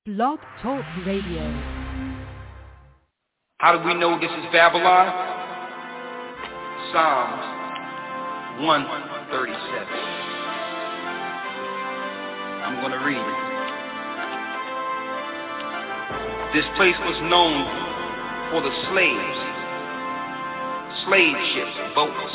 Blog Talk Radio. How do we know this is Babylon? Psalms 137. I'm going to read it. This place was known for the slave ships, boats.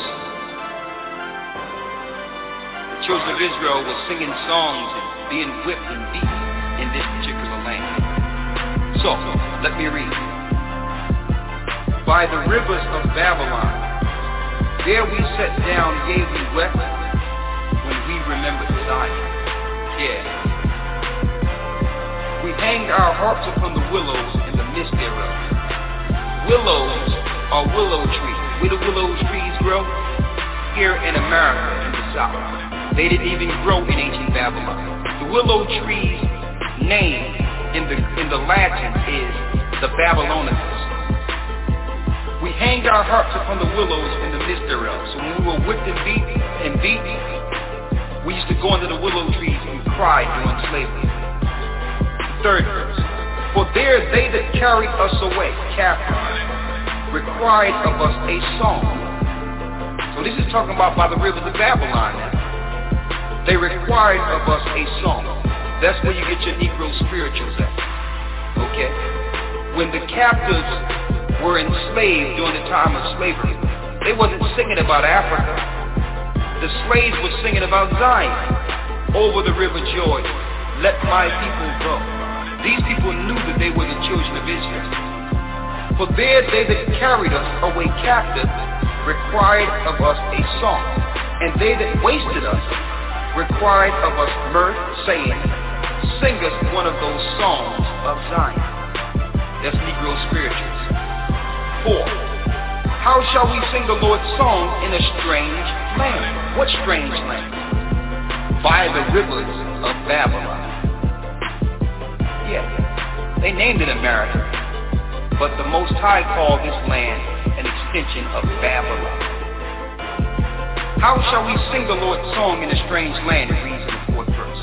The children of Israel were singing songs and being whipped and beaten in this particular land. So, let me read. By the rivers of Babylon, there we sat down, yea, we wept, when we remembered Zion. Yeah. We hanged our harps upon the willows in the midst thereof. Willows are willow trees. Where do willow trees grow? Here in America, in the South. They didn't even grow in ancient Babylon. The willow tree's name in the Latin is the Babylonians. We hanged our harps upon the willows in the midst thereof. So when we were whipped and beat, we used to go under the willow trees and cry during slavery. Third verse. For there they that carried us away, captive, required of us a song. So this is talking about by the rivers of Babylon now. They required of us a song. That's where you get your Negro spirituals at. Okay? When the captives were enslaved during the time of slavery, they wasn't singing about Africa. The slaves were singing about Zion. Over the river Jordan, let my people go. These people knew that they were the children of Israel. For there they that carried us away captive required of us a song. And they that wasted us required of us mirth, saying, sing us one of those songs of Zion. That's Negro spirituals. 4. How shall we sing the Lord's song in a strange land? What strange land? By the rivers of Babylon. Yeah, they named it America, but the Most High called this land an extension of Babylon. How shall we sing the Lord's song in a strange land? It reads in the 4th verse.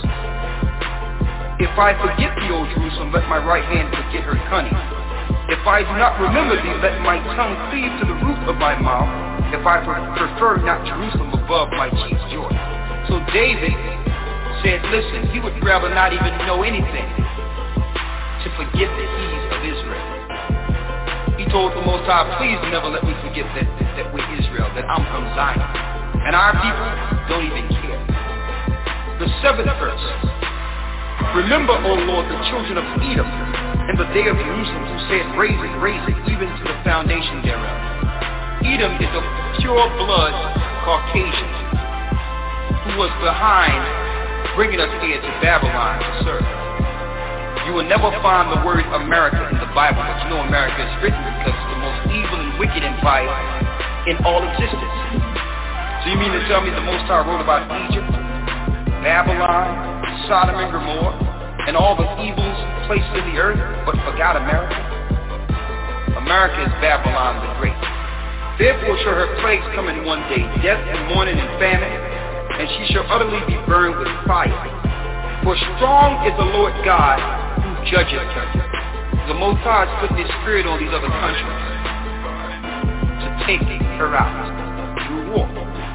If I forget thee, O Jerusalem, let my right hand forget her cunning. If I do not remember thee, let my tongue cleave to the roof of my mouth. If I prefer not Jerusalem above my chief's joy. So David said, listen, he would rather not even know anything to forget the ease of Israel. He told the Most High, please never let me forget that we're Israel, that I'm from Zion. And our people don't even care. The 7th verse. Remember, O Lord, the children of Edom in the day of Jerusalem, who said, raise it, even to the foundation thereof. Edom is a pure blood Caucasian who was behind bringing us here to Babylon to serve. You will never find the word America in the Bible, but you know America is written because it's the most evil and wicked empire in all existence. So you mean to tell me the Most High wrote about Egypt, Babylon, Sodom and Gomorrah, and all the evils placed in the earth, but forgot America? America is Babylon the Great. Therefore shall her plagues come in one day, death and mourning and famine, and she shall utterly be burned with fire. For strong is the Lord God who judgeth her. The Most High has put his spirit on these other countries to take her out through war.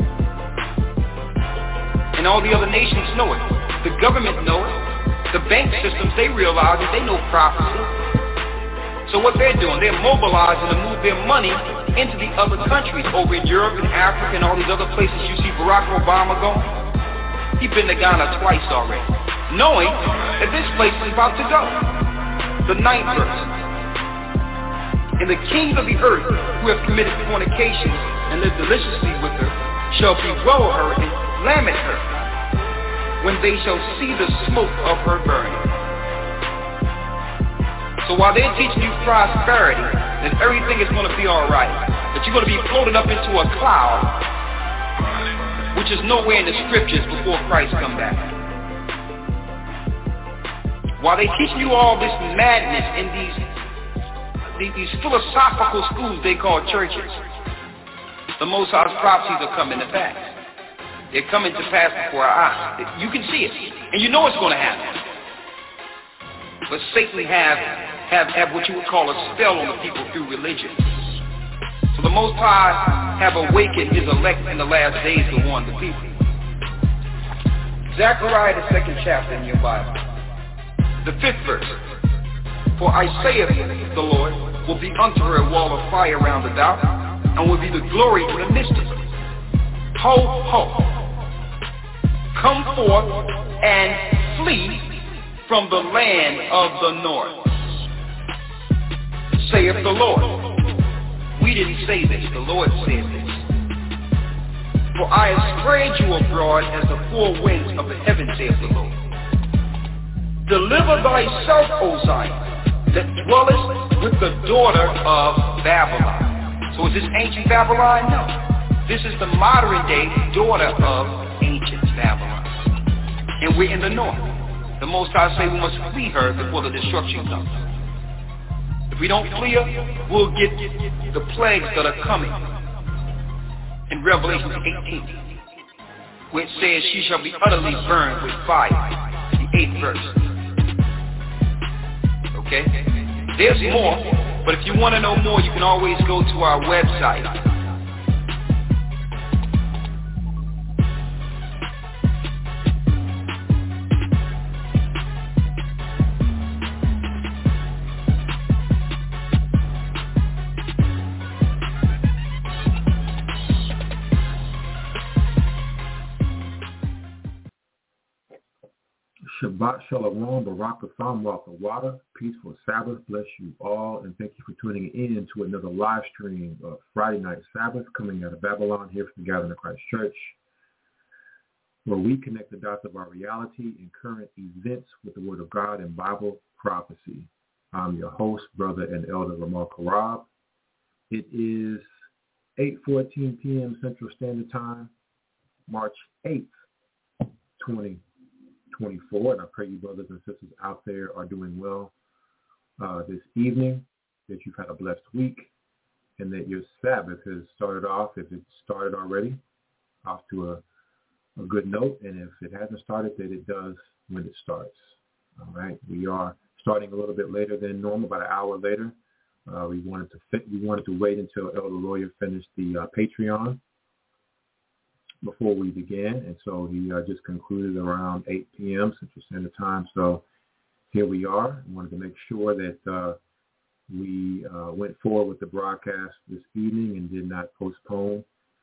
And all the other nations know it. The government know it. The bank systems, they realize that they know prophecy. So what they're doing, they're mobilizing to move their money into the other countries over in Europe and Africa and all these other places you see Barack Obama going. He's been to Ghana twice already, knowing that this place is about to go. The 9th verse. And the kings of the earth who have committed fornication and lived deliciously with her shall bewail her and lament her when they shall see the smoke of her burning. So while they're teaching you prosperity, that everything is going to be all right, that you're going to be floated up into a cloud, which is nowhere in the scriptures before Christ come back. While they're teaching you all this madness in these philosophical schools they call churches, the Most High's prophecies are coming to pass. They're coming to pass before our eyes. You can see it. And you know it's going to happen. But Satan have what you would call a spell on the people through religion. So the Most High have awakened his elect in the last days to warn the people. Zechariah, the 2nd chapter in your Bible, the 5th verse. For I say of the Lord, will be unto her a wall of fire round about, and will be the glory in the midst of her. Ho, ho. Come forth and flee from the land of the north, saith the Lord. We didn't say this, the Lord said this. For I have spread you abroad as the four winds of the heaven, saith the Lord. Deliver thyself, O Zion, that dwellest with the daughter of Babylon. So is this ancient Babylon? No. This is the modern day daughter of ancient Babylon. And we're in the north. The Most High say we must flee her before the destruction comes. If we don't flee her, we'll get the plagues that are coming. In Revelation 18, where it says she shall be utterly burned with fire. The 8th verse. Okay? There's more, but if you want to know more, you can always go to our website. Shabbat Shalom, Barak Atham, Wata, peaceful Sabbath, bless you all, and thank you for tuning in to another live stream of Friday Night Sabbath coming out of Babylon here from the Gathering of Christ Church, where we connect the dots of our reality and current events with the Word of God and Bible prophecy. I'm your host, brother and elder Ramar Karab. It is 8:14 p.m. Central Standard Time, March 8th, 2024, and I pray you brothers and sisters out there are doing well this evening, that you've had a blessed week, and that your Sabbath has started off, if it started already, off to a good note, and if it hasn't started, that it does when it starts. All right, we are starting a little bit later than normal, about an hour later. We wanted to wait until Elder Lawyer finished the Patreon before we began, and so he just concluded around 8 p.m. Central Standard Time. So here we are. I wanted to make sure that we went forward with the broadcast this evening and did not postpone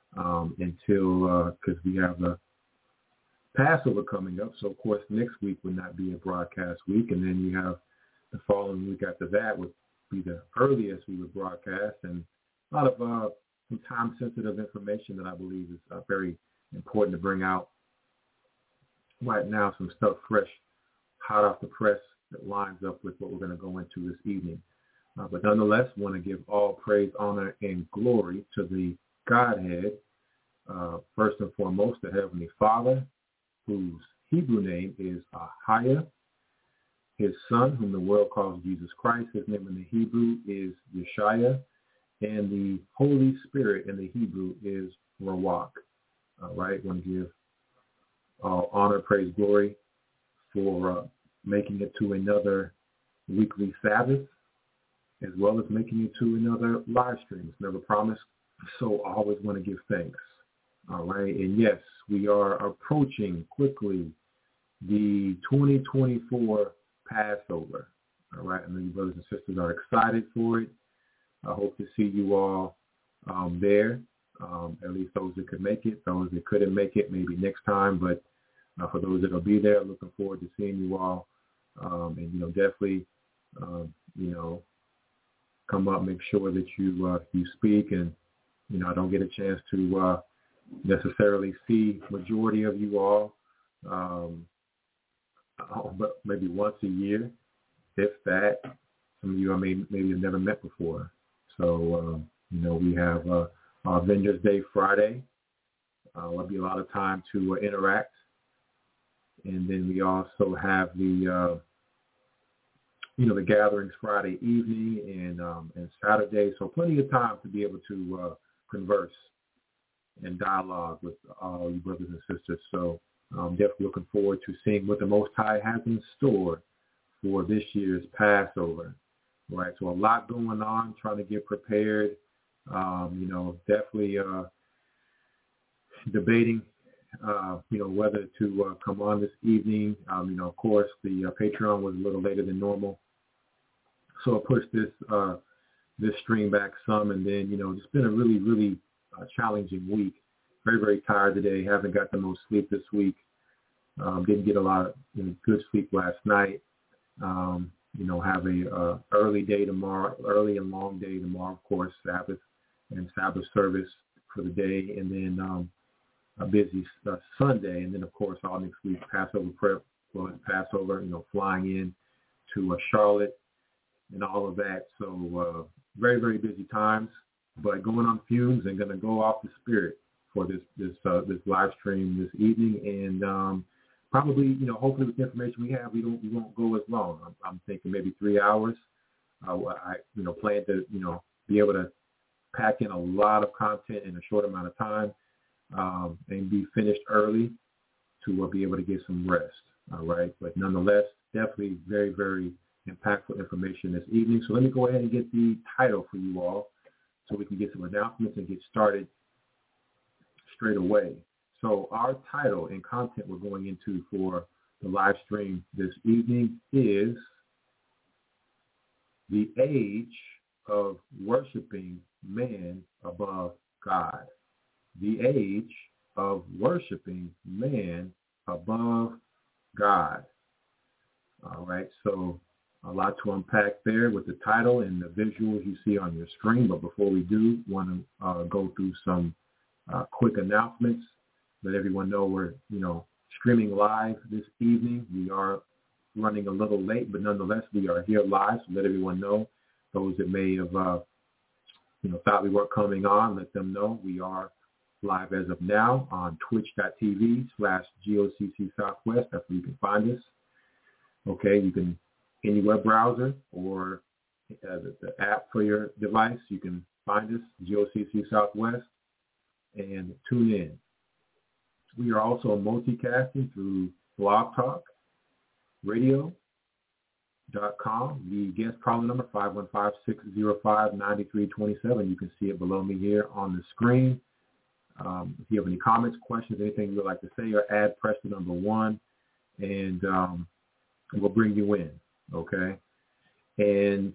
until, because we have the Passover coming up. So, of course, next week would not be a broadcast week, and then you have the following week after that would be the earliest we would broadcast, and a lot of some time-sensitive information that I believe is very important to bring out right now, some stuff fresh, hot off the press that lines up with what we're going to go into this evening. But nonetheless, I want to give all praise, honor, and glory to the Godhead, first and foremost, the Heavenly Father, whose Hebrew name is Ahaya, his Son, whom the world calls Jesus Christ. His name in the Hebrew is Yeshaya, and the Holy Spirit in the Hebrew is Ruach. All right, I want to give honor, praise, glory for making it to another weekly Sabbath, as well as making it to another live stream. It's never promised, so I always want to give thanks. All right, and yes, we are approaching quickly the 2024 Passover. All right, I know you brothers and sisters are excited for it. I hope to see you all there, at least those that could make it. Those that couldn't make it, maybe next time. But for those that will be there, looking forward to seeing you all. And, definitely, come up, make sure that you speak. And, I don't get a chance to necessarily see majority of you all, but maybe once a year, if that. Some of you I maybe have never met before. So, we have our Avengers Day Friday. There'll be a lot of time to interact. And then we also have the, the gatherings Friday evening and Saturday. So plenty of time to be able to converse and dialogue with all you brothers and sisters. So I'm definitely looking forward to seeing what the Most High has in store for this year's Passover, right? So a lot going on, trying to get prepared. Definitely debating, whether to come on this evening. Of course, the Patreon was a little later than normal, so I pushed this stream back some, and then it's been a really, really challenging week. Very, very tired today. Haven't got the most sleep this week. Didn't get a lot of good sleep last night. Have a early day tomorrow, early and long day tomorrow, of course, Sabbath and Sabbath service for the day, and then a busy Sunday, and then of course all next week Passover prep, Passover, flying in to Charlotte and all of that. So very, very busy times, but going on fumes and going to go off the spirit for this live stream this evening, and probably, hopefully with the information we have, we won't go as long. I'm thinking maybe 3 hours. I plan to, be able to pack in a lot of content in a short amount of time, and be finished early to be able to get some rest. All right. But nonetheless, definitely very, very impactful information this evening. So let me go ahead and get the title for you all so we can get some announcements and get started straight away. So our title and content we're going into for the live stream this evening is The Age of Worshiping Man Above God. The Age of Worshiping Man Above God. All right, so a lot to unpack there with the title and the visuals you see on your screen. But before we do, want to go through some quick announcements. Let everyone know we're, streaming live this evening. We are running a little late, but nonetheless, we are here live. So let everyone know. Those that may have, thought we weren't coming on, let them know we are live as of now on twitch.tv/GOCC Southwest. That's where you can find us. Okay, you can, any web browser or the app for your device, you can find us, GOCC Southwest, and tune in. We are also multicasting through Blog Talk Radio.com. The guest calling number 515-605-9327. You can see it below me here on the screen. If you have any comments, questions, anything you would like to say or add, press the number 1, and we'll bring you in. Okay, and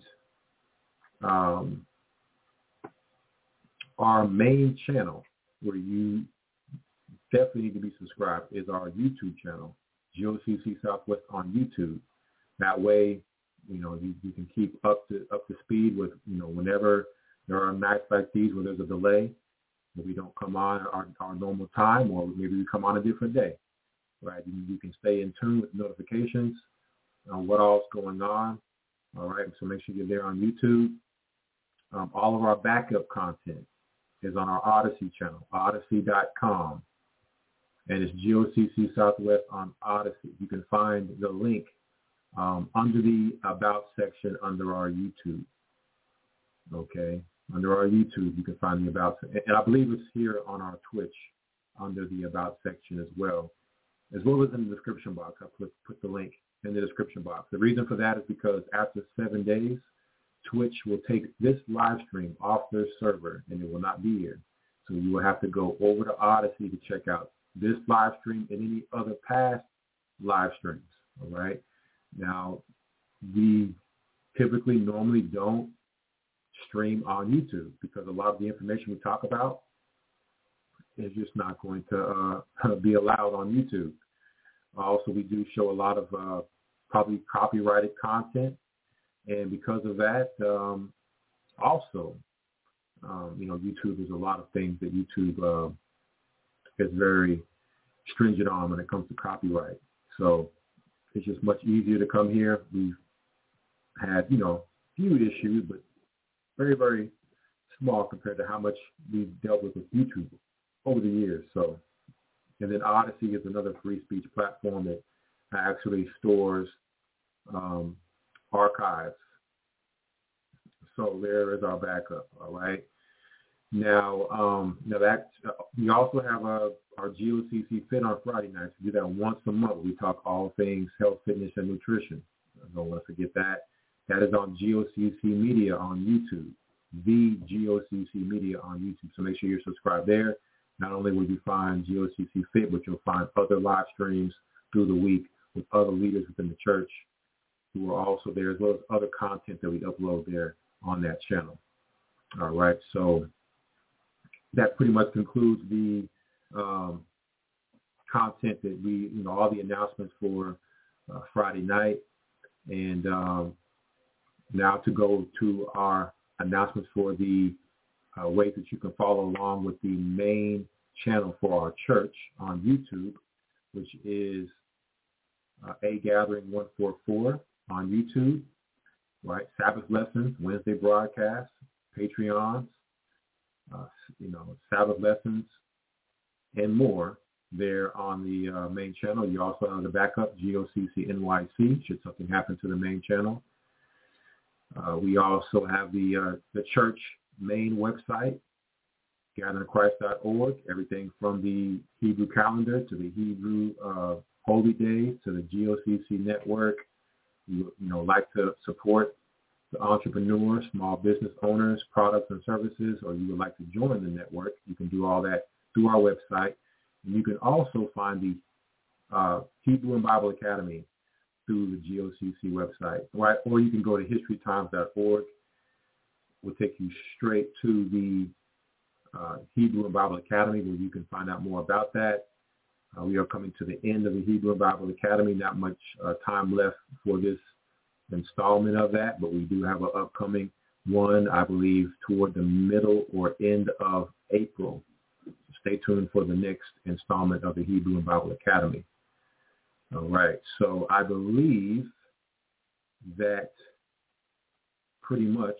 our main channel where you definitely need to be subscribed is our YouTube channel, GOCC Southwest on YouTube. That way, you can keep up to speed with, whenever there are nights like these where there's a delay, where we don't come on our normal time, or maybe we come on a different day, right? You can stay in tune with notifications on what all's going on. All right, so make sure you're there on YouTube. All of our backup content is on our Odyssey channel, odyssey.com. And it's GOCC Southwest on Odyssey. You can find the link under the About section under our YouTube. Okay, under our YouTube, you can find the About. And I believe it's here on our Twitch under the About section as well as in the description box. I put the link in the description box. The reason for that is because after 7 days, Twitch will take this live stream off their server, and it will not be here. So you will have to go over to Odyssey to check out this live stream and any other past live streams. All right. Now, we typically normally don't stream on YouTube because a lot of the information we talk about is just not going to be allowed on YouTube. Also, we do show a lot of probably copyrighted content, and because of that, YouTube, there's a lot of things that YouTube is very stringent on when it comes to copyright. So it's just much easier to come here. We've had, few issues, but very, very small compared to how much we've dealt with YouTube over the years. So, and then Odyssey is another free speech platform that actually stores archives. So there is our backup. All right. Now that we also have our GOCC Fit on Friday nights. We do that once a month. We talk all things health, fitness, and nutrition. I don't want to forget that. That is on GOCC Media on YouTube. The GOCC Media on YouTube. So make sure you're subscribed there. Not only will you find GOCC Fit, but you'll find other live streams through the week with other leaders within the church who are also there, as well as other content that we upload there on that channel. All right, so that pretty much concludes the content that we, all the announcements for Friday night. And now to go to our announcements for the ways that you can follow along with the main channel for our church on YouTube, which is A Gathering 144 on YouTube, right? Sabbath lessons, Wednesday broadcasts, Patreons, Sabbath lessons, and more there on the main channel. You also have the backup, GOCC NYC, should something happen to the main channel. We also have the church main website, gatheringchrist.org, everything from the Hebrew calendar to the Hebrew holy days to the GOCC network. You like to support the entrepreneurs, small business owners, products and services, or you would like to join the network, you can do all that through our website. And you can also find the Hebrew and Bible Academy through the GOCC website, right? Or you can go to historytimes.org. We'll take you straight to the Hebrew and Bible Academy, where you can find out more about that. We are coming to the end of the Hebrew and Bible Academy. Not much time left for this installment of that, but we do have an upcoming one, I believe, toward the middle or end of April. Stay tuned for the next installment of the Hebrew and Bible Academy. All right, so I believe that pretty much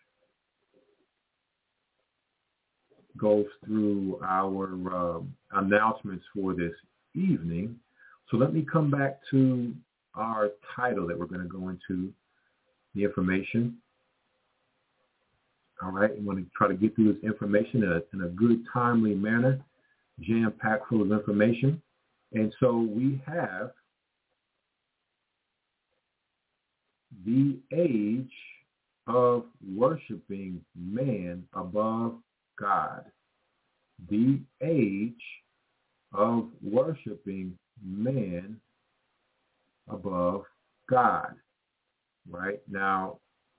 goes through our announcements for this evening. So let me come back to our title that we're going to go into, the information. All right, I'm going to try to get through this information in a good, timely manner, jam-packed full of information. And so we have the age of worshiping man above God. The age of worshiping man above God. Right? Now,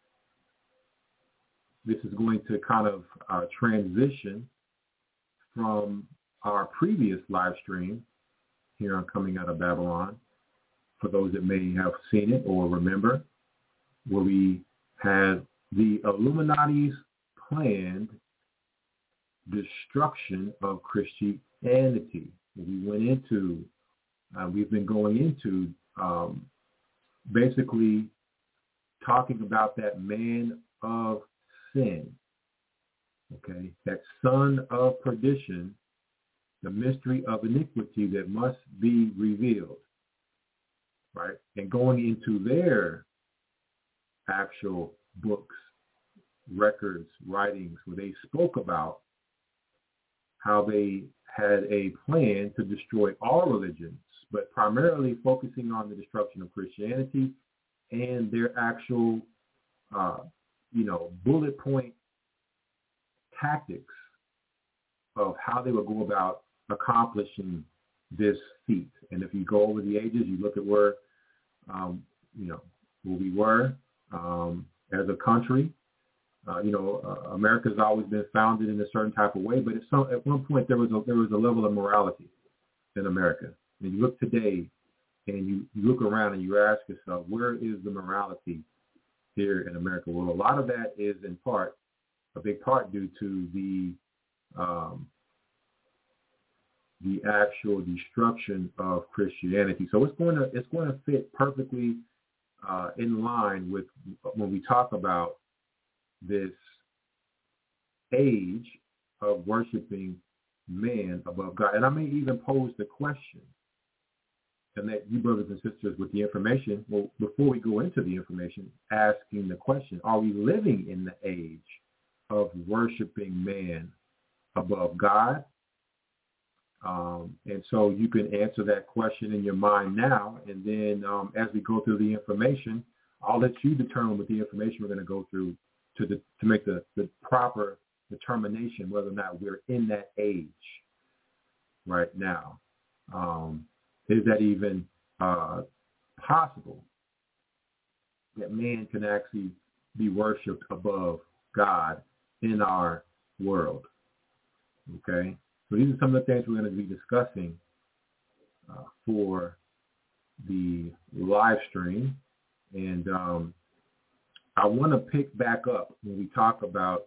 this is going to kind of transition from our previous live stream here on Coming Out of Babylon, for those that may have seen it or remember, where we had the Illuminati's planned destruction of Christianity. We went into, we've been going into basically talking about that man of sin, okay, that son of perdition, the mystery of iniquity that must be revealed, right? And going into their actual books, records, writings, where they spoke about how they had a plan to destroy all religions, but primarily focusing on the destruction of Christianity and their actual, bullet point tactics of how they would go about accomplishing this feat. And if you go over the ages, you look at where, where we were as a country. America's always been founded in a certain type of way, but at one point there was a level of morality in America. And you look today, and you look around and you ask yourself, where is the morality here in America? Well, a lot of that is a big part due to the actual destruction of Christianity. So it's going to fit perfectly in line with when we talk about this age of worshiping man above God. And I may even pose the question, and that you brothers and sisters with the information, well, before we go into the information, asking the question, are we living in the age of worshiping man above God? And so you can answer that question in your mind now, and then as we go through the information, I'll let you determine with the information we're going to go through to make the proper determination whether or not we're in that age right now. Is that even possible that man can actually be worshipped above God in our world? Okay, so these are some of the things we're going to be discussing for the live stream, and I want to pick back up when we talk about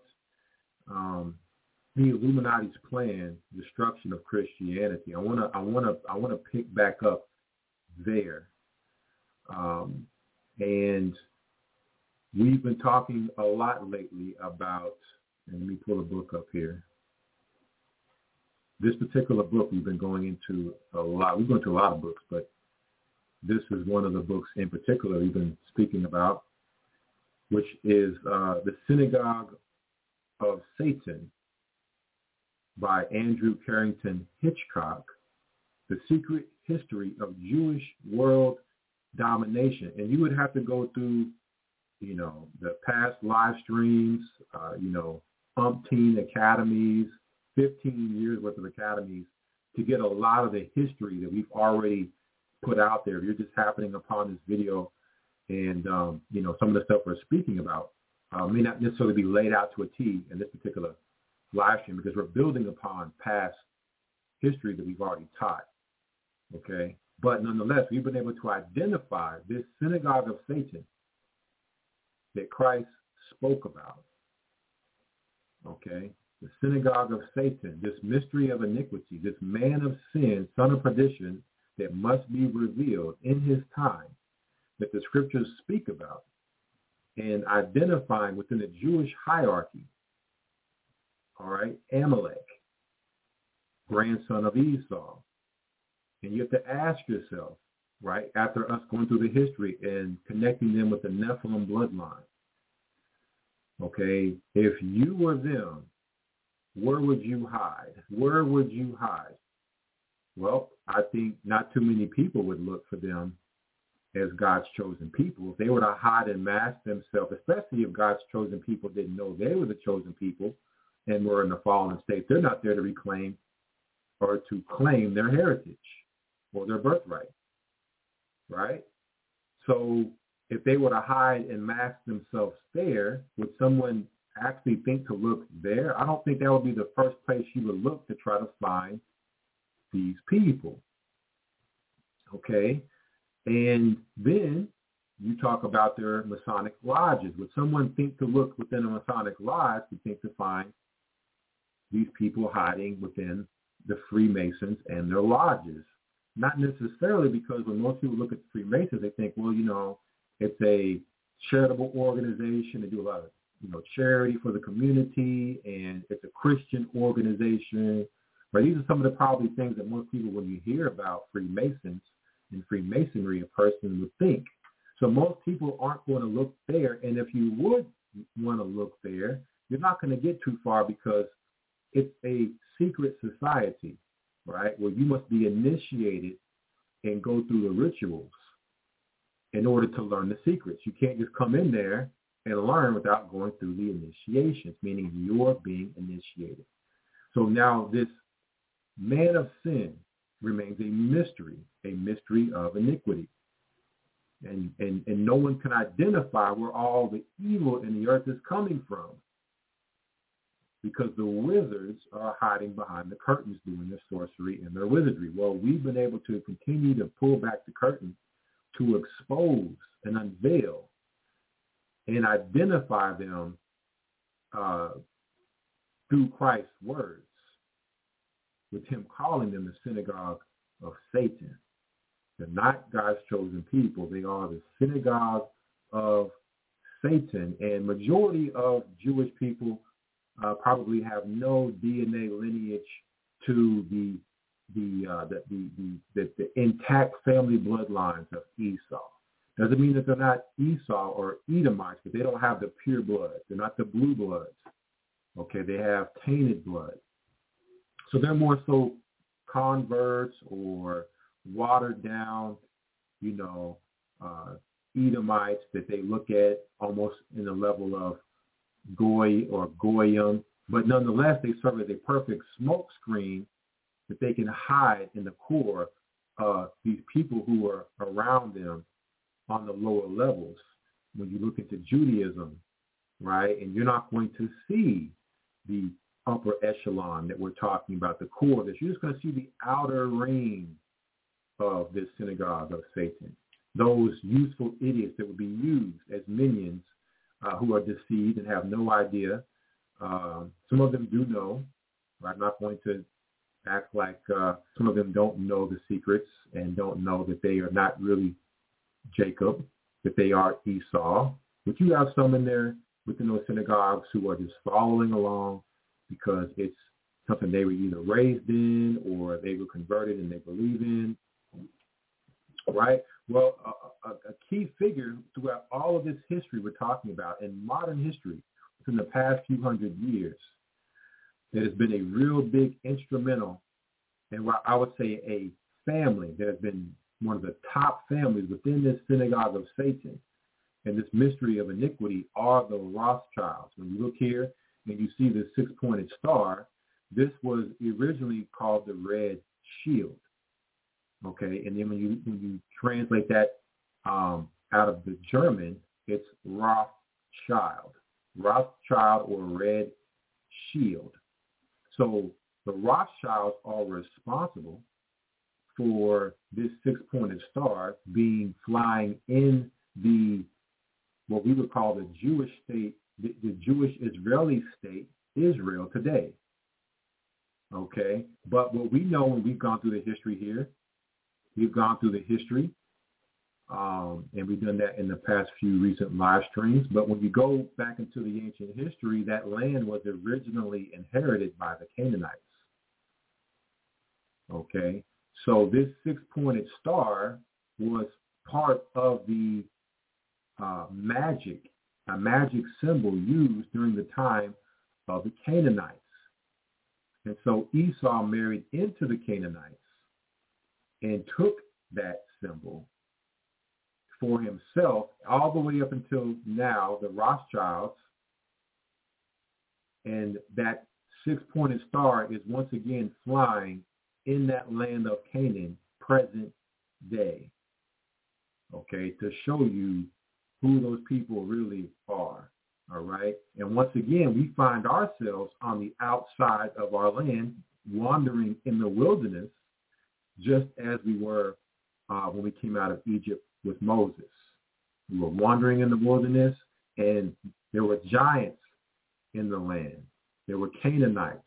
the Illuminati's plan, destruction of Christianity. I want to pick back up there, and we've been talking a lot lately about. And let me pull a book up here. This particular book we've been going into a lot. We've gone into a lot of books, but this is one of the books in particular we've been speaking about, which is The Synagogue of Satan by Andrew Carrington Hitchcock, The Secret History of Jewish World Domination. And you would have to go through, the past live streams, umpteen academies, 15 years worth of academies to get a lot of the history that we've already put out there. If you're just happening upon this video and, some of the stuff we're speaking about may not necessarily be laid out to a T in this particular live stream because we're building upon past history that we've already taught, okay? But nonetheless, we've been able to identify this synagogue of Satan that Christ spoke about, okay? The synagogue of Satan, this mystery of iniquity, this man of sin, son of perdition, that must be revealed in his time, that the scriptures speak about, and identifying within the Jewish hierarchy, all right, Amalek, grandson of Esau. And you have to ask yourself, right, after us going through the history and connecting them with the Nephilim bloodline, okay, if you were them, where would you hide? Where would you hide? Well, I think not too many people would look for them as God's chosen people. If they were to hide and mask themselves, especially if God's chosen people didn't know they were the chosen people and were in the fallen state, they're not there to reclaim or to claim their heritage or their birthright, right? So if they were to hide and mask themselves there, would someone actually think to look there? I don't think that would be the first place you would look to try to find these people, okay? And then you talk about their Masonic lodges. Would someone think to look within a Masonic lodge to think to find these people hiding within the Freemasons and their lodges? Not necessarily, because when most people look at the Freemasons, they think, well, it's a charitable organization. They do a lot of, charity for the community, and it's a Christian organization. But these are some of the probably things that most people, when you hear about Freemasons and Freemasonry, a person would think. So most people aren't going to look there. And if you would want to look there, you're not going to get too far because it's a secret society, right, where you must be initiated and go through the rituals in order to learn the secrets. You can't just come in there and learn without going through the initiations, meaning you're being initiated. So now this man of sin remains a mystery of iniquity. And no one can identify where all the evil in the earth is coming from, because the wizards are hiding behind the curtains doing their sorcery and their wizardry. Well, we've been able to continue to pull back the curtain to expose and unveil and identify them through Christ's words, with him calling them the synagogue of Satan. They're not God's chosen people. They are the synagogue of Satan. And majority of Jewish people probably have no DNA lineage to the intact family bloodlines of Esau. Doesn't mean that they're not Esau or Edomites, but they don't have the pure blood. They're not the blue bloods. Okay, they have tainted blood. So they're more so converts or watered down, Edomites that they look at almost in the level of Goy or Goyim, but nonetheless they serve as a perfect smoke screen that they can hide in the core of these people who are around them on the lower levels. When you look into Judaism, right, and you're not going to see the upper echelon that we're talking about, the core, that you're just going to see the outer ring of this synagogue of Satan. Those useful idiots that would be used as minions who are deceived and have no idea. Some of them do know. I'm not going to act like some of them don't know the secrets and don't know that they are not really Jacob, that they are Esau. But you have some in there within those synagogues who are just following along because it's something they were either raised in or they were converted and they believe in, right? Well, a key figure throughout all of this history we're talking about in modern history within the past few hundred years that has been a real big instrumental, and what I would say a family that has been one of the top families within this synagogue of Satan and this mystery of iniquity are the Rothschilds. When you look here and you see the six-pointed star, this was originally called the Red Shield. Okay, and then when you translate that out of the German, it's Rothschild or Red Shield. So the Rothschilds are responsible for this six-pointed star being flying in the what we would call the Jewish state, the Jewish Israeli state, Israel today. Okay, but what we know when we've gone through the history here, we've gone through the history, and we've done that in the past few recent live streams. But when you go back into the ancient history, that land was originally inherited by the Canaanites. Okay, so this six-pointed star was part of the a magic symbol used during the time of the Canaanites. And so Esau married into the Canaanites and took that symbol for himself all the way up until now, the Rothschilds. And that six-pointed star is once again flying in that land of Canaan, present day. Okay, to show you who those people really are, all right? And once again, we find ourselves on the outside of our land, wandering in the wilderness, just as we were when we came out of Egypt with Moses. We were wandering in the wilderness, and there were giants in the land. There were Canaanites,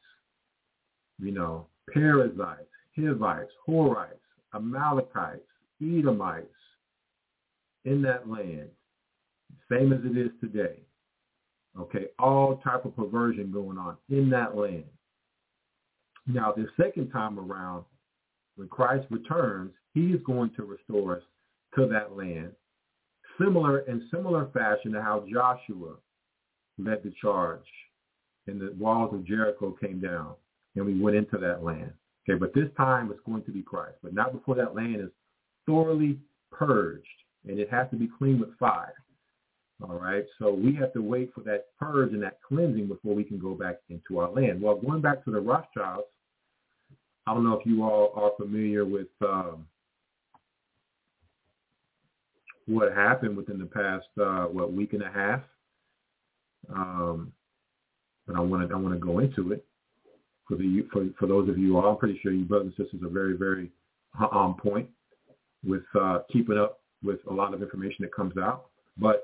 Perizzites, Hivites, Horites, Amalekites, Edomites in that land. Same as it is today. Okay, all type of perversion going on in that land. Now, the second time around, when Christ returns, he is going to restore us to that land, in similar fashion to how Joshua led the charge and the walls of Jericho came down and we went into that land. Okay, but this time it's going to be Christ, but not before that land is thoroughly purged, and it has to be cleaned with fire. All right, so we have to wait for that purge and that cleansing before we can go back into our land. Well, going back to the Rothschilds, I don't know if you all are familiar with what happened within the past week and a half, but I want to go into it for those of you all. I'm pretty sure you brothers and sisters are very, very on point with keeping up with a lot of information that comes out, but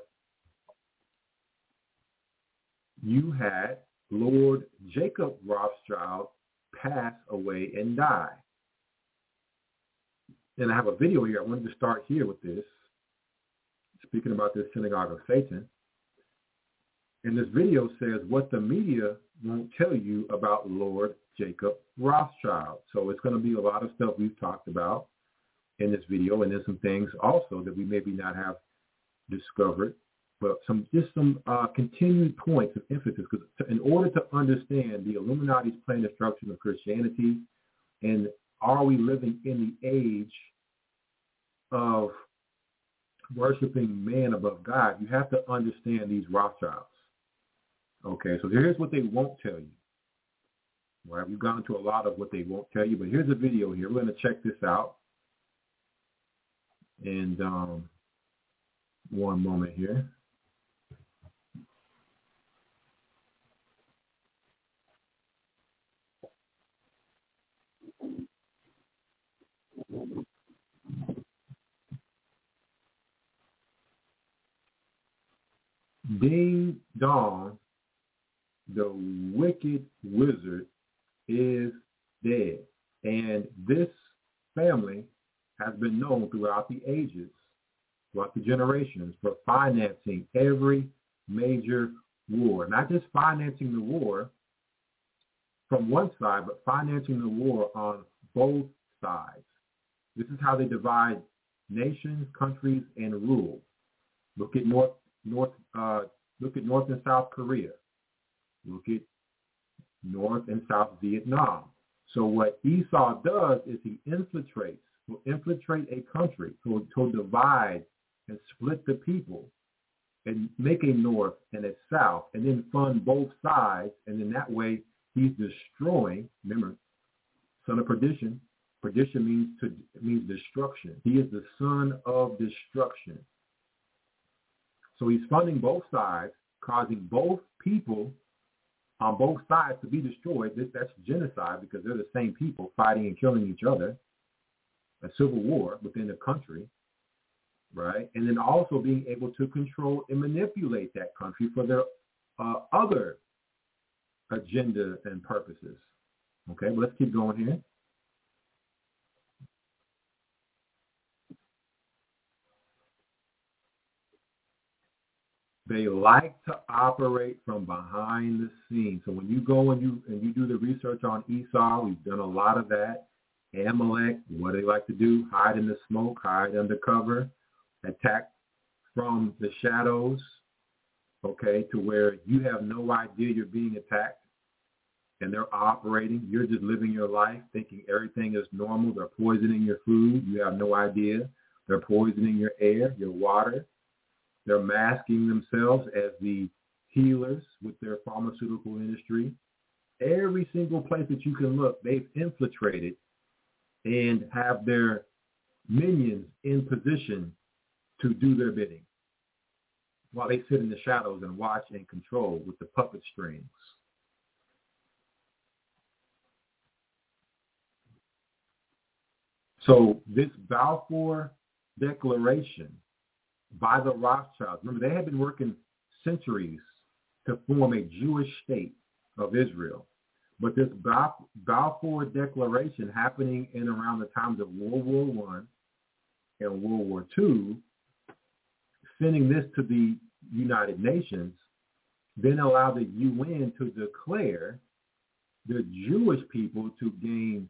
you had Lord Jacob Rothschild pass away and die. And I have a video here. I wanted to start here with this, speaking about this synagogue of Satan. And this video says what the media won't tell you about Lord Jacob Rothschild. So it's going to be a lot of stuff we've talked about in this video, and there's some things also that we maybe not have discovered, but some continued points of emphasis, because in order to understand the Illuminati's planned destruction of Christianity, and are we living in the age of worshiping man above God, you have to understand these Rothschilds. Okay, so here's what they won't tell you. Right, we've gone into a lot of what they won't tell you, but here's a video here. We're going to check this out. And one moment here. Ding dong, the wicked wizard is dead. And this family has been known throughout the ages, throughout the generations, for financing every major war. Not just financing the war from one side, but financing the war on both sides. This is how they divide nations, countries, and rule. Look at North and South Korea. Look at North and South Vietnam. So what Esau does is he will infiltrate a country, to divide and split the people and make a North and a South, and then fund both sides. And in that way, he's destroying. Remember, son of perdition. Perdition means destruction. He is the son of destruction. So he's funding both sides, causing both people on both sides to be destroyed. That's genocide, because they're the same people fighting and killing each other. A civil war within the country, right? And then also being able to control and manipulate that country for their other agenda and purposes. Okay, well, let's keep going here. They like to operate from behind the scenes. So when you go and you do the research on Esau, we've done a lot of that. Amalek, what do they like to do? Hide in the smoke, hide under cover, attack from the shadows, okay, to where you have no idea you're being attacked, and they're operating. You're just living your life thinking everything is normal. They're poisoning your food. You have no idea. They're poisoning your air, your water. They're masking themselves as the healers with their pharmaceutical industry. Every single place that you can look, they've infiltrated and have their minions in position to do their bidding while they sit in the shadows and watch and control with the puppet strings. So this Balfour Declaration by the Rothschilds, remember, they had been working centuries to form a Jewish state of Israel. But this Balfour Declaration, happening in around the times of World War I and World War II, sending this to the United Nations, then allowed the UN to declare the Jewish people to gain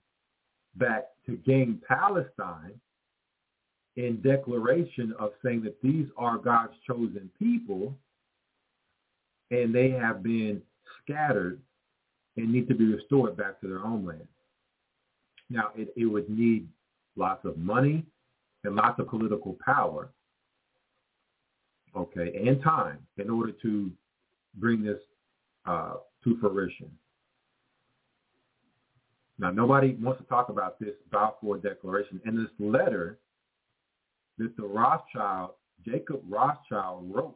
Palestine, in declaration of saying that these are God's chosen people and they have been scattered and need to be restored back to their homeland. Now, it would need lots of money and lots of political power, okay, and time in order to bring this to fruition. Now, nobody wants to talk about this Balfour Declaration. And this letter that the Rothschild, Jacob Rothschild, wrote,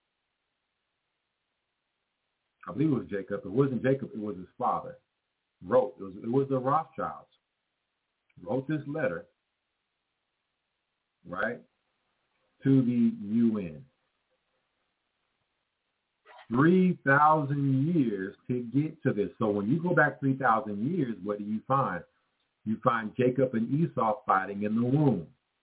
I believe it was Jacob. It wasn't Jacob. It was his father. Wrote. It was the Rothschilds. Wrote this letter, right, to the UN. 3,000 years to get to this. So when you go back 3,000 years, what do you find? You find Jacob and Esau fighting in the womb.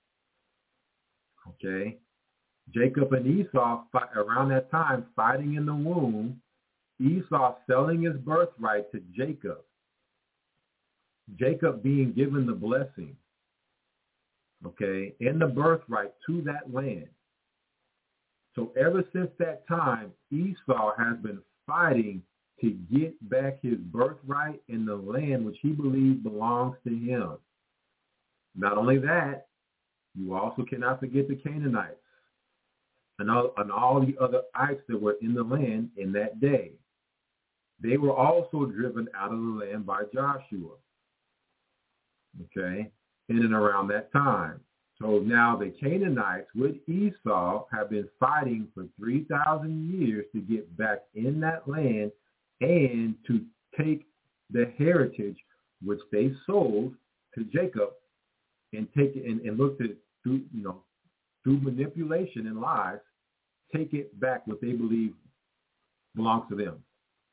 Okay? Jacob and Esau around that time fighting in the womb. Esau selling his birthright to Jacob. Jacob being given the blessing, okay, and the birthright to that land. So ever since that time, Esau has been fighting to get back his birthright in the land which he believes belongs to him. Not only that, you also cannot forget the Canaanites. and all the other ites that were in the land in that day. They were also driven out of the land by Joshua, okay, in and around that time. So now the Canaanites with Esau have been fighting for 3,000 years to get back in that land and to take the heritage which they sold to Jacob and take it and looked at through manipulation and lies, take it back what they believe belongs to them.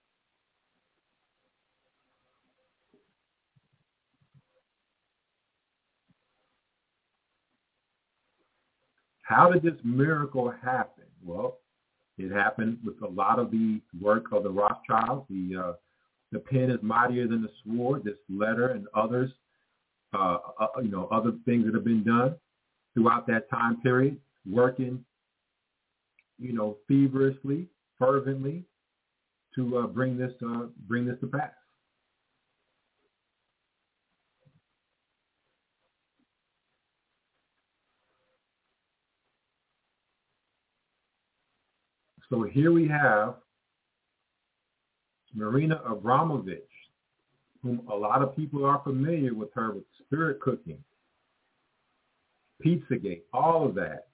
How did this miracle happen? Well, it happened with a lot of the work of the Rothschilds. The pen is mightier than the sword. This letter and others, other things that have been done throughout that time period, working, feverishly, fervently to bring this to pass. So here we have Marina Abramovich, whom a lot of people are familiar with her with spirit cooking, Pizzagate, all of that.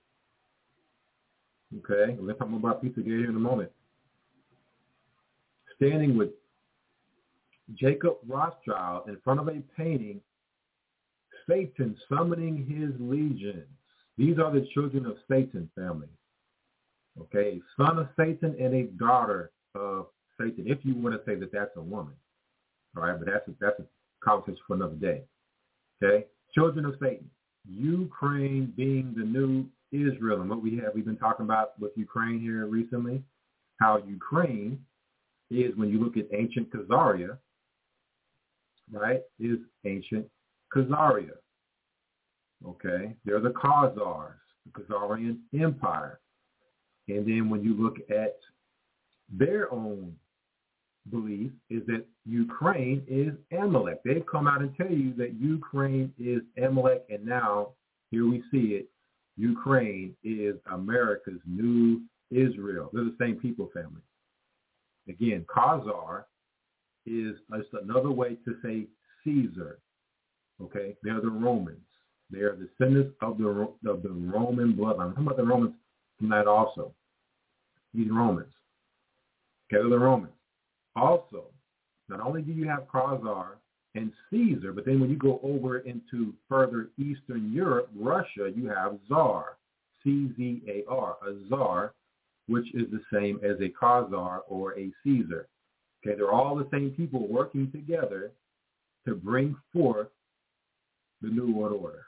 Okay, we're talking about Pizzagate here in a moment. Standing with Jacob Rothschild in front of a painting, Satan summoning his legions. These are the children of Satan, family. Okay, a son of Satan and a daughter of Satan, if you want to say that that's a woman. All right, but that's a conversation for another day. Okay, children of Satan, Ukraine being the new Israel, and we've been talking about with Ukraine here recently, how Ukraine is, when you look at ancient Khazaria, right, is ancient Khazaria. Okay, they're the Khazars, the Khazarian Empire. And then when you look at their own belief is that Ukraine is Amalek. They've come out and tell you that Ukraine is Amalek, and now here we see it. Ukraine is America's new Israel. They're the same people, family. Again, Khazar is just another way to say Caesar. Okay, they're the Romans. They are descendants of the Roman bloodline. I'm talking about the Romans tonight also. These Romans. Okay, they're the Romans. Also, not only do you have Khazar and Caesar, but then when you go over into further Eastern Europe, Russia, you have Tsar, C-Z-A-R, a Tsar, which is the same as a Khazar or a Caesar. Okay, they're all the same people working together to bring forth the New World Order.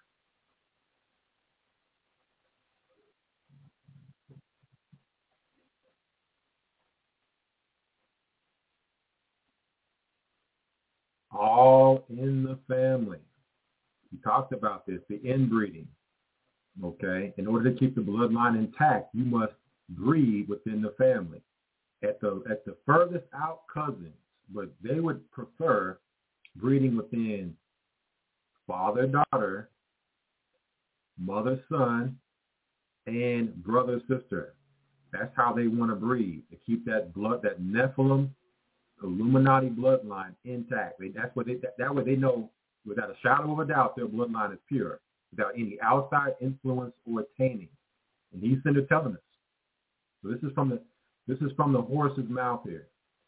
All in the family. We talked about this, the inbreeding. Okay, in order to keep the bloodline intact, you must breed within the family. At the furthest out cousins, but they would prefer breeding within father-daughter, mother-son, and brother-sister. That's how they want to breed, to keep that blood, that Nephilim, Illuminati bloodline intact. That way they know without a shadow of a doubt their bloodline is pure, without any outside influence or tainting. And he's sitting there telling us. So this is from the horse's mouth here.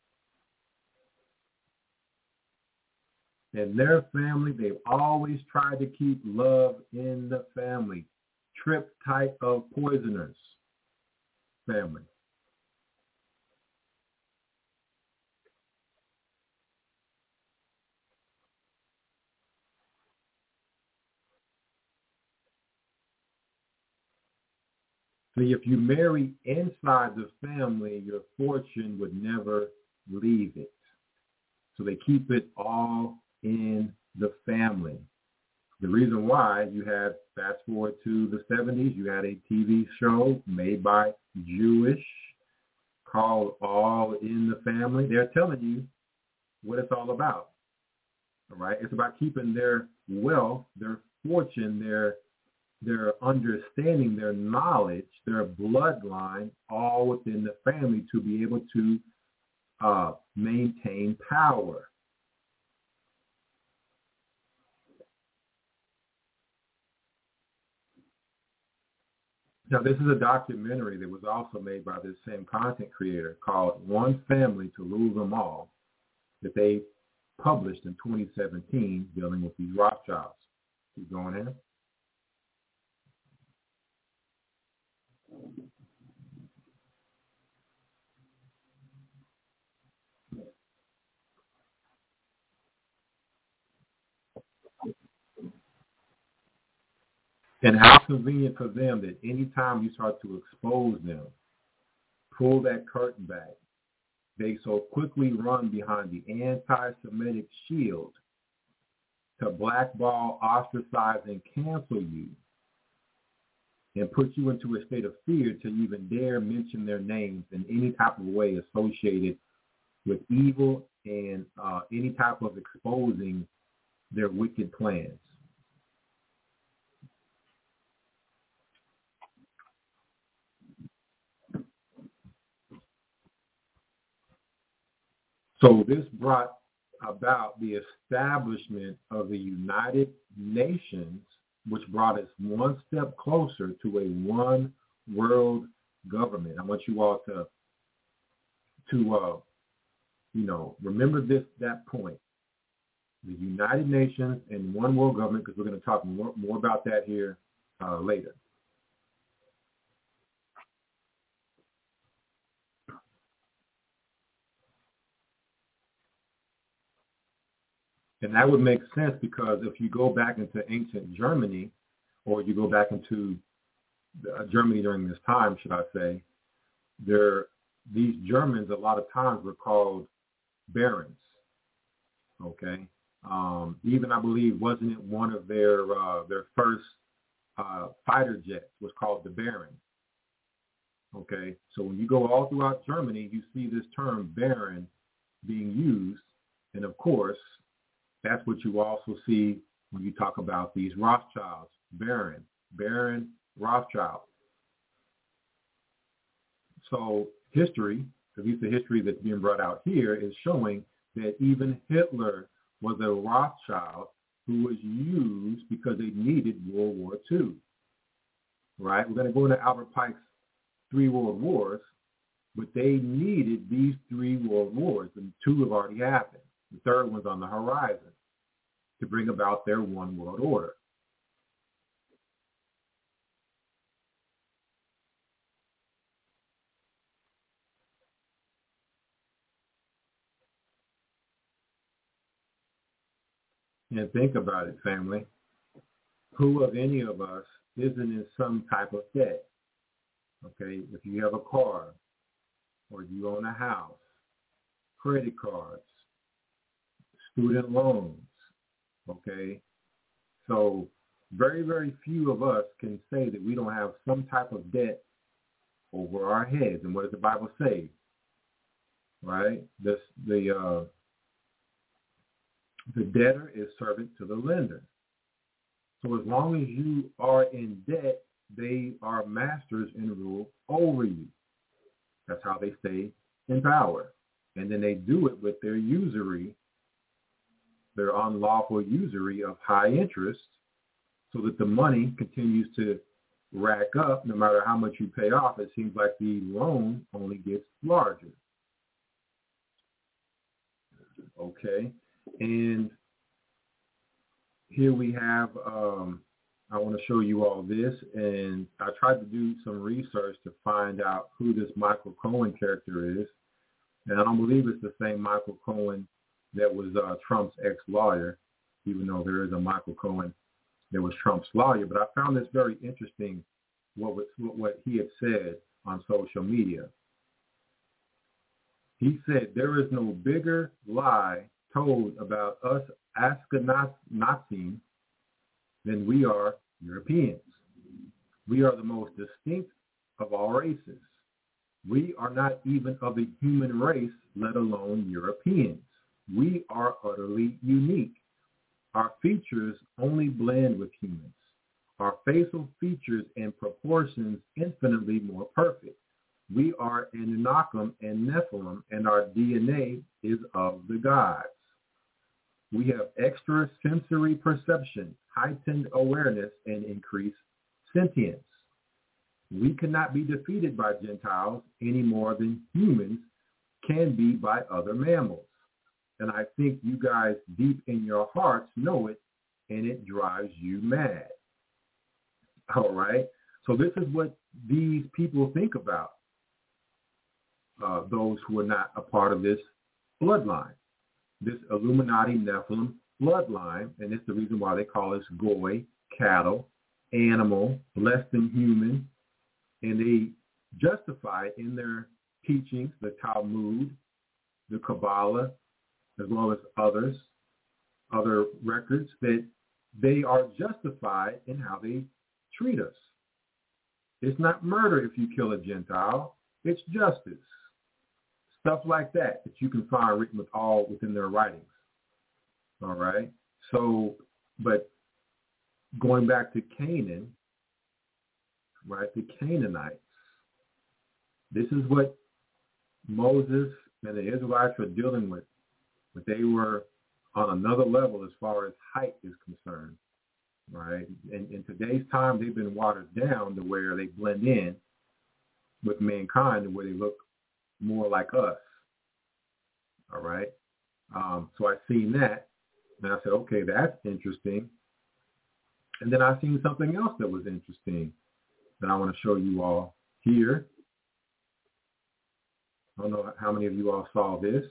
In their family, they've always tried to keep love in the family. Trip type of poisoners family. See, if you marry inside the family, your fortune would never leave it. So they keep it all in the family. The reason why, you had, fast forward to the 70s, you had a TV show made by Jewish called All in the Family. They're telling you what it's all about. All right? It's about keeping their wealth, their fortune, their their understanding, their knowledge, their bloodline, all within the family to be able to maintain power. Now, this is a documentary that was also made by this same content creator called One Family to Rule Them All, that they published in 2017 dealing with these Rothschilds. Keep going here. And how convenient for them that any time you start to expose them, pull that curtain back, they so quickly run behind the anti-Semitic shield to blackball, ostracize, and cancel you and put you into a state of fear to even dare mention their names in any type of way associated with evil and any type of exposing their wicked plans. So this brought about the establishment of the United Nations, which brought us one step closer to a one world government. I want you all to remember that point. The United Nations and one world government, because we're going to talk more about that here later. And that would make sense because if you go back into ancient Germany, or you go back into Germany during this time, should I say, these Germans a lot of times were called barons. Okay, even I believe wasn't it one of their first fighter jets was called the Baron. Okay, so when you go all throughout Germany, you see this term baron being used, and of course, that's what you also see when you talk about these Rothschilds, Baron Rothschild. So history, at least the history that's being brought out here, is showing that even Hitler was a Rothschild who was used because they needed World War II. Right? We're going to go into Albert Pike's 3 World Wars, but they needed these 3 World Wars, and 2 have already happened. The 3rd one's on the horizon to bring about their one world order. And think about it, family. Who of any of us isn't in some type of debt? Okay, if you have a car, or you own a house, credit cards, student loans, okay? So very, very few of us can say that we don't have some type of debt over our heads. And what does the Bible say? Right? The debtor is servant to the lender. So as long as you are in debt, they are masters and rule over you. That's how they stay in power. And then they do it with their usury, their unlawful usury of high interest, so that the money continues to rack up. No matter how much you pay off, it seems like the loan only gets larger. Okay, and here we have, I want to show you all this, and I tried to do some research to find out who this Michael Cohen character is, and I don't believe it's the same Michael Cohen that was Trump's ex-lawyer, even though there is a Michael Cohen that was Trump's lawyer. But I found this very interesting, what he had said on social media. He said, there is no bigger lie told about us Ashkenazim than we are Europeans. We are the most distinct of all races. We are not even of the human race, let alone Europeans. We are utterly unique. Our features only blend with humans. our facial features and proportions infinitely more perfect. We are Anunnaki and Nephilim, and our DNA is of the gods. We have extrasensory perception, heightened awareness, and increased sentience. We cannot be defeated by Gentiles any more than humans can be by other mammals. And I think you guys deep in your hearts know it, and it drives you mad. All right? So this is what these people think about, those who are not a part of this bloodline, this Illuminati Nephilim bloodline, and it's the reason why they call us goy, cattle, animal, less than human, and they justify in their teachings, the Talmud, the Kabbalah, as well as other records, that they are justified in how they treat us. It's not murder if you kill a Gentile. It's justice. Stuff like that you can find written within their writings. All right? So, but going back to Canaan, right, the Canaanites, this is what Moses and the Israelites were dealing with. But they were on another level as far as height is concerned, right? And in today's time, they've been watered down to where they blend in with mankind, to where they look more like us, all right? So I seen that, and I said, okay, that's interesting. And then I seen something else that was interesting that I want to show you all here. I don't know how many of you all saw this.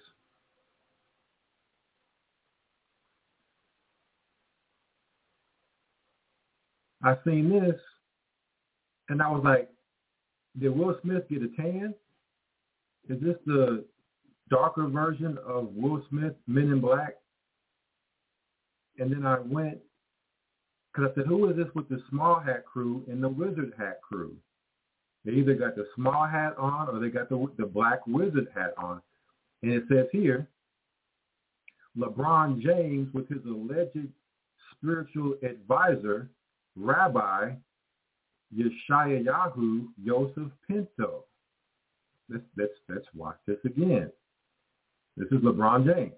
I seen this, and I was like, did Will Smith get a tan? Is this the darker version of Will Smith, Men in Black? And then I went, because I said, who is this with the small hat crew and the wizard hat crew? They either got the small hat on or they got the black wizard hat on. And it says here, LeBron James with his alleged spiritual advisor, Rabbi Yeshayahu Yosef Pinto. Let's watch this again. This is LeBron James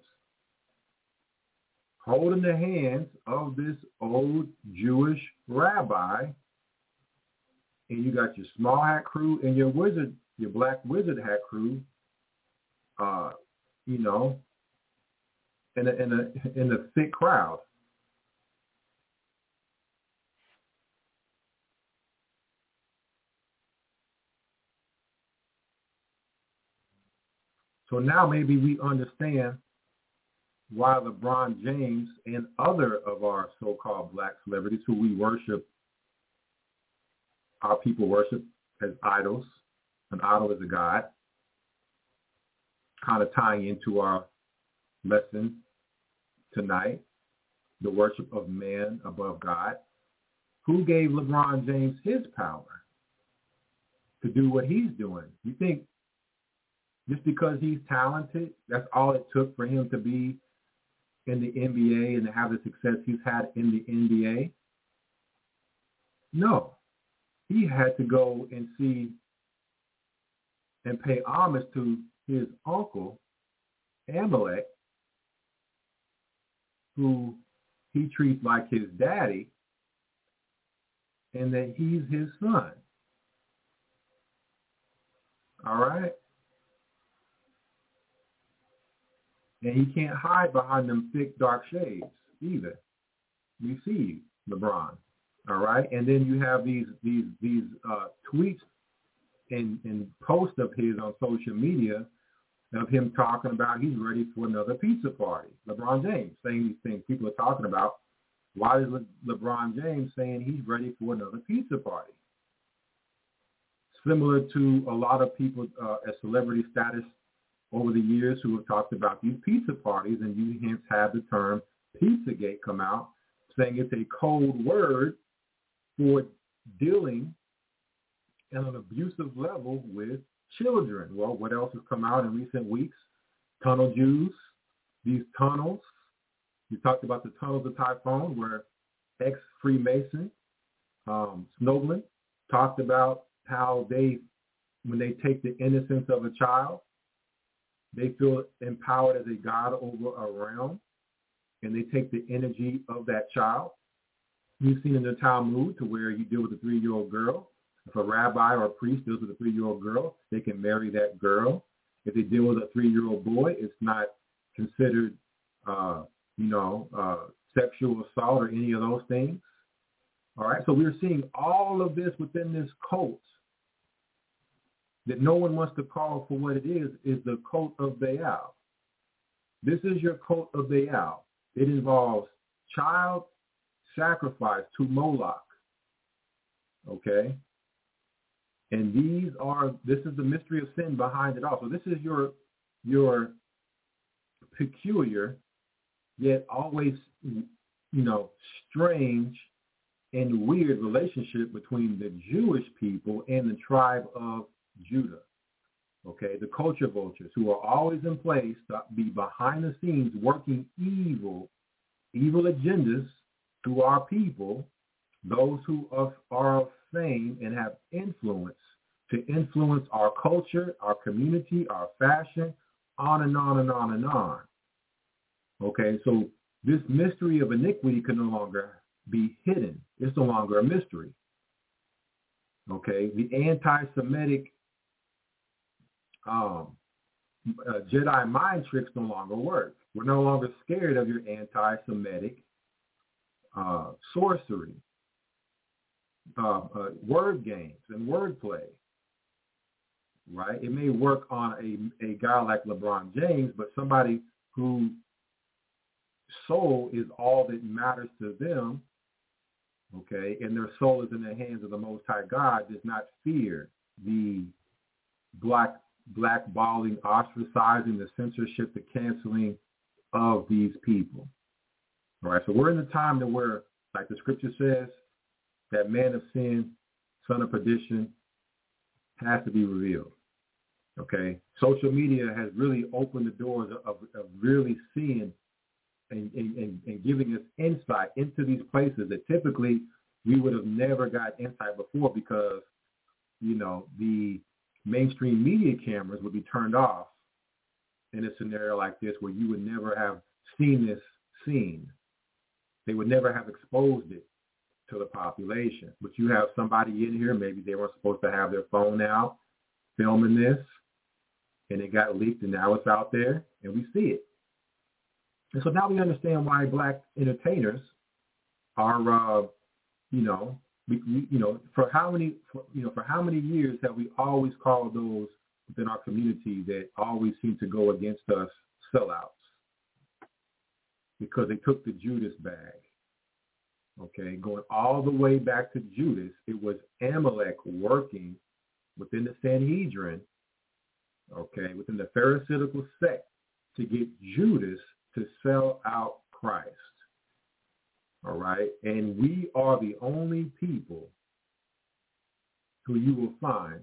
holding the hands of this old Jewish rabbi, and you got your small hat crew and your black wizard hat crew, in a thick crowd. So now maybe we understand why LeBron James and other of our so-called black celebrities who we worship, our people worship as idols. An idol is a god. Kind of tying into our lesson tonight, the worship of man above God. Who gave LeBron James his power to do what he's doing? You think just because he's talented, that's all it took for him to be in the NBA and to have the success he's had in the NBA? No. He had to go and see and pay homage to his uncle, Amalek, who he treats like his daddy, and that he's his son. All right? And he can't hide behind them thick, dark shades either. We see LeBron, all right? And then you have these tweets and posts of his on social media of him talking about he's ready for another pizza party. LeBron James saying these things people are talking about. Why is LeBron James saying he's ready for another pizza party? Similar to a lot of people at celebrity status over the years who have talked about these pizza parties, and you hence have the term Pizzagate come out, saying it's a code word for dealing at an abusive level with children. Well, what else has come out in recent weeks? Tunnel Jews, these tunnels. We talked about the tunnels of Typhon, where ex-Freemason Snowden talked about how when they take the innocence of a child, they feel empowered as a god over a realm, and they take the energy of that child. You've seen in the Talmud to where you deal with a 3-year-old girl. If a rabbi or a priest deals with a 3-year-old girl, they can marry that girl. If they deal with a 3-year-old boy, it's not considered, sexual assault or any of those things. All right, so we're seeing all of this within this cult that no one wants to call for what it is the cult of Baal. This is your cult of Baal. It involves child sacrifice to Moloch. Okay? And this is the mystery of sin behind it all. So this is your peculiar, yet always, strange and weird relationship between the Jewish people and the tribe of Judah. Okay, the culture vultures who are always in place to be behind the scenes working evil agendas through our people, those who are of fame and have influence to influence our culture, our community, our fashion, on and on and on and on. Okay, so this mystery of iniquity can no longer be hidden. It's no longer a mystery. Okay, the anti-Semitic Jedi mind tricks no longer work. We're no longer scared of your anti-Semitic sorcery, word games and wordplay. Right? It may work on a guy like LeBron James, but somebody whose soul is all that matters to them, okay, and their soul is in the hands of the Most High God, does not fear the blackballing, ostracizing, the censorship, the canceling of these people. All right, so we're in the time that where, like the scripture says, that man of sin, son of perdition, has to be revealed. Okay, social media has really opened the doors of really seeing and giving us insight into these places that typically we would have never got insight before because, the mainstream media cameras would be turned off in a scenario like this where you would never have seen this scene. They would never have exposed it to the population. But you have somebody in here, maybe they weren't supposed to have their phone out filming this, and it got leaked, and now it's out there, and we see it. And so now we understand why black entertainers are, for how many years have we always called those within our community that always seem to go against us sellouts? Because they took the Judas bag. Okay, going all the way back to Judas, it was Amalek working within the Sanhedrin, okay, within the Pharisaical sect to get Judas to sell out Christ. All right, and we are the only people who you will find,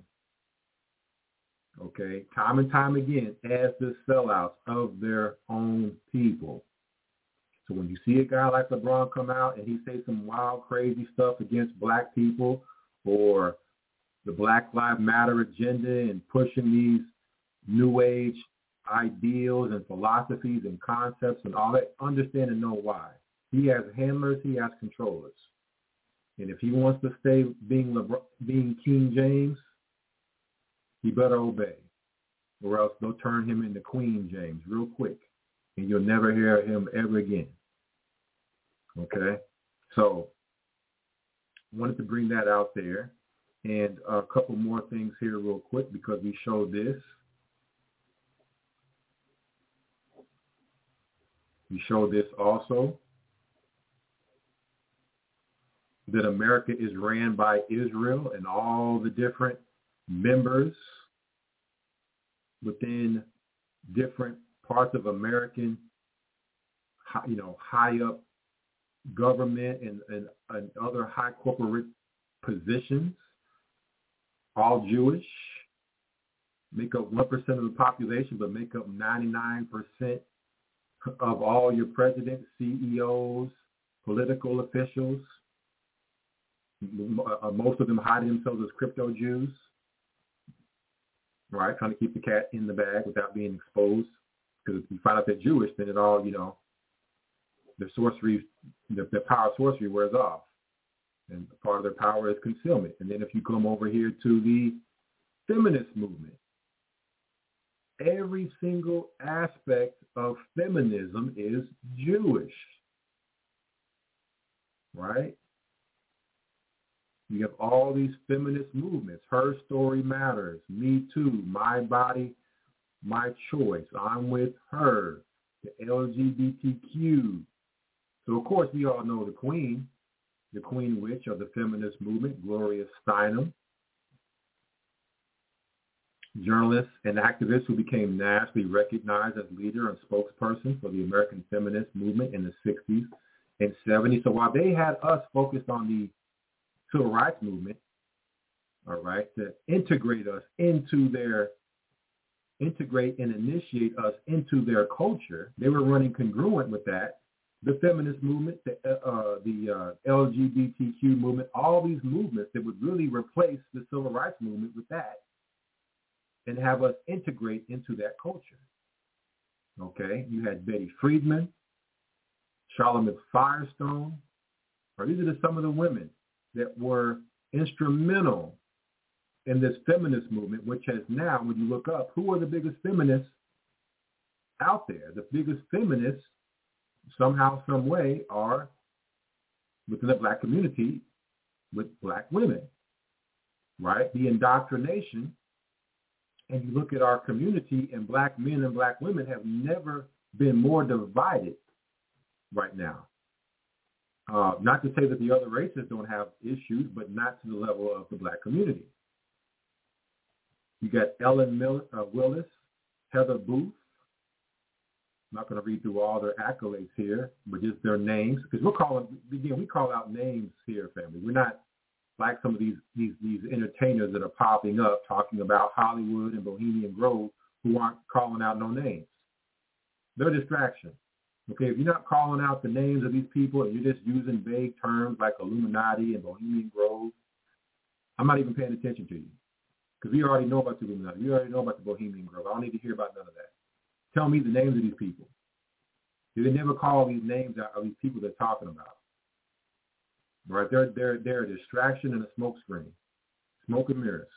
okay, time and time again, as the sellouts of their own people. So when you see a guy like LeBron come out and he say some wild, crazy stuff against black people or the Black Lives Matter agenda and pushing these new age ideals and philosophies and concepts and all that, understand and know why. He has handlers, he has controllers. And if he wants to stay being King James, he better obey, or else they'll turn him into Queen James real quick, and you'll never hear him ever again. Okay? So I wanted to bring that out there. And a couple more things here real quick because we showed this. We showed this also, that America is ran by Israel and all the different members within different parts of American, high up government and other high corporate positions, all Jewish, make up 1% of the population, but make up 99% of all your presidents, CEOs, political officials. Most of them hiding themselves as crypto Jews, right? Trying to keep the cat in the bag without being exposed. Because if you find out they're Jewish, then it all, their sorcery, their power of sorcery wears off. And part of their power is concealment. And then if you come over here to the feminist movement, every single aspect of feminism is Jewish, right? You have all these feminist movements. Her Story Matters, Me Too, My Body, My Choice, I'm with her, the LGBTQ. So, of course, we all know the queen witch of the feminist movement, Gloria Steinem. Journalist and activist who became nationally recognized as leader and spokesperson for the American feminist movement in the 60s and 70s. So while they had us focused on the civil rights movement, all right, to integrate and initiate us into their culture, they were running congruent with that. The feminist movement, the LGBTQ movement, all these movements that would really replace the civil rights movement with that and have us integrate into that culture. Okay, you had Betty Friedman, Charlotte Firestone. These are some of the women that were instrumental in this feminist movement, which has now, when you look up, who are the biggest feminists out there? The biggest feminists, somehow, some way, are within the black community with black women, right? The indoctrination, and you look at our community, and black men and black women have never been more divided right now. Not to say that the other races don't have issues, but not to the level of the black community. You got Ellen Willis, Heather Booth. I'm not going to read through all their accolades here, but just their names, because we call out names here, family. We're not like some of these entertainers that are popping up talking about Hollywood and Bohemian Grove who aren't calling out no names. They're a distraction. Okay, if you're not calling out the names of these people and you're just using vague terms like Illuminati and Bohemian Grove, I'm not even paying attention to you. Because we already know about the Illuminati. We already know about the Bohemian Grove. I don't need to hear about none of that. Tell me the names of these people. They never call these names out of these people they're talking about. Right? They're a distraction and a smokescreen. Smoke and mirrors.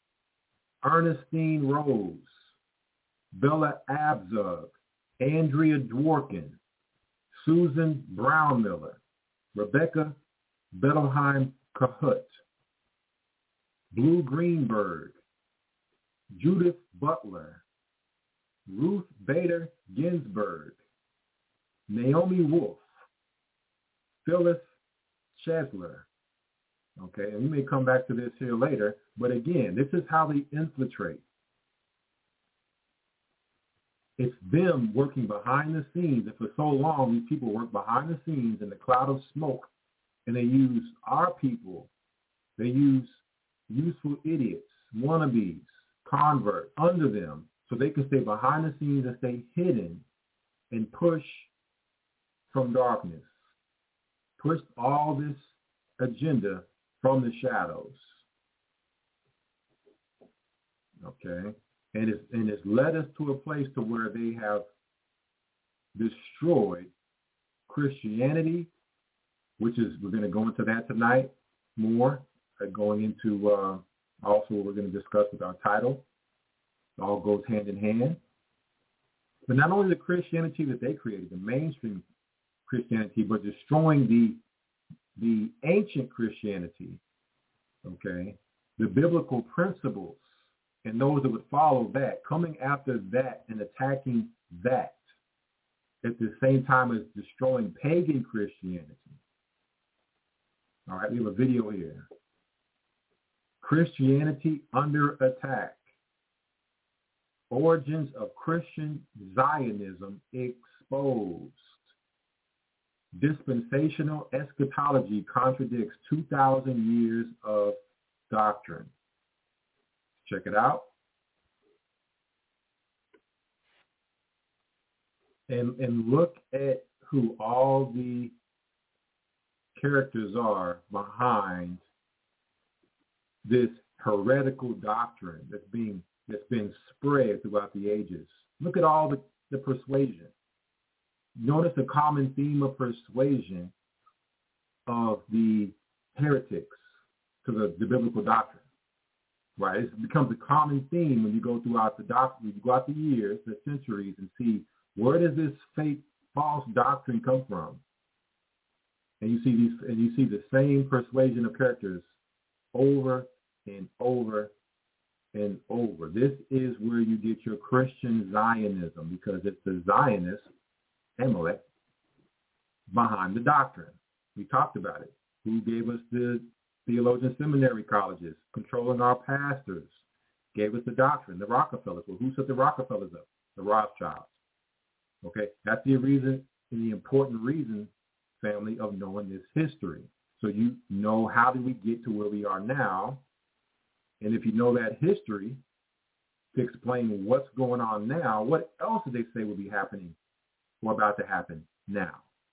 Ernestine Rose, Bella Abzug, Andrea Dworkin, Susan Brownmiller, Rebecca Bettelheim Kahut, Blue Greenberg, Judith Butler, Ruth Bader Ginsburg, Naomi Wolf, Phyllis Chesler. Okay, and we may come back to this here later, but again, this is how they infiltrate. It's them working behind the scenes. And for so long, these people work behind the scenes in the cloud of smoke, and they use our people. They use useful idiots, wannabes, converts under them so they can stay behind the scenes and stay hidden and push from darkness. Push all this agenda from the shadows. Okay? And it's led us to a place to where they have destroyed Christianity, which is, we're going to go into that tonight more, going into also what we're going to discuss with our title. It all goes hand in hand. But not only the Christianity that they created, the mainstream Christianity, but destroying the ancient Christianity, okay, the biblical principles, and those that would follow that, coming after that and attacking that at the same time as destroying pagan Christianity. All right, we have a video here. Christianity under attack. Origins of Christian Zionism exposed. Dispensational eschatology contradicts 2,000 years of doctrine. Check it out. And look at who all the characters are behind this heretical doctrine that's been spread throughout the ages. Look at all the persuasion. Notice the common theme of persuasion of the heretics to the biblical doctrine, right? It becomes a common theme when you go throughout the years, the centuries, and see where does this fake, false doctrine come from? And you see the same persuasion of characters over and over and over. This is where you get your Christian Zionism, because it's the Zionist Amalek behind the doctrine. We talked about it. Who gave us the theologian seminary colleges, controlling our pastors, gave us the doctrine, the Rockefellers. Well, who set the Rockefellers up? The Rothschilds. Okay, that's the reason, the important reason, family, of knowing this history. So you know, how did we get to where we are now? And if you know that history, to explain what's going on now, what else did they say will be happening or about to happen now?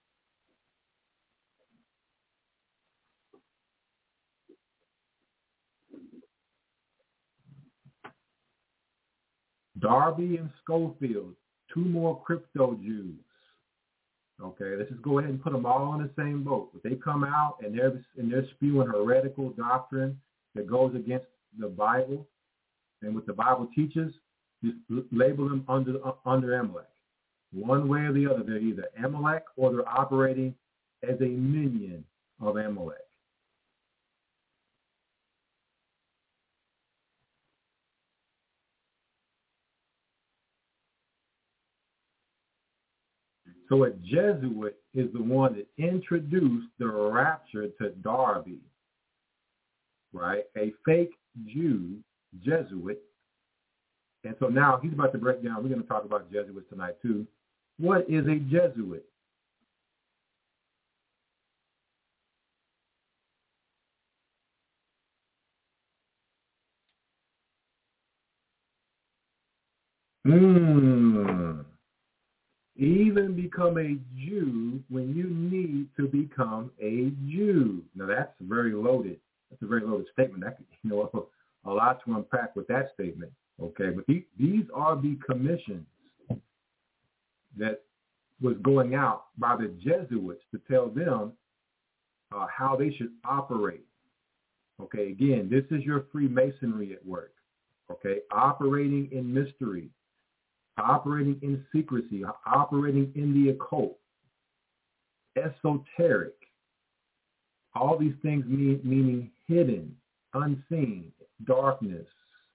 Darby and Schofield, two more crypto Jews. Okay, let's just go ahead and put them all in the same boat. If they come out and they're spewing heretical doctrine that goes against the Bible and what the Bible teaches, just label them under Amalek. One way or the other, they're either Amalek or they're operating as a minion of Amalek. So a Jesuit is the one that introduced the rapture to Darby, right? A fake Jew, Jesuit. And so now he's about to break down. We're going to talk about Jesuits tonight too. What is a Jesuit? Even become a Jew when you need to become a Jew. Now that's very loaded. That's a very loaded statement. That could, a lot to unpack with that statement. Okay, but these are the commissions that was going out by the Jesuits to tell them how they should operate. Okay, again, this is your Freemasonry at work. Okay, operating in mystery, operating in secrecy, operating in the occult, esoteric. All these things meaning hidden, unseen, darkness,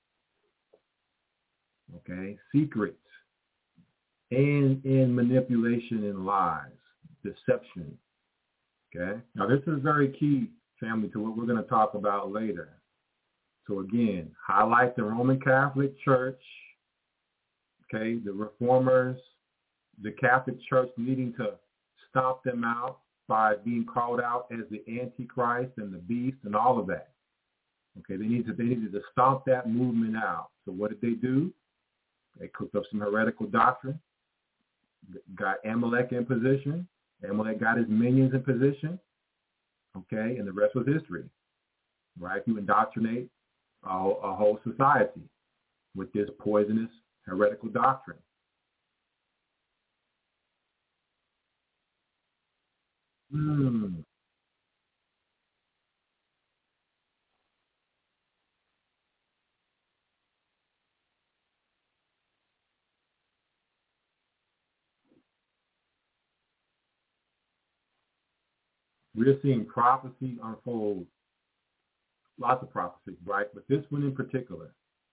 okay, secret, and in manipulation and lies, deception. Okay, now this is very key, family, to what we're going to talk about later. So again, highlight the Roman Catholic Church, okay, the Reformers, the Catholic Church needing to stomp them out by being called out as the Antichrist and the beast and all of that. Okay, they needed to stomp that movement out. So what did they do? They cooked up some heretical doctrine, got Amalek in position. Amalek got his minions in position. Okay, and the rest was history. Right? You indoctrinate a whole society with this poisonous heretical doctrine. We're seeing prophecy unfold, lots of prophecies, right? But this one in particular,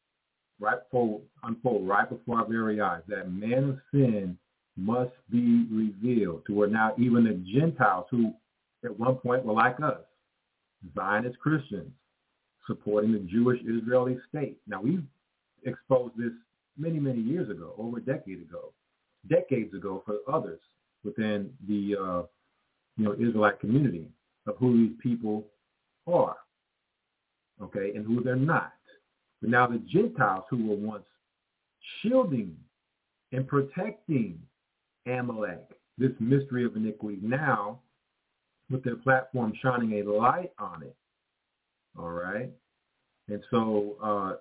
unfold right before our very eyes. That man of sin must be revealed, to where now even the Gentiles, who at one point were like us, Zionist Christians, supporting the Jewish Israeli state. Now we've exposed this many, many years ago, over a decades ago for others within the Israelite community of who these people are, okay, and who they're not. But now the Gentiles, who were once shielding and protecting Amalek, this mystery of iniquity, now with their platform shining a light on it, all right, And so,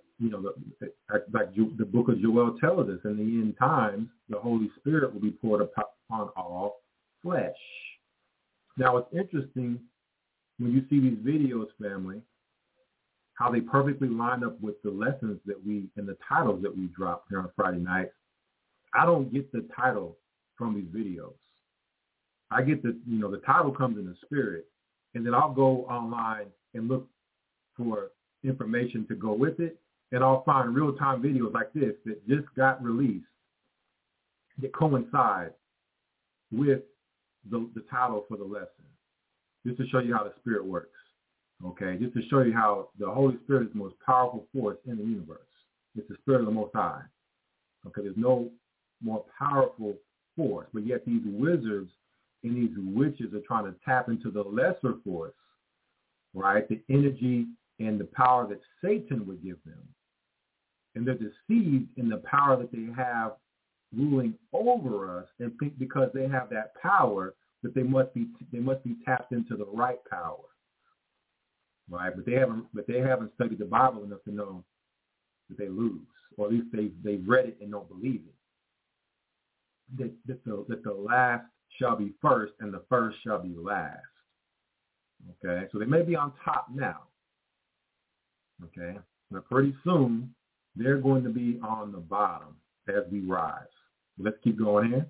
the book of Joel tells us, in the end times, the Holy Spirit will be poured upon all flesh. Now, it's interesting when you see these videos, family, how they perfectly line up with the lessons and the titles that we drop here on Friday nights. I don't get the title from these videos. I get the title comes in the spirit, and then I'll go online and look for information to go with it, and I'll find real-time videos like this that just got released that coincide with the title for the lesson, just to show you how the Spirit works, okay? Just to show you how the Holy Spirit is the most powerful force in the universe. It's the Spirit of the Most High, okay? There's no more powerful force, but yet these wizards and these witches are trying to tap into the lesser force, right? The energy and the power that Satan would give them. And they're deceived in the power that they have ruling over us, and think because they have that power that they must be tapped into the right power, right? But they haven't studied the Bible enough to know that they lose, or at least they've read it and don't believe it. That the last shall be first, and the first shall be last. Okay, so they may be on top now. Okay, but pretty soon they're going to be on the bottom as we rise. Let's keep going here.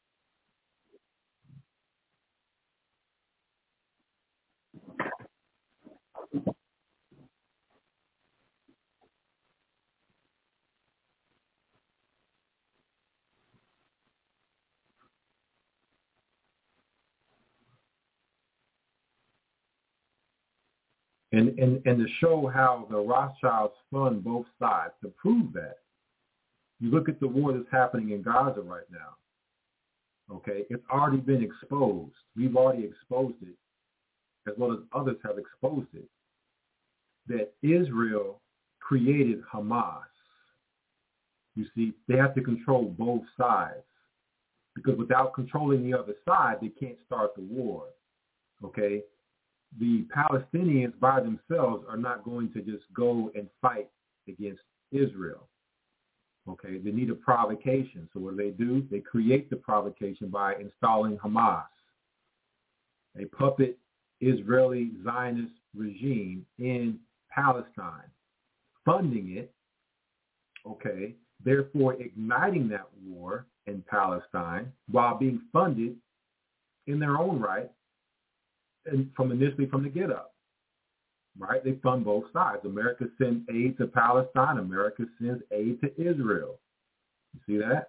And to show how the Rothschilds fund both sides, to prove that, you look at the war that's happening in Gaza right now. Okay, it's already been exposed. We've already exposed it, as well as others have exposed it, that Israel created Hamas. You see, they have to control both sides, because without controlling the other side, they can't start the war. Okay, the Palestinians by themselves are not going to just go and fight against Israel. Okay, they need a provocation. So what do? They create the provocation by installing Hamas, a puppet Israeli Zionist regime in Palestine, funding it, okay, therefore igniting that war in Palestine while being funded in their own right, and initially from the get-up, right? They fund both sides. America sends aid to Palestine. America sends aid to Israel. You see that?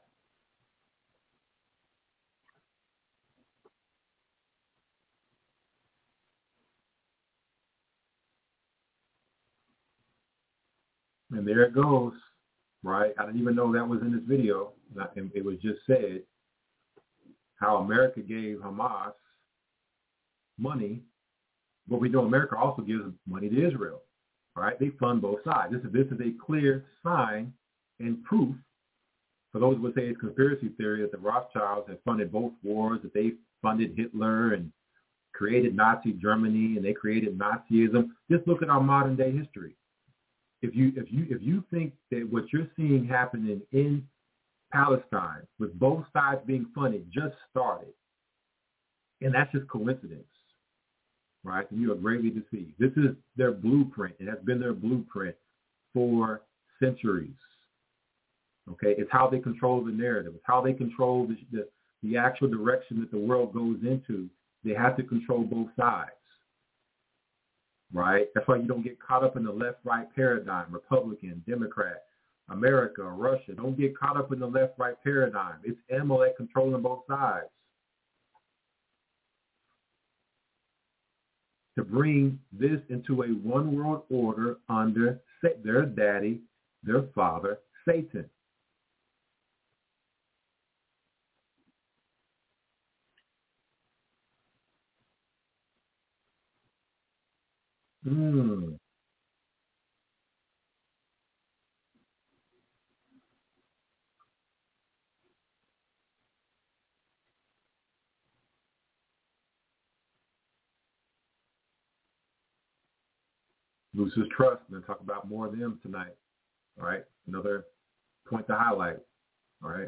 And there it goes, right? I didn't even know that was in this video. It was just said how America gave Hamas money, but we know America also gives money to Israel, right? They fund both sides. This is a clear sign and proof for those who would say it's conspiracy theory that the Rothschilds have funded both wars, that they funded Hitler and created Nazi Germany and they created Nazism. Just look at our modern day history. If you think that what you're seeing happening in Palestine with both sides being funded just started, and that's just coincidence, right? And you are greatly deceived. This is their blueprint. It has been their blueprint for centuries. Okay, it's how they control the narrative. It's how they control the actual direction that the world goes into. They have to control both sides, right? That's why you don't get caught up in the left-right paradigm, Republican, Democrat, America, Russia. Don't get caught up in the left-right paradigm. It's Amalek controlling both sides to bring this into a one-world order under their daddy, their father, Satan. Lucifer's Trust. I'm going to talk about more of them tonight. All right. Another point to highlight. All right.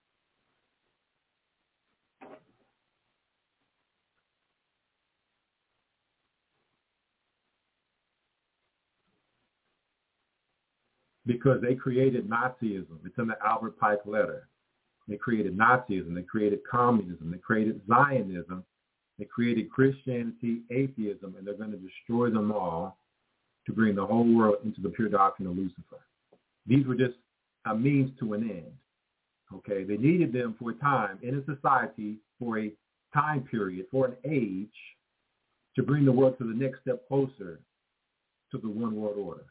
Because they created Nazism. It's in the Albert Pike letter. They created Nazism. They created communism. They created Zionism. They created Christianity, atheism, and they're going to destroy them all to bring the whole world into the pure doctrine of Lucifer. These were just a means to an end. Okay, they needed them for a time in a society, for a time period, for an age, to bring the world to the next step closer to the one world order.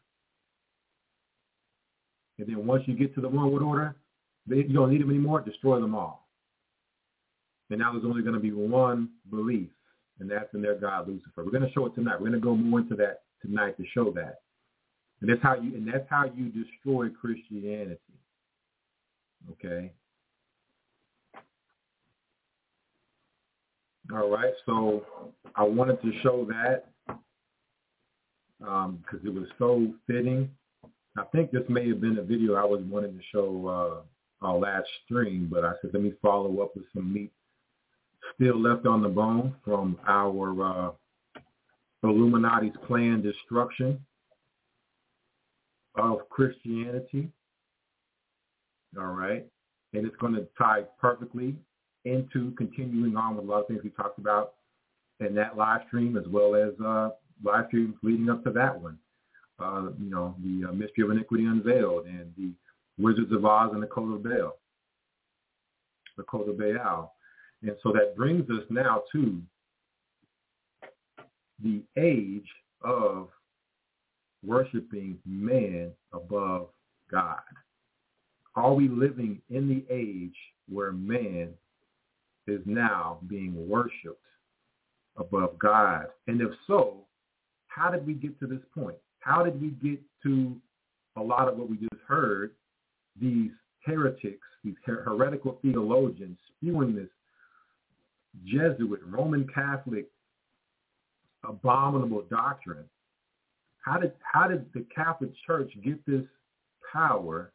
And then once you get to the one world order, you don't need them anymore, destroy them all. And now there's only going to be one belief, and that's in their God, Lucifer. We're going to show it tonight. We're going to go more into that tonight to show that. And that's how you destroy Christianity. Okay. All right. So I wanted to show that because it was so fitting. I think this may have been a video I was wanting to show our last stream, but I said let me follow up with some meat still left on the bone from our Illuminati's planned destruction of Christianity. All right. And it's going to tie perfectly into continuing on with a lot of things we talked about in that live stream, as well as live streams leading up to that one. The Mystery of Iniquity Unveiled and the Wizards of Oz and the Code of Baal. The Code of Baal. And so that brings us now to the age of worshiping man above God. Are we living in the age where man is now being worshipped above God? And if so, how did we get to this point? How did we get to a lot of what we just heard, these heretics, these heretical theologians spewing this Jesuit, Roman Catholic, abominable doctrine? How did the Catholic Church get this power,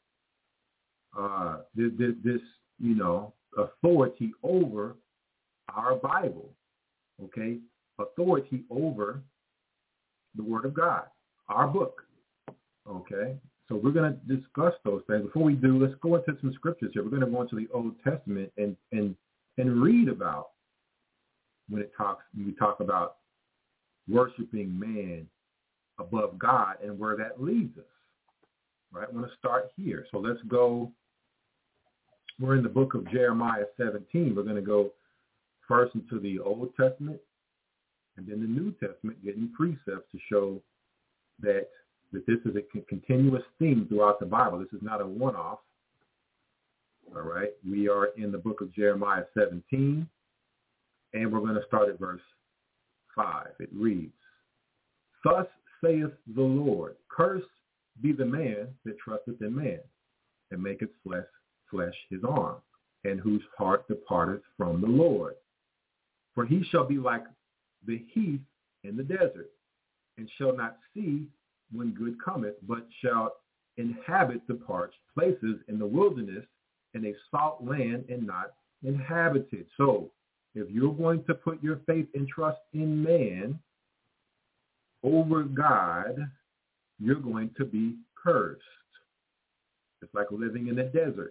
this authority over our Bible? Okay, authority over the Word of God, our book. Okay, so we're going to discuss those things. Before we do, let's go into some scriptures here. We're going to go into the Old Testament and read about when we talk about worshiping man above God and where that leads us. Right? I want to start here. So let's go. We're in the book of Jeremiah 17. We're going to go first into the Old Testament and then the New Testament, getting precepts to show that this is a continuous theme throughout the Bible. This is not a one-off. All right. We are in the book of Jeremiah 17, and we're going to start at verse 5. It reads, "Thus saith the Lord, cursed be the man that trusteth in man, and maketh flesh his arm, and whose heart departeth from the Lord. For he shall be like the heath in the desert, and shall not see when good cometh, but shall inhabit the parched places in the wilderness, in a salt land and not inhabited." So if you're going to put your faith and trust in man over God, you're going to be cursed. It's like living in the desert.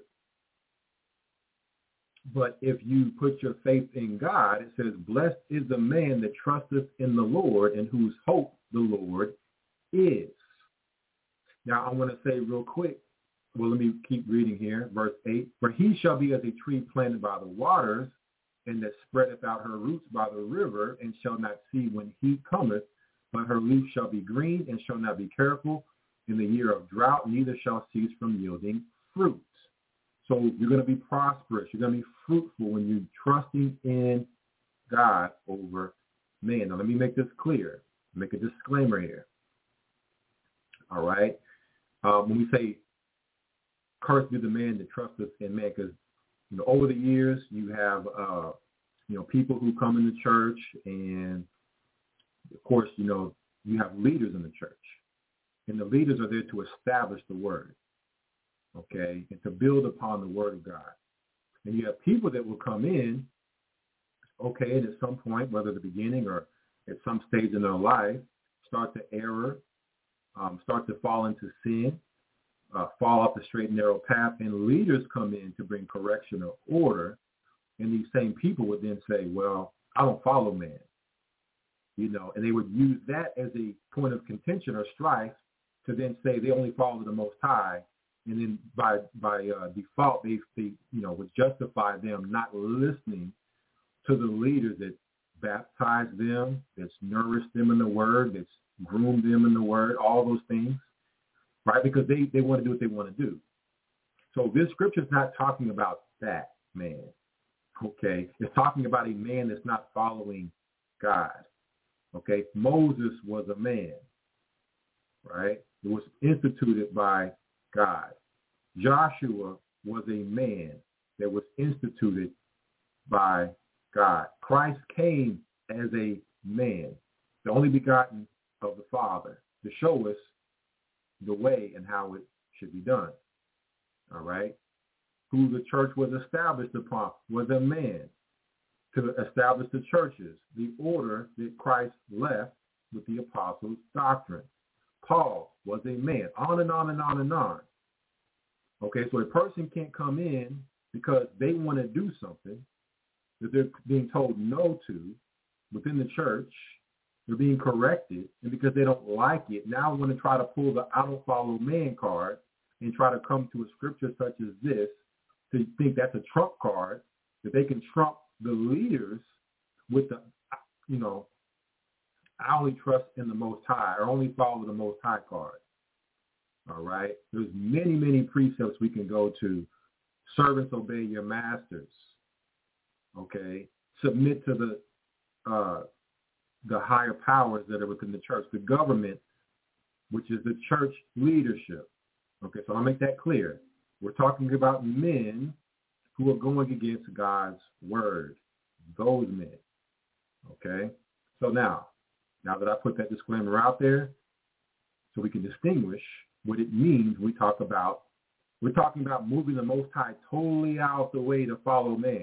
But if you put your faith in God, it says, "Blessed is the man that trusteth in the Lord, and whose hope the Lord is." Now, I want to say real quick, well, let me keep reading here, verse 8. "For he shall be as a tree planted by the waters, and that spreadeth out her roots by the river, and shall not see when heat cometh, but her leaf shall be green, and shall not be careful in the year of drought, neither shall cease from yielding fruit." So you're going to be prosperous. You're going to be fruitful when you're trusting in God over man. Now, let me make this clear. Make a disclaimer here. All right? When we say, "Cursed be the man that trusteth in man," because over the years you have people who come into church, and of course you have leaders in the church. And the leaders are there to establish the word, okay, and to build upon the word of God. And you have people that will come in, okay, and at some point, whether at the beginning or at some stage in their life, start to err, start to fall into sin, fall off the straight and narrow path, and leaders come in to bring correction or order. And these same people would then say, well, I don't follow man, you know, and they would use that as a point of contention or strife to then say they only follow the Most High. And then by default, they would justify them not listening to the leaders that baptized them, that's nourished them in the word, that's groomed them in the word, all those things, right? Because they want to do what they want to do. So this scripture is not talking about that man, okay? It's talking about a man that's not following God, okay? Moses was a man, right? It was instituted by God. Joshua was a man that was instituted by God. Christ came as a man, the only begotten of the Father, to show us the way and how it should be done. All right? Who the church was established upon was a man to establish the churches, the order that Christ left with the apostles' doctrine. Paul was a man, on and on and on and on. Okay, so a person can't come in because they want to do something that they're being told no to within the church. They're being corrected, and because they don't like it, now want to try to pull the I don't follow man card and try to come to a scripture such as this to think that's a trump card, that they can trump the leaders with the, you know, I only trust in the Most High or only follow the Most High card. All right? There's many, many precepts we can go to. Servants, obey your masters. Okay? Submit to the higher powers that are within the church, the government, which is the church leadership. Okay, so I'll make that clear. We're talking about men who are going against God's word, those men. Okay, so now that I put that disclaimer out there, so we can distinguish what it means we're talking about moving the Most High totally out the way to follow man.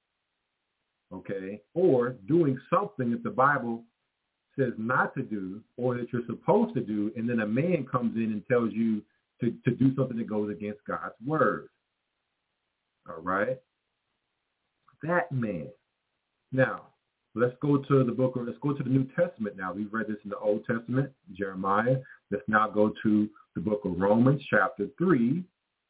Okay, or doing something that the Bible says not to do or that you're supposed to do, and then a man comes in and tells you to do something that goes against God's word. All right? That man. Now, let's go to the New Testament now. We've read this in the Old Testament, Jeremiah. Let's now go to the book of Romans, chapter 3.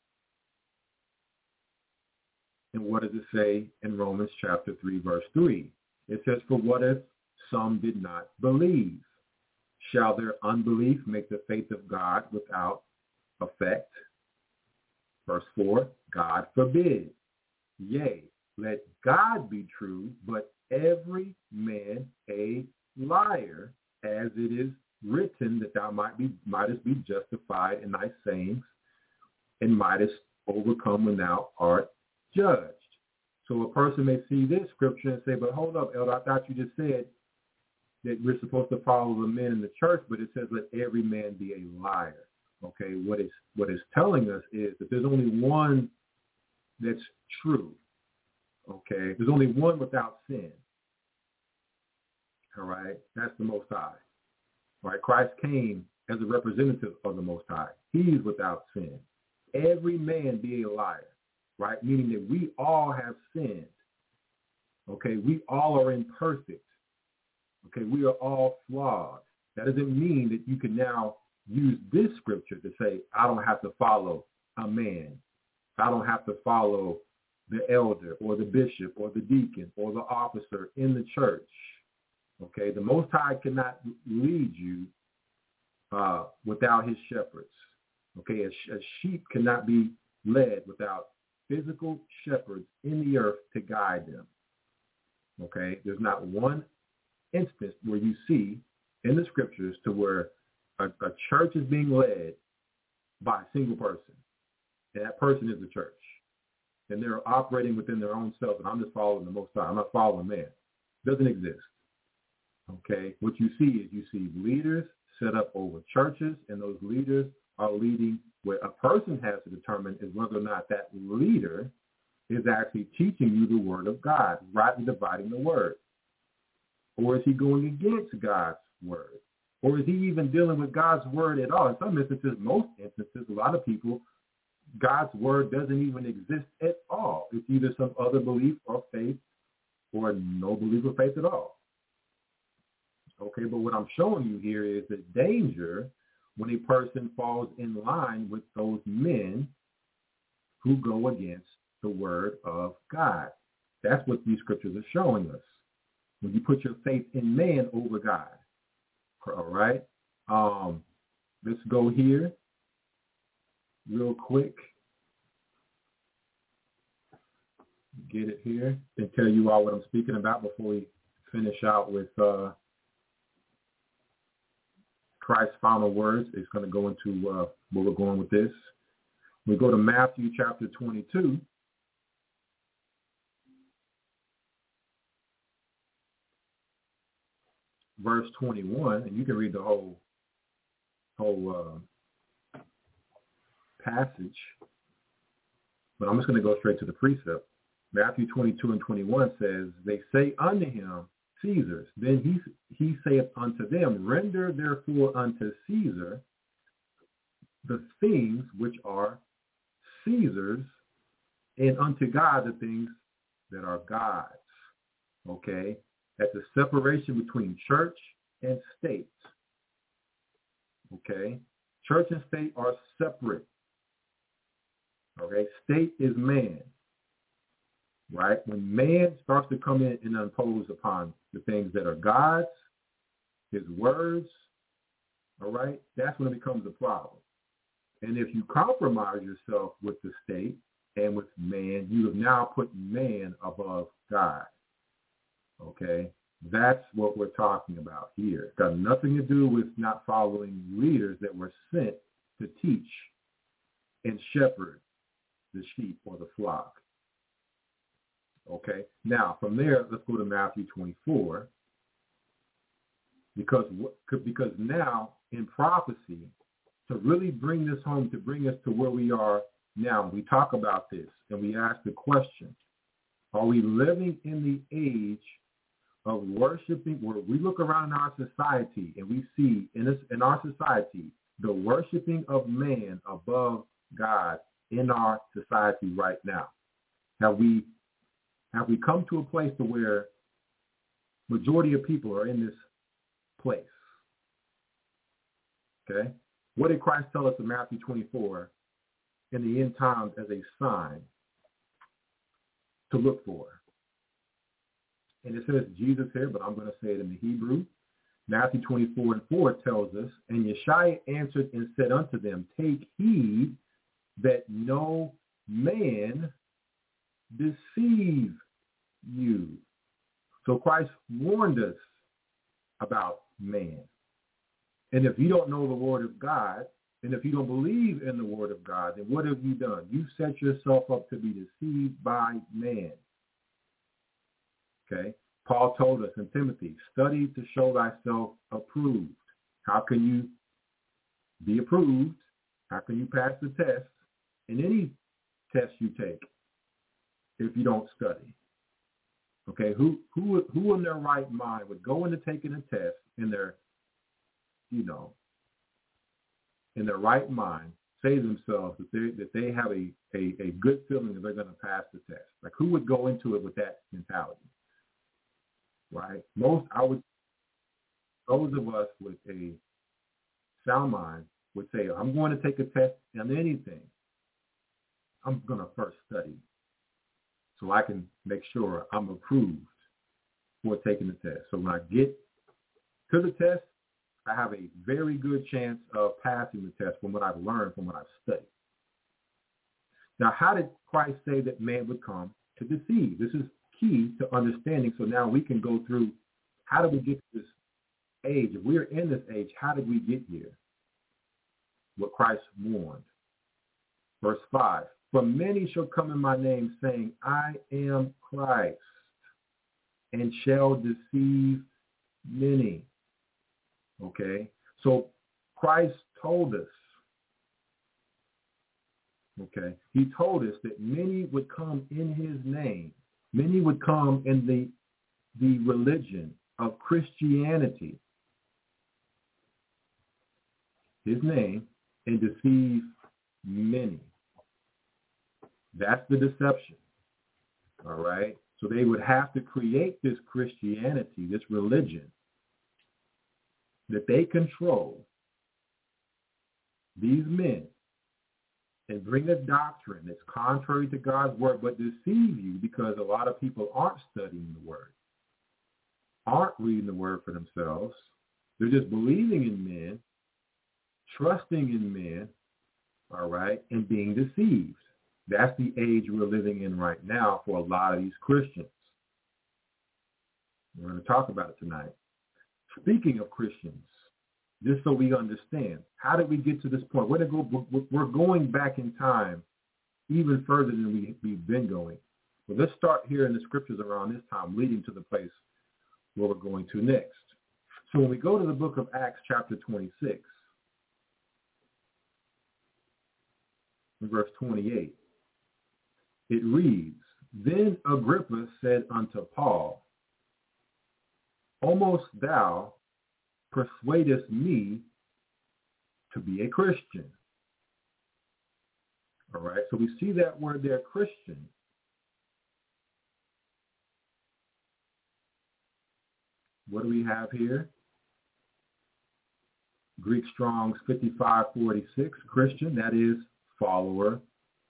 And what does it say in Romans chapter 3, verse 3? It says, for what if some did not believe? Shall their unbelief make the faith of God without effect? Verse 4, God forbid. Yea, let God be true, but every man a liar, as it is written, that thou mightest be justified in thy sayings, and mightest overcome when thou art judged. So a person may see this scripture and say, but hold up, Elder, I thought you just said that we're supposed to follow the men in the church, but it says let every man be a liar. Okay, what it's telling us is that there's only one that's true. Okay, there's only one without sin. All right, that's the Most High. All right, Christ came as a representative of the Most High. He's without sin. Every man be a liar. Right? Meaning that we all have sinned. Okay? We all are imperfect. Okay? We are all flawed. That doesn't mean that you can now use this scripture to say, I don't have to follow a man. I don't have to follow the elder or the bishop or the deacon or the officer in the church. Okay? The Most High cannot lead you without his shepherds. Okay? A sheep cannot be led without physical shepherds in the earth to guide them. Okay? There's not one instance where you see in the scriptures to where a church is being led by a single person. And that person is the church. And they're operating within their own self, and I'm just following the Most High. I'm not following man. It doesn't exist. Okay? What you see is you see leaders set up over churches, and those leaders are leading. What a person has to determine is whether or not that leader is actually teaching you the word of God, rightly dividing the word. Or is he going against God's word? Or is he even dealing with God's word at all? In some instances, most instances, a lot of people, God's word doesn't even exist at all. It's either some other belief or faith or no belief or faith at all. Okay, but what I'm showing you here is the danger when a person falls in line with those men who go against the word of God. That's what these scriptures are showing us. When you put your faith in man over God. All right? Let's go here real quick. Get it here and tell you all what I'm speaking about before we finish out with Christ's final words. It's going to go into where we're going with this. We go to Matthew chapter 22. Verse 21, and you can read the whole passage, but I'm just going to go straight to the precept. Matthew 22 and 21 says, they say unto him, Caesar's. Then he saith unto them, render therefore unto Caesar the things which are Caesar's, and unto God the things that are God's. Okay? At the separation between church and state. Okay? Church and state are separate. Okay? State is man. Right? When man starts to come in and impose upon the things that are God's, his words, all right, that's when it becomes a problem. And if you compromise yourself with the state and with man, you have now put man above God. Okay, that's what we're talking about here. It's got nothing to do with not following leaders that were sent to teach and shepherd the sheep or the flock. Okay, now from there, let's go to Matthew 24. Because now in prophecy, to really bring this home, to bring us to where we are now, we talk about this and we ask the question, are we living in the age of worshiping, where we look around our society and we see in our society the worshiping of man above God in our society right now? Have we come to a place to where majority of people are in this place? Okay? What did Christ tell us in Matthew 24 in the end times as a sign to look for? And it says Jesus here, but I'm going to say it in the Hebrew. Matthew 24 and 4 tells us, and Yeshua answered and said unto them, take heed that no man deceive you. So Christ warned us about man. And if you don't know the word of God, and if you don't believe in the word of God, then what have you done? You've set yourself up to be deceived by man. Okay? Paul told us in Timothy, study to show thyself approved. How can you be approved? How can you pass the test in any test you take if you don't study? Okay, who in their right mind would go into taking a test in their, in their right mind, say to themselves that they have a good feeling that they're going to pass the test? Like, who would go into it with that mentality? Right? Those of us with a sound mind would say, I'm going to take a test on anything. I'm going to first study so I can make sure I'm approved for taking the test. So when I get to the test, I have a very good chance of passing the test from what I've learned, from what I've studied. Now, how did Christ say that man would come to deceive? This is key to understanding. So now we can go through, how did we get to this age? If we're in this age, how did we get here? What Christ warned. Verse 5, for many shall come in my name, saying, I am Christ, and shall deceive many. Okay? So Christ told us, okay, he told us that many would come in his name. Many would come in the religion of Christianity, his name, and deceive many. That's the deception, all right? So they would have to create this Christianity, this religion, that they control, these men, and bring a doctrine that's contrary to God's word, but deceive you because a lot of people aren't studying the word, aren't reading the word for themselves. They're just believing in men, trusting in men, all right, and being deceived. That's the age we're living in right now for a lot of these Christians. We're going to talk about it tonight. Speaking of Christians, just so we understand, how did we get to this point? We're going back in time even further than we've been going. Well, let's start here in the scriptures around this time, leading to the place where we're going to next. So when we go to the book of Acts chapter 26, in verse 28, it reads, Then Agrippa said unto Paul, Almost thou persuadest me to be a Christian. All right, so we see that word there, Christian. What do we have here? Greek Strong's 5546, Christian, that is follower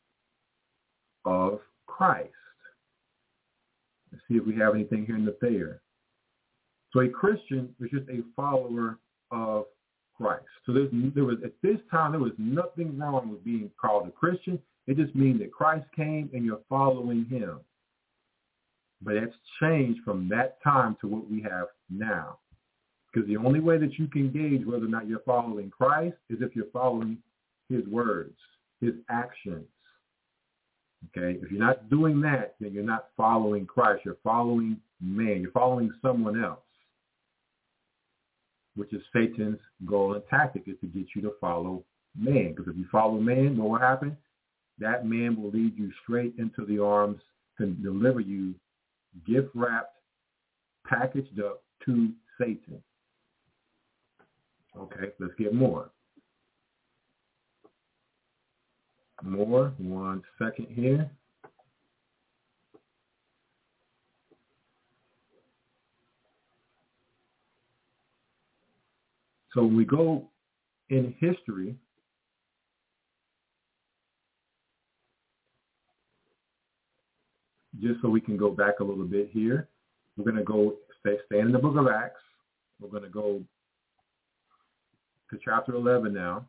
of Christ. Let's see if we have anything here in the Thayer. So a Christian is just a follower of Christ. So there was at this time, there was nothing wrong with being called a Christian. It just means that Christ came and you're following him. But it's changed from that time to what we have now. Because the only way that you can gauge whether or not you're following Christ is if you're following his words, his actions. Okay? If you're not doing that, then you're not following Christ. You're following man. You're following someone else, which is Satan's goal and tactic, is to get you to follow man. Because if you follow man, what will happen? That man will lead you straight into the arms to deliver you gift-wrapped, packaged up to Satan. Okay, let's get more. More, 1 second here. So when we go in history, just so we can go back a little bit here, we're going to go stay in the book of Acts. We're going to go to chapter 11 now.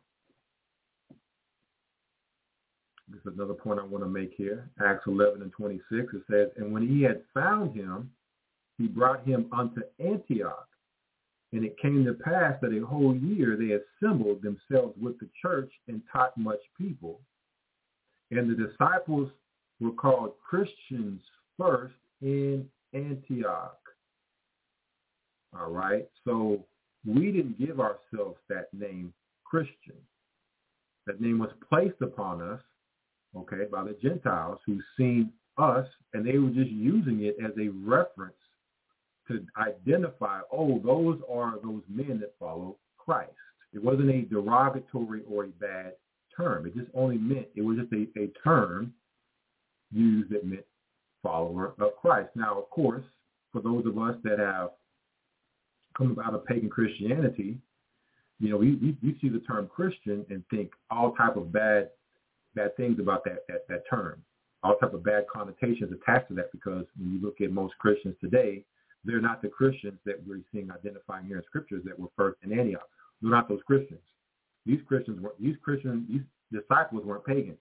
This is another point I want to make here. Acts 11 and 26, it says, And when he had found him, he brought him unto Antioch. And it came to pass that a whole year they assembled themselves with the church and taught much people. And the disciples were called Christians first in Antioch. All right. So we didn't give ourselves that name Christian. That name was placed upon us, okay, by the Gentiles who seen us, and they were just using it as a reference to identify, oh, those are those men that follow Christ. It wasn't a derogatory or a bad term. It just only meant, it was just a term used that meant follower of Christ. Now, of course, for those of us that have come out of pagan Christianity, you know, we see the term Christian and think all type of bad things about that term, all type of bad connotations attached to that, because when you look at most Christians today, they're not the Christians that we're seeing identifying here in scriptures that were first in Antioch. They're not those Christians. These disciples weren't pagans,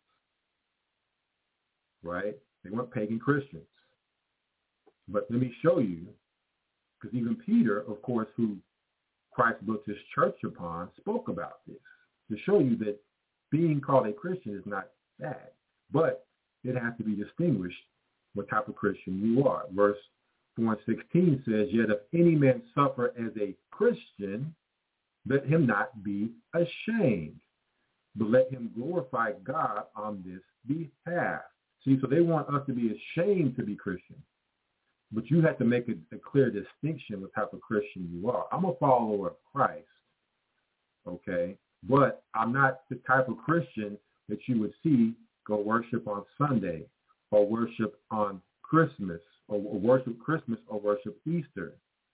right? They weren't pagan Christians. But let me show you, because even Peter, of course, who Christ built his church upon, spoke about this, to show you that being called a Christian is not bad, but it has to be distinguished what type of Christian you are. Verse 4 and 16 says, Yet if any man suffer as a Christian, let him not be ashamed, but let him glorify God on this behalf. See, so they want us to be ashamed to be Christian. But you have to make a clear distinction with type of Christian you are. I'm a follower of Christ, okay? But I'm not the type of Christian that you would see go worship on Sunday or worship on Christmas or worship Christmas or worship Easter,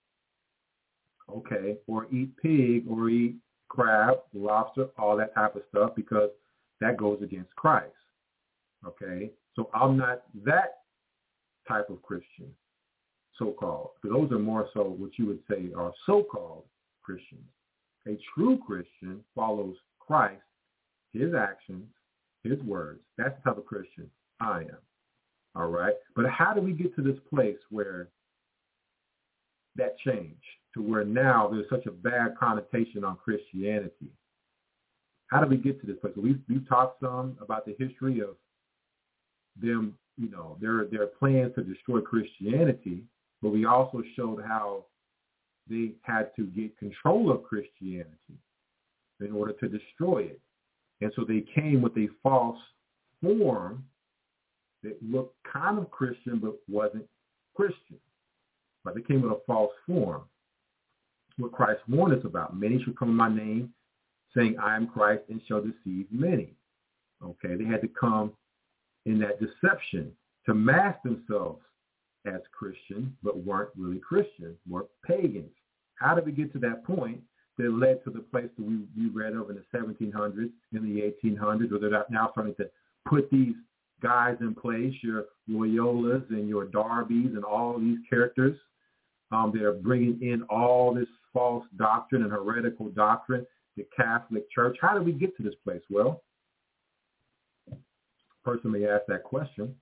okay? Or eat pig or eat crab, lobster, all that type of stuff, because that goes against Christ, okay? So I'm not that type of Christian, so-called. So those are more so what you would say are so-called Christians. A true Christian follows Christ, his actions, his words. That's the type of Christian I am, all right? But how do we get to this place where that change, to where now there's such a bad connotation on Christianity? How do we get to this place? We've talked some about the history of them, you know, their plans to destroy Christianity, but we also showed how they had to get control of Christianity in order to destroy it. And so they came with a false form that looked kind of Christian but wasn't Christian. But they came with a false form. What Christ warned us about. Many shall come in my name, saying, I am Christ, and shall deceive many. Okay, they had to come in that deception to mask themselves as Christian, but weren't really Christian, were pagans. How did we get to that point that led to the place that we read of in the 1700s, in the 1800s, where they're now starting to put these guys in place, your Loyolas and your Darbys and all these characters that are bringing in all this false doctrine and heretical doctrine, the Catholic Church. How did we get to this place? Well, a person may ask that question.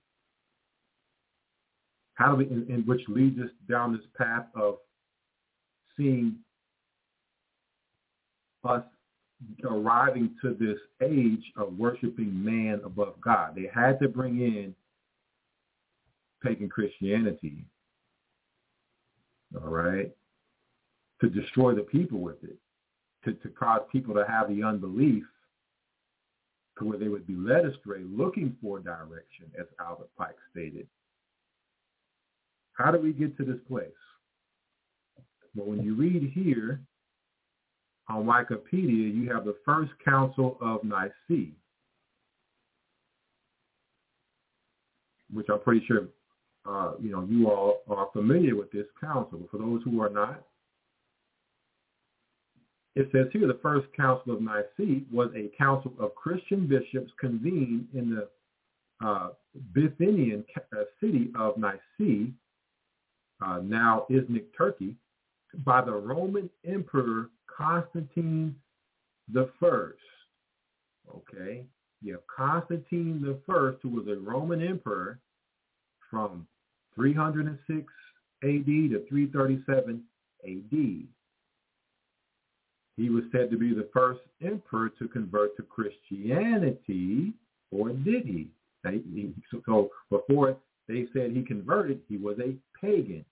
How do we, in which leads us down this path of seeing us arriving to this age of worshiping man above God. They had to bring in pagan Christianity, all right, to destroy the people with it, to cause people to have the unbelief to where they would be led astray looking for direction, as Albert Pike stated. How do we get to this place? Well, when you read here on Wikipedia, you have the First Council of Nicaea, which I'm pretty sure you all are familiar with this council. But for those who are not, it says here the First Council of Nicaea was a council of Christian bishops convened in the Bithynian city of Nicaea, now Iznik, Turkey, by the Roman Emperor Constantine the First. Okay, you have Constantine the First, who was a Roman emperor from 306 AD to 337 AD. He was said to be the first emperor to convert to Christianity, or did he? So before they said he converted, he was a pagan.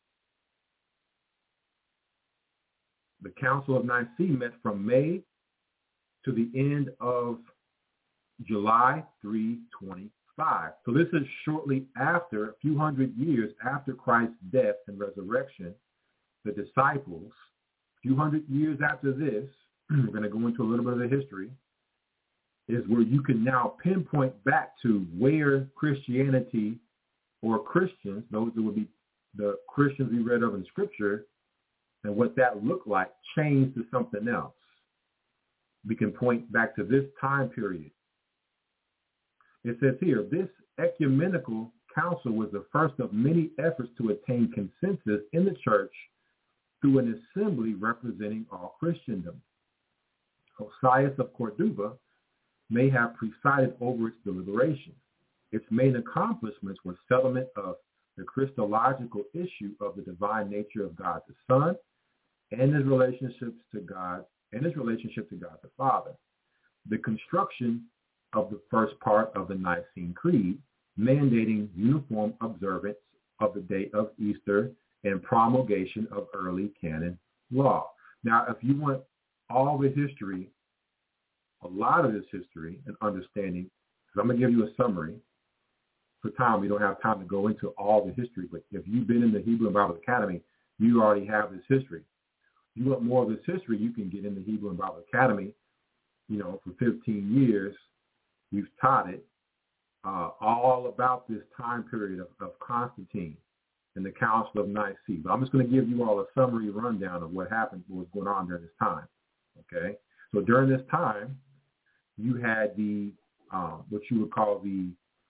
The Council of Nicaea met from May to the end of July 325. So this is shortly after, a few hundred years after Christ's death and resurrection. The disciples, a few hundred years after this, we're going to go into a little bit of the history, is where you can now pinpoint back to where Christianity or Christians, those that would be the Christians we read of in Scripture, and what that looked like changed to something else. We can point back to this time period. It says here, this ecumenical council was the first of many efforts to attain consensus in the church through an assembly representing all Christendom. Osias of Cordoba may have presided over its deliberation. Its main accomplishments were settlement of the Christological issue of the divine nature of God the Son and his relationships to God and his relationship to God the Father. The construction of the first part of the Nicene Creed, mandating uniform observance of the date of Easter and promulgation of early canon law. Now, if you want all the history, a lot of this history and understanding, because I'm going to give you a summary. For time, we don't have time to go into all the history, but if you've been in the Hebrew and Bible Academy, you already have this history. If you want more of this history, you can get in the Hebrew and Bible Academy. For 15 years, we've taught it all about this time period of Constantine and the Council of Nicaea. But I'm just going to give you all a summary rundown of what happened, what was going on during this time. Okay, so during this time, you had the what you would call the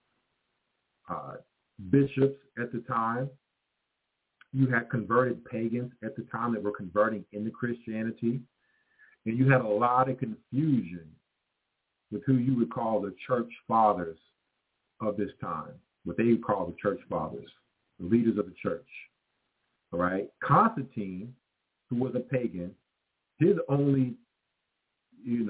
bishops at the time. You had converted pagans at the time that were converting into Christianity. And you had a lot of confusion with who you would call the church fathers of this time, what they would call the church fathers, the leaders of the church. All right. Constantine, who was a pagan, his only, his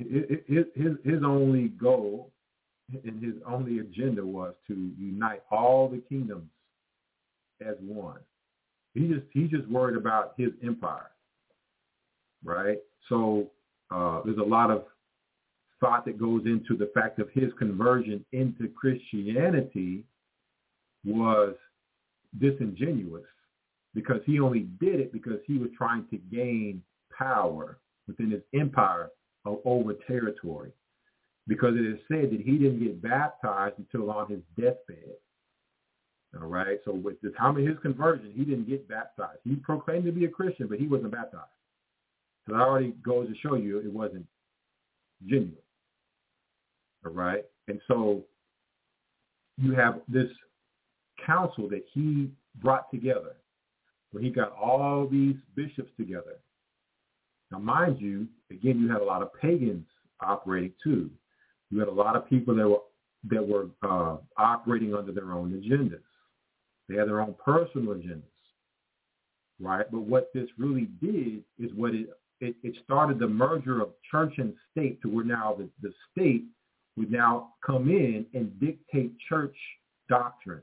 only goal and his only agenda was to unite all the kingdoms as one. He just worried about his empire, right? So there's a lot of thought that goes into the fact of his conversion into Christianity was disingenuous, because he only did it because he was trying to gain power within his empire over territory, because it is said that he didn't get baptized until on his deathbed. All right. So with the time of his conversion, he didn't get baptized. He proclaimed to be a Christian, but he wasn't baptized. So that already goes to show you it wasn't genuine. All right. And so you have this council that he brought together, where he got all these bishops together. Now, mind you, again, you had a lot of pagans operating too. You had a lot of people that were operating under their own agendas. They had their own personal agendas, right? But what this really did is it started the merger of church and state, to where now the state would now come in and dictate church doctrine,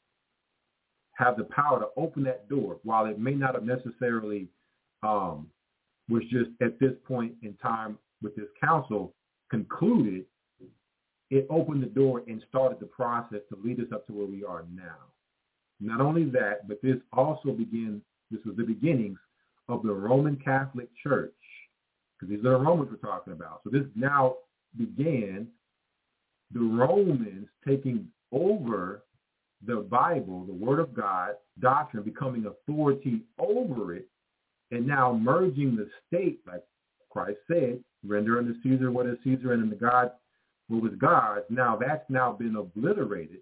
have the power to open that door, while it may not have necessarily was just at this point in time with this council concluded. It opened the door and started the process to lead us up to where we are now. Not only that, but this was the beginnings of the Roman Catholic Church, because these are the Romans we're talking about. So this now began the Romans taking over the Bible, the Word of God, doctrine, becoming authority over it, and now merging the state, like Christ said, render unto Caesar what is Caesar, and unto God what was God's. Now that's now been obliterated.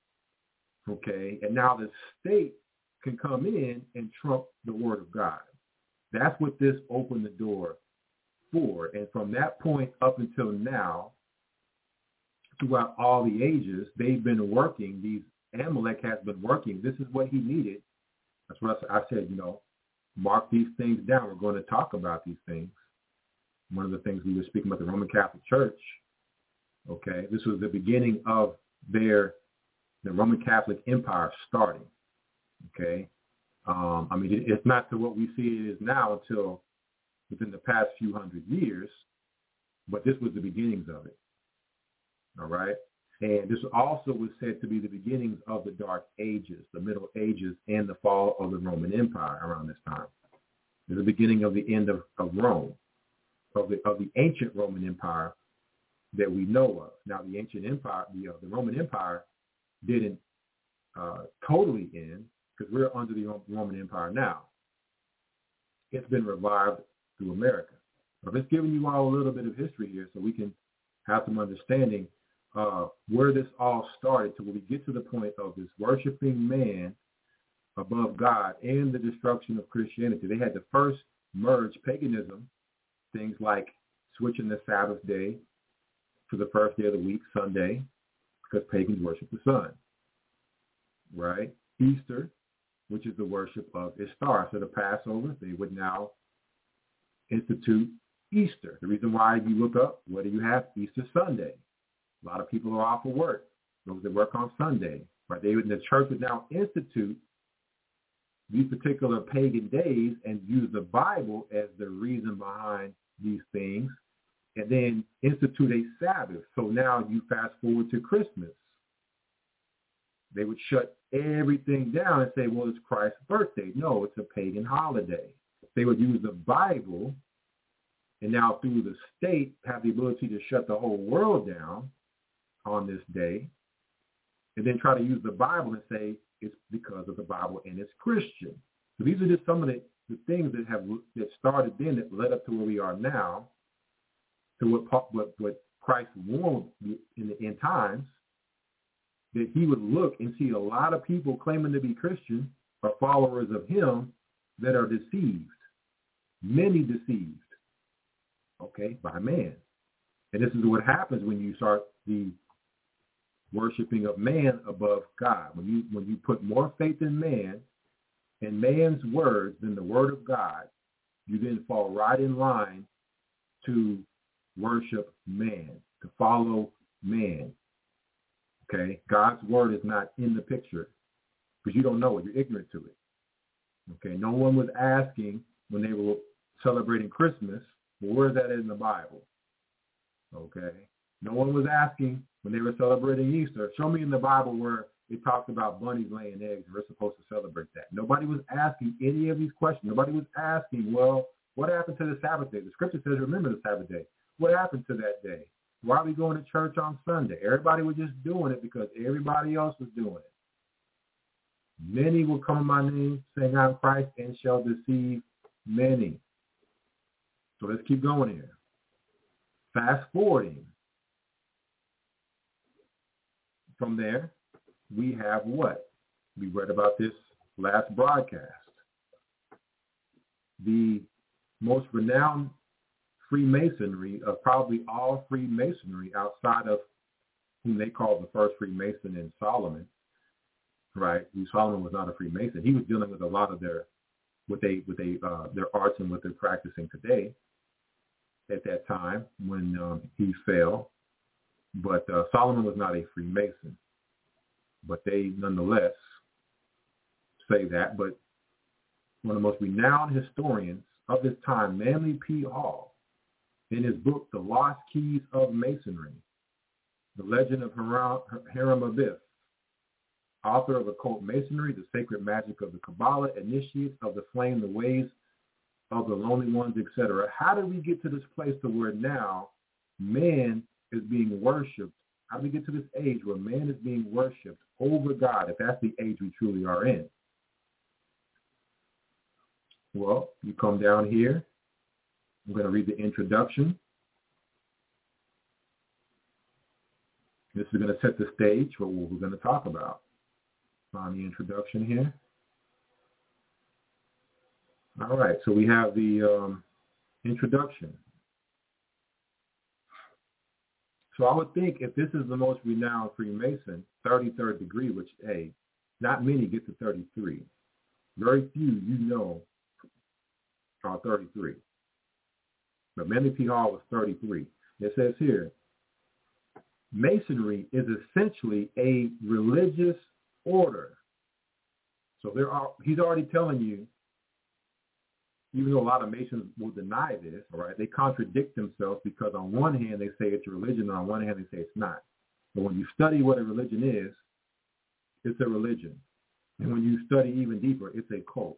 Okay, and now the state can come in and trump the Word of God. That's what this opened the door for. And from that point up until now, throughout all the ages, they've been working. Amalek has been working. This is what he needed. That's what I said, mark these things down. We're going to talk about these things. One of the things we were speaking about, the Roman Catholic Church, okay, this was the beginning of the Roman Catholic Empire starting, okay? It's not to what we see it is now until within the past few hundred years, but this was the beginnings of it, all right? And this also was said to be the beginnings of the Dark Ages, the Middle Ages, and the fall of the Roman Empire around this time. It's the beginning of the end of Rome, of the ancient Roman Empire that we know of. Now, the ancient empire, the Roman Empire, didn't totally end, because we're under the Roman Empire now. It's been revived through America. I'm just giving you all a little bit of history here so we can have some understanding where this all started, to where we get to the point of this worshiping man above God and the destruction of Christianity. They had to first merge paganism, things like switching the Sabbath day to the first day of the week, Sunday, because pagans worship the sun, right? Easter, which is the worship of Ishtar. So the Passover, they would now institute Easter. The reason why you look up, what do you have? Easter Sunday. A lot of people are off of work. Those that work on Sunday, right? The church would now institute these particular pagan days and use the Bible as the reason behind these things and then institute a Sabbath. So now you fast forward to Christmas. They would shut everything down and say, well, it's Christ's birthday. No, it's a pagan holiday. They would use the Bible and now through the state have the ability to shut the whole world down on this day and then try to use the Bible and say it's because of the Bible and it's Christian. So these are just some of the things that started then that led up to where we are now, to what Christ warned in the end times, that he would look and see a lot of people claiming to be Christian or followers of him that are deceived, many deceived, okay, by man. And this is what happens when you start the worshiping of man above God. When you put more faith in man and man's words than the word of God, you then fall right in line to worship man, to follow man. Okay? God's word is not in the picture because you don't know it. You're ignorant to it. Okay? No one was asking when they were celebrating Christmas, well, where's that in the Bible? Okay? No one was asking when they were celebrating Easter, show me in the Bible where it talks about bunnies laying eggs and we're supposed to celebrate that. Nobody was asking any of these questions. Nobody was asking, well, what happened to the Sabbath day? The scripture says remember the Sabbath day. What happened to that day? Why are we going to church on Sunday? Everybody was just doing it because everybody else was doing it. Many will come in my name, saying I'm Christ, and shall deceive many. So let's keep going here. Fast forwarding. From there, we have what? We read about this last broadcast. The most renowned Freemasonry of probably all Freemasonry outside of whom they call the first Freemason in Solomon, right? Solomon was not a Freemason. He was dealing with a lot of their arts and what they're practicing today at that time when he fell. But Solomon was not a Freemason. But they nonetheless say that. But one of the most renowned historians of his time, Manly P. Hall, in his book, The Lost Keys of Masonry, The Legend of Hiram Abiff, author of Occult Masonry, The Sacred Magic of the Kabbalah, Initiates of the Flame, The Ways of the Lonely Ones, etc. How did we get to this place to where now man is being worshipped? How do we get to this age where man is being worshipped over God, if that's the age we truly are in? Well, you come down here. I'm going to read the introduction. This is going to set the stage for what we're going to talk about. On the introduction here. All right, so we have the introduction. So I would think if this is the most renowned Freemason, 33rd degree, which, hey, not many get to 33. Very few you know are 33. But Manly P. Hall was 33. It says here, Masonry is essentially a religious order. So he's already telling you, even though a lot of Masons will deny this, all right, they contradict themselves because on one hand they say it's a religion and on one hand they say it's not. But when you study what a religion is, it's a religion. And when you study even deeper, it's a cult.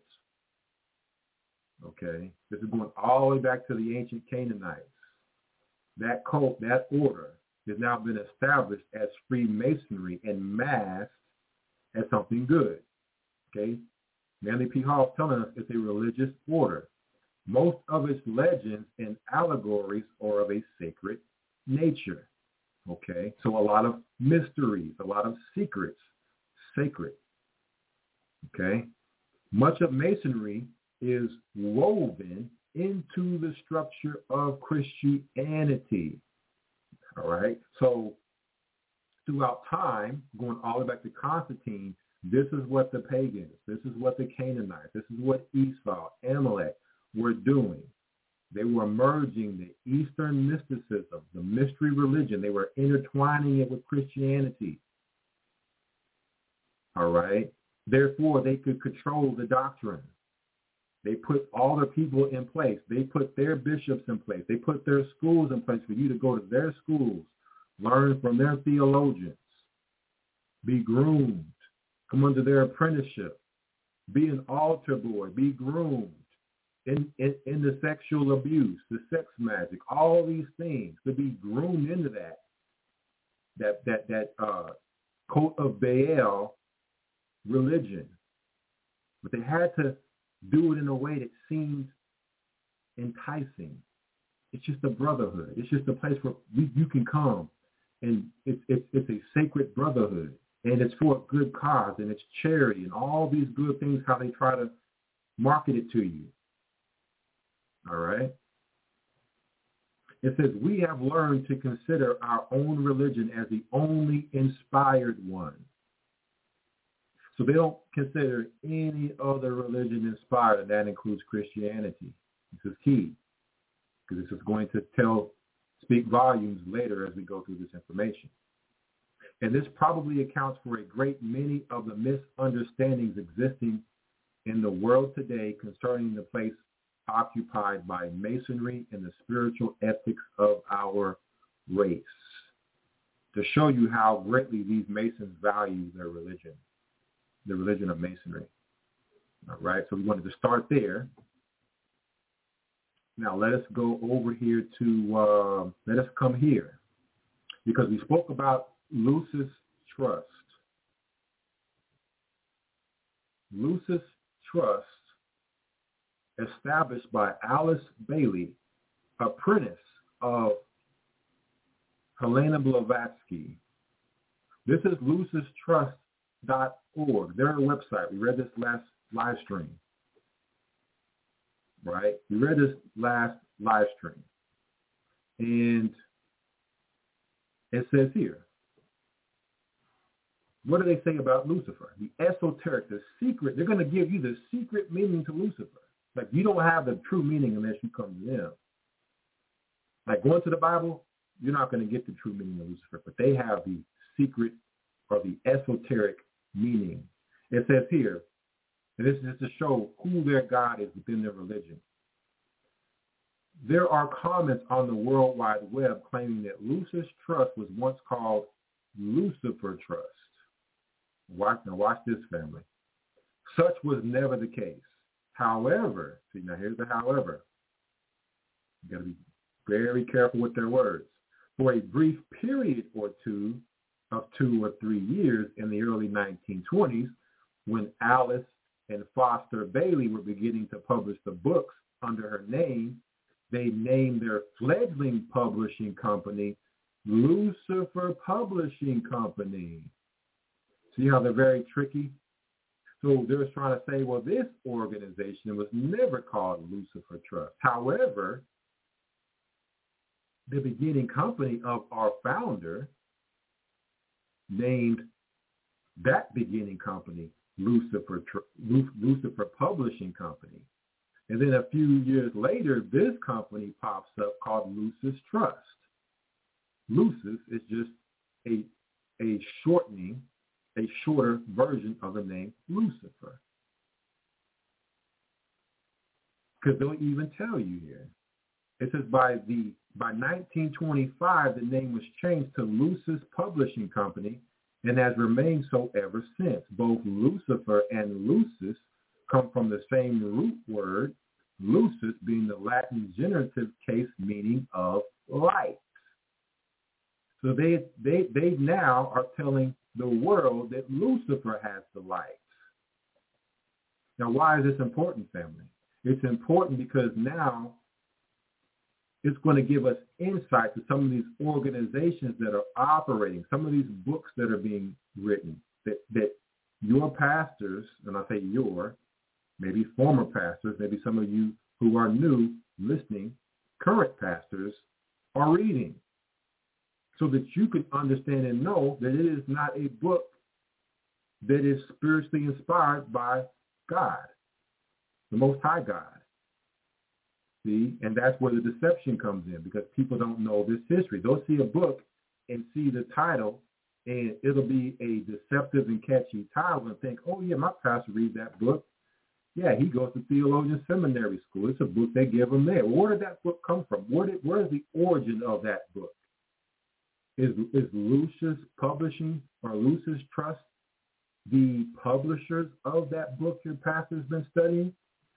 Okay? This is going all the way back to the ancient Canaanites. That cult, that order, has now been established as Freemasonry and masked as something good. Okay? Manly P. Hall is telling us it's a religious order. Most of its legends and allegories are of a sacred nature. Okay? So a lot of mysteries, a lot of secrets, sacred. Okay? Much of Masonry is woven into the structure of Christianity. All right? So throughout time, going all the way back to Constantine, this is what the pagans, this is what the Canaanites, this is what Esau, Amalek were doing. They were merging the Eastern mysticism, the mystery religion. They were intertwining it with Christianity. All right? Therefore, they could control the doctrine. They put all their people in place. They put their bishops in place. They put their schools in place for you to go to their schools, learn from their theologians, be groomed, come under their apprenticeship, be an altar boy, be groomed in the sexual abuse, the sex magic, all these things, to be groomed into that coat of Baal religion. But they had to do it in a way that seemed enticing. It's just a brotherhood. It's just a place where you can come, and it's a sacred brotherhood, and it's for a good cause, and it's charity, and all these good things, how they try to market it to you. All right? It says, we have learned to consider our own religion as the only inspired one. So they don't consider any other religion inspired, and that includes Christianity. This is key, because this is going to speak volumes later as we go through this information. And this probably accounts for a great many of the misunderstandings existing in the world today concerning the place occupied by Masonry and the spiritual ethics of our race, to show you how greatly these Masons value their religion, the religion of Masonry. All right, so we wanted to start there. Now let us go over here to, let us come here, because we spoke about Lucis Trust. Lucis Trust, established by Alice Bailey, apprentice of Helena Blavatsky. This is lucistrust.org, their website. We read this last live stream, right? We read this last live stream. And it says here, what do they say about Lucifer? The esoteric, the secret. They're going to give you the secret meaning to Lucifer. Like, you don't have the true meaning unless you come to them. Like, going to the Bible, you're not going to get the true meaning of Lucifer, but they have the secret or the esoteric meaning. It says here, and this is to show who their God is within their religion. There are comments on the World Wide Web claiming that Lucis Trust was once called Lucifer Trust. Watch this, family. Such was never the case. However, see, now here's the however. You got to be very careful with their words. For a brief period or two of 2 or 3 years in the early 1920s, when Alice and Foster Bailey were beginning to publish the books under her name, they named their fledgling publishing company Lucifer Publishing Company. See how they're very tricky? So they're trying to say, well, this organization was never called Lucifer Trust. However, the beginning company of our founder named that beginning company Lucifer Publishing Company. And then a few years later, this company pops up called Lucis Trust. Lucis is just a shortening, a shorter version of the name Lucifer. Because they'll even tell you here. It says by 1925, the name was changed to Lucis Publishing Company and has remained so ever since. Both Lucifer and Lucis come from the same root word, lucis being the Latin genitive case meaning of light. So they now are telling the world that Lucifer has the light. Now, why is this important, family? It's important because now it's going to give us insight to some of these organizations that are operating, some of these books that are being written, that your pastors, and I say your, maybe former pastors, maybe some of you who are new listening, current pastors, are reading, so that you can understand and know that it is not a book that is spiritually inspired by God, the Most High God. See, and that's where the deception comes in, because people don't know this history. They'll see a book and see the title, and it'll be a deceptive and catchy title and think, oh, yeah, my pastor reads that book. Yeah, he goes to theologian seminary school. It's a book they give him there. Where did that book come from? Where is the origin of that book? Is Lucis Publishing or Lucis Trust the publishers of that book your pastor's been studying?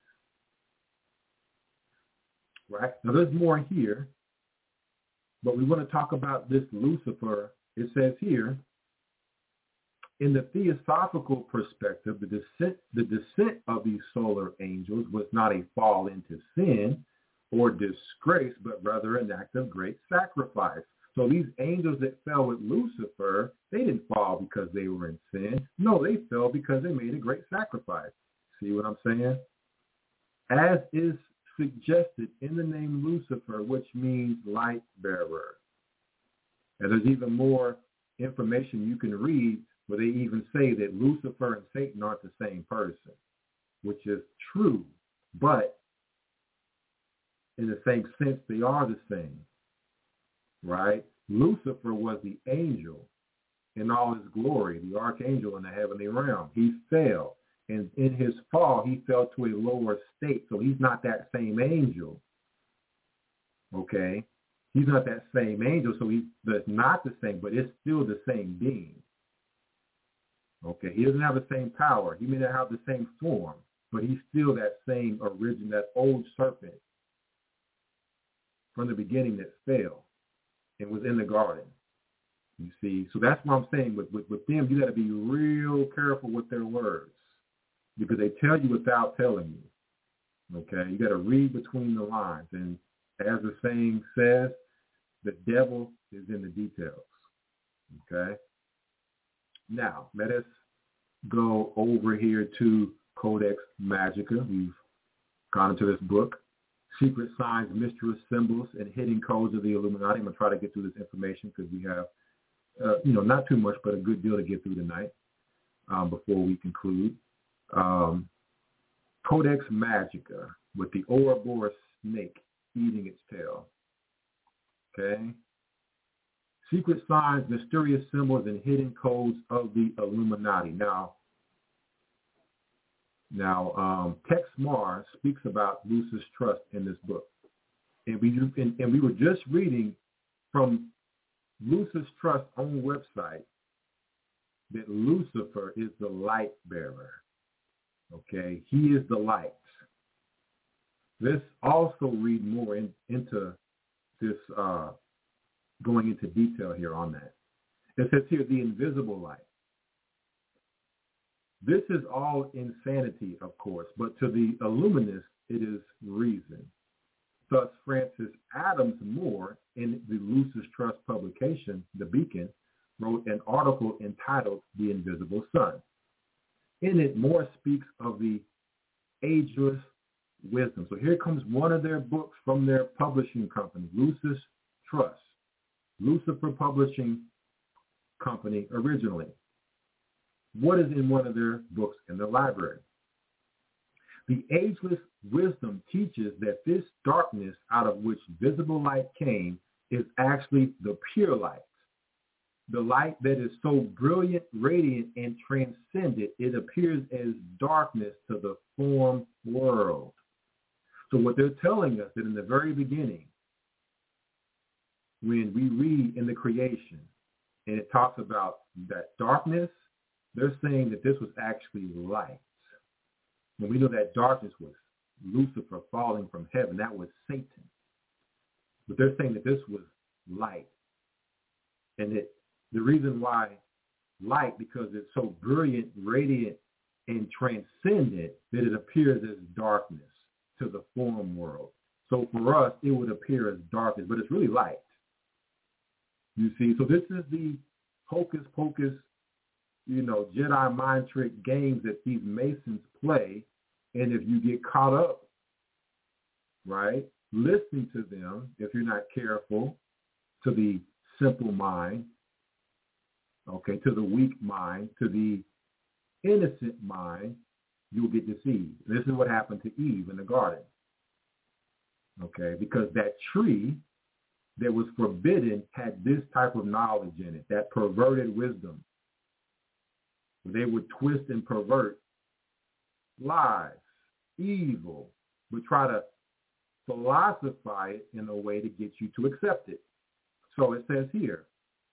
Right? Now there's more here, but we want to talk about this Lucifer. It says here, in the theosophical perspective, the descent of these solar angels was not a fall into sin or disgrace, but rather an act of great sacrifice. So these angels that fell with Lucifer, they didn't fall because they were in sin. No, they fell because they made a great sacrifice. See what I'm saying? As is suggested in the name Lucifer, which means light bearer. And there's even more information you can read where they even say that Lucifer and Satan aren't the same person, which is true, but in the same sense, they are the same, right? Lucifer was the angel in all his glory, the archangel in the heavenly realm. He fell, and in his fall, he fell to a lower state, so he's not that same angel, okay? He's not that same angel, so that's not the same, but it's still the same being. Okay, he doesn't have the same power. He may not have the same form, but he's still that same origin, that old serpent from the beginning that fell and was in the garden. You see, so that's what I'm saying. With them, you got to be real careful with their words because they tell you without telling you. Okay, you got to read between the lines. And as the saying says, the devil is in the details. Okay. Now, let us go over here to Codex Magica. We've gone into this book, Secret Signs, Mysterious Symbols, and Hidden Codes of the Illuminati. I'm going to try to get through this information because we have, not too much, but a good deal to get through tonight before we conclude. Codex Magica with the Ouroboros snake eating its tail. Okay? Secret signs, mysterious symbols, and hidden codes of the Illuminati. Now, Tex Mars speaks about Lucis Trust in this book. And we were just reading from Lucis Trust's own website that Lucifer is the light bearer. Okay? He is the light. Let's also read more into this going into detail here on that. It says here, the invisible light. This is all insanity, of course, but to the illuminist, it is reason. Thus, Francis Adams Moore, in the Lucis Trust publication, The Beacon, wrote an article entitled The Invisible Sun. In it, Moore speaks of the ageless wisdom. So here comes one of their books from their publishing company, Lucis Trust. Lucifer Publishing Company originally. What is in one of their books in the library? The ageless wisdom teaches that this darkness out of which visible light came is actually the pure light. The light that is so brilliant, radiant, and transcendent, it appears as darkness to the form world. So what they're telling us that in the very beginning, when we read in the creation and it talks about that darkness, they're saying that this was actually light. And we know that darkness was Lucifer falling from heaven. That was Satan. But they're saying that this was light. And the reason why light, because it's so brilliant, radiant, and transcendent that it appears as darkness to the form world. So for us, it would appear as darkness, but it's really light. You see, so this is the hocus pocus, Jedi mind trick games that these Masons play. And if you get caught up, right, listening to them, if you're not careful, to the simple mind, okay, to the weak mind, to the innocent mind, you'll get deceived. This is what happened to Eve in the garden, okay, because that tree that was forbidden had this type of knowledge in it, that perverted wisdom. They would twist and pervert lies evil, but try to philosophize it in a way to get you to accept it. So it says here,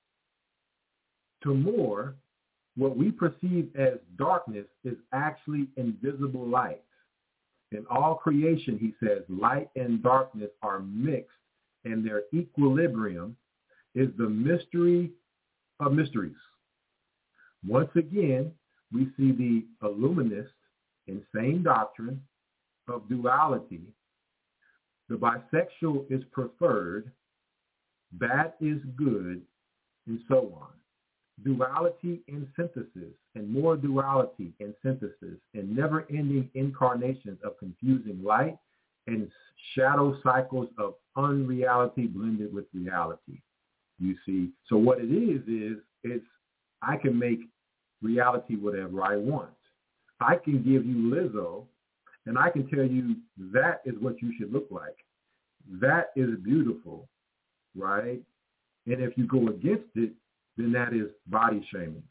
to more, what we perceive as darkness is actually invisible light. In all creation, he says, light and darkness are mixed, and their equilibrium is the mystery of mysteries. Once again, we see the Illuminist insane doctrine of duality. The bisexual is preferred, bad is good, and so on. Duality in synthesis, and more duality in synthesis, and never-ending incarnations of confusing light and shadow cycles of unreality blended with reality. You see, so what it is it's I can make reality whatever I want. I can give you Lizzo, and I can tell you that is what you should look like. That is beautiful, right? And if you go against it, then that is body shaming,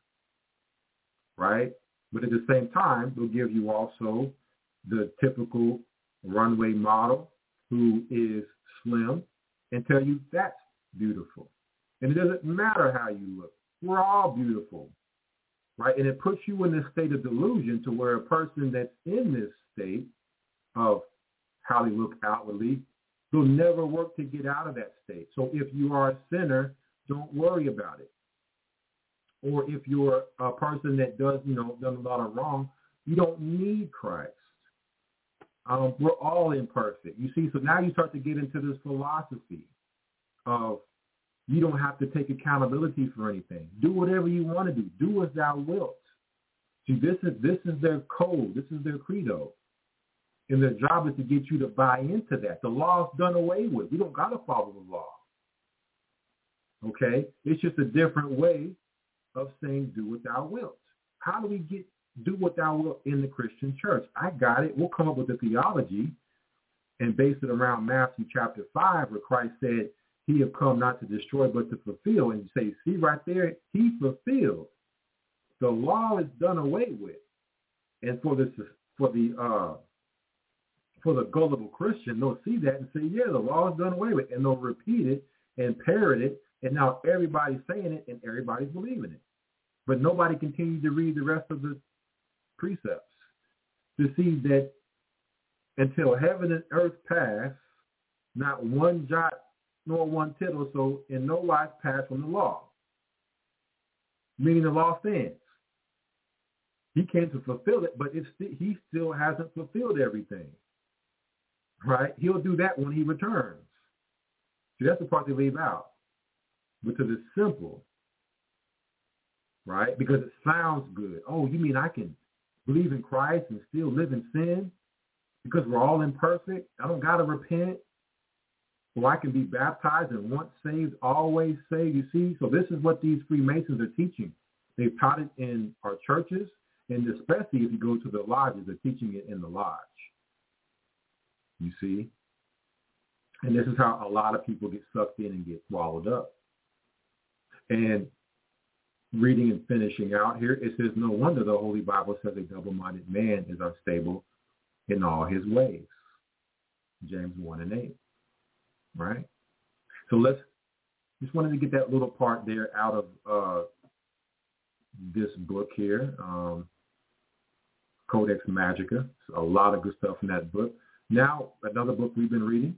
right? But at the same time, they'll give you also the typical runway model who is slim and tell you that's beautiful. And it doesn't matter how you look. We're all beautiful, right? And it puts you in this state of delusion to where a person that's in this state of how they look outwardly will never work to get out of that state. So if you are a sinner, don't worry about it. Or if you're a person that does, done a lot of wrong, you don't need Christ. We're all imperfect. You see, so now you start to get into this philosophy of you don't have to take accountability for anything. Do whatever you want to do. Do as thou wilt. See, this is their code. This is their credo. And their job is to get you to buy into that. The law's done away with. We don't got to follow the law. Okay? It's just a different way of saying do what thou wilt. How do we get do what thou wilt in the Christian church? I got it. We'll come up with the theology and base it around Matthew chapter 5 where Christ said he have come not to destroy but to fulfill. And you say, see right there, he fulfilled. The law is done away with. And for the gullible Christian, they'll see that and say, yeah, the law is done away with. And they'll repeat it and parrot it. And now everybody's saying it and everybody's believing it. But nobody continued to read the rest of the precepts to see that until heaven and earth pass, not one jot nor one tittle, so in no wise pass from the law. Meaning the law stands. He came to fulfill it, but he still hasn't fulfilled everything. Right? He'll do that when he returns. See, that's the part they leave out. Because it's simple, right? Because it sounds good. Oh, you mean I can believe in Christ and still live in sin? Because we're all imperfect? I don't got to repent? So I can be baptized and once saved, always saved? You see? So this is what these Freemasons are teaching. They've taught it in our churches, and especially if you go to the lodges, they're teaching it in the lodge. You see? And this is how a lot of people get sucked in and get swallowed up. And reading and finishing out here, it says, no wonder the Holy Bible says a double-minded man is unstable in all his ways. James 1:8, right? So just wanted to get that little part there out of this book here, Codex Magica. So a lot of good stuff in that book. Now, another book we've been reading,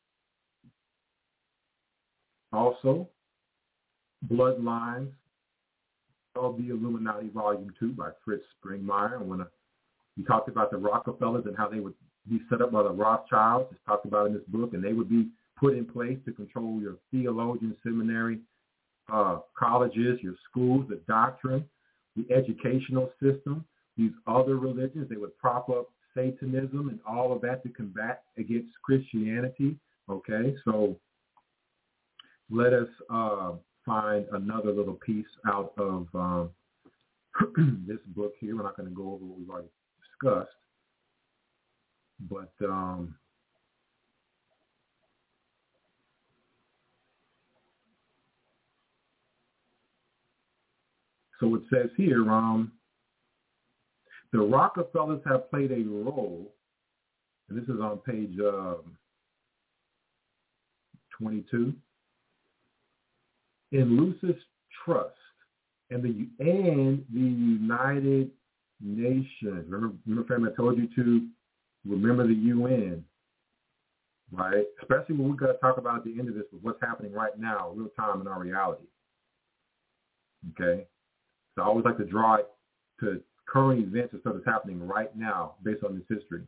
also, Bloodlines of the Illuminati, Volume 2 by Fritz Springmeier. And he talked about the Rockefellers and how they would be set up by the Rothschilds. It's talked about in this book, and they would be put in place to control your theologian, seminary, colleges, your schools, the doctrine, the educational system, these other religions. They would prop up Satanism and all of that to combat against Christianity. Okay, so let us find another little piece out of this book here. We're not going to go over what we've already discussed, but so it says here, the Rockefellers have played a role and this is on page 22. In Lucis Trust and the United Nations. Remember, family, I told you to remember the UN, right? Especially when we got to talk about at the end of this with what's happening right now, real time in our reality. Okay? So I always like to draw it to current events and stuff that's happening right now based on this history.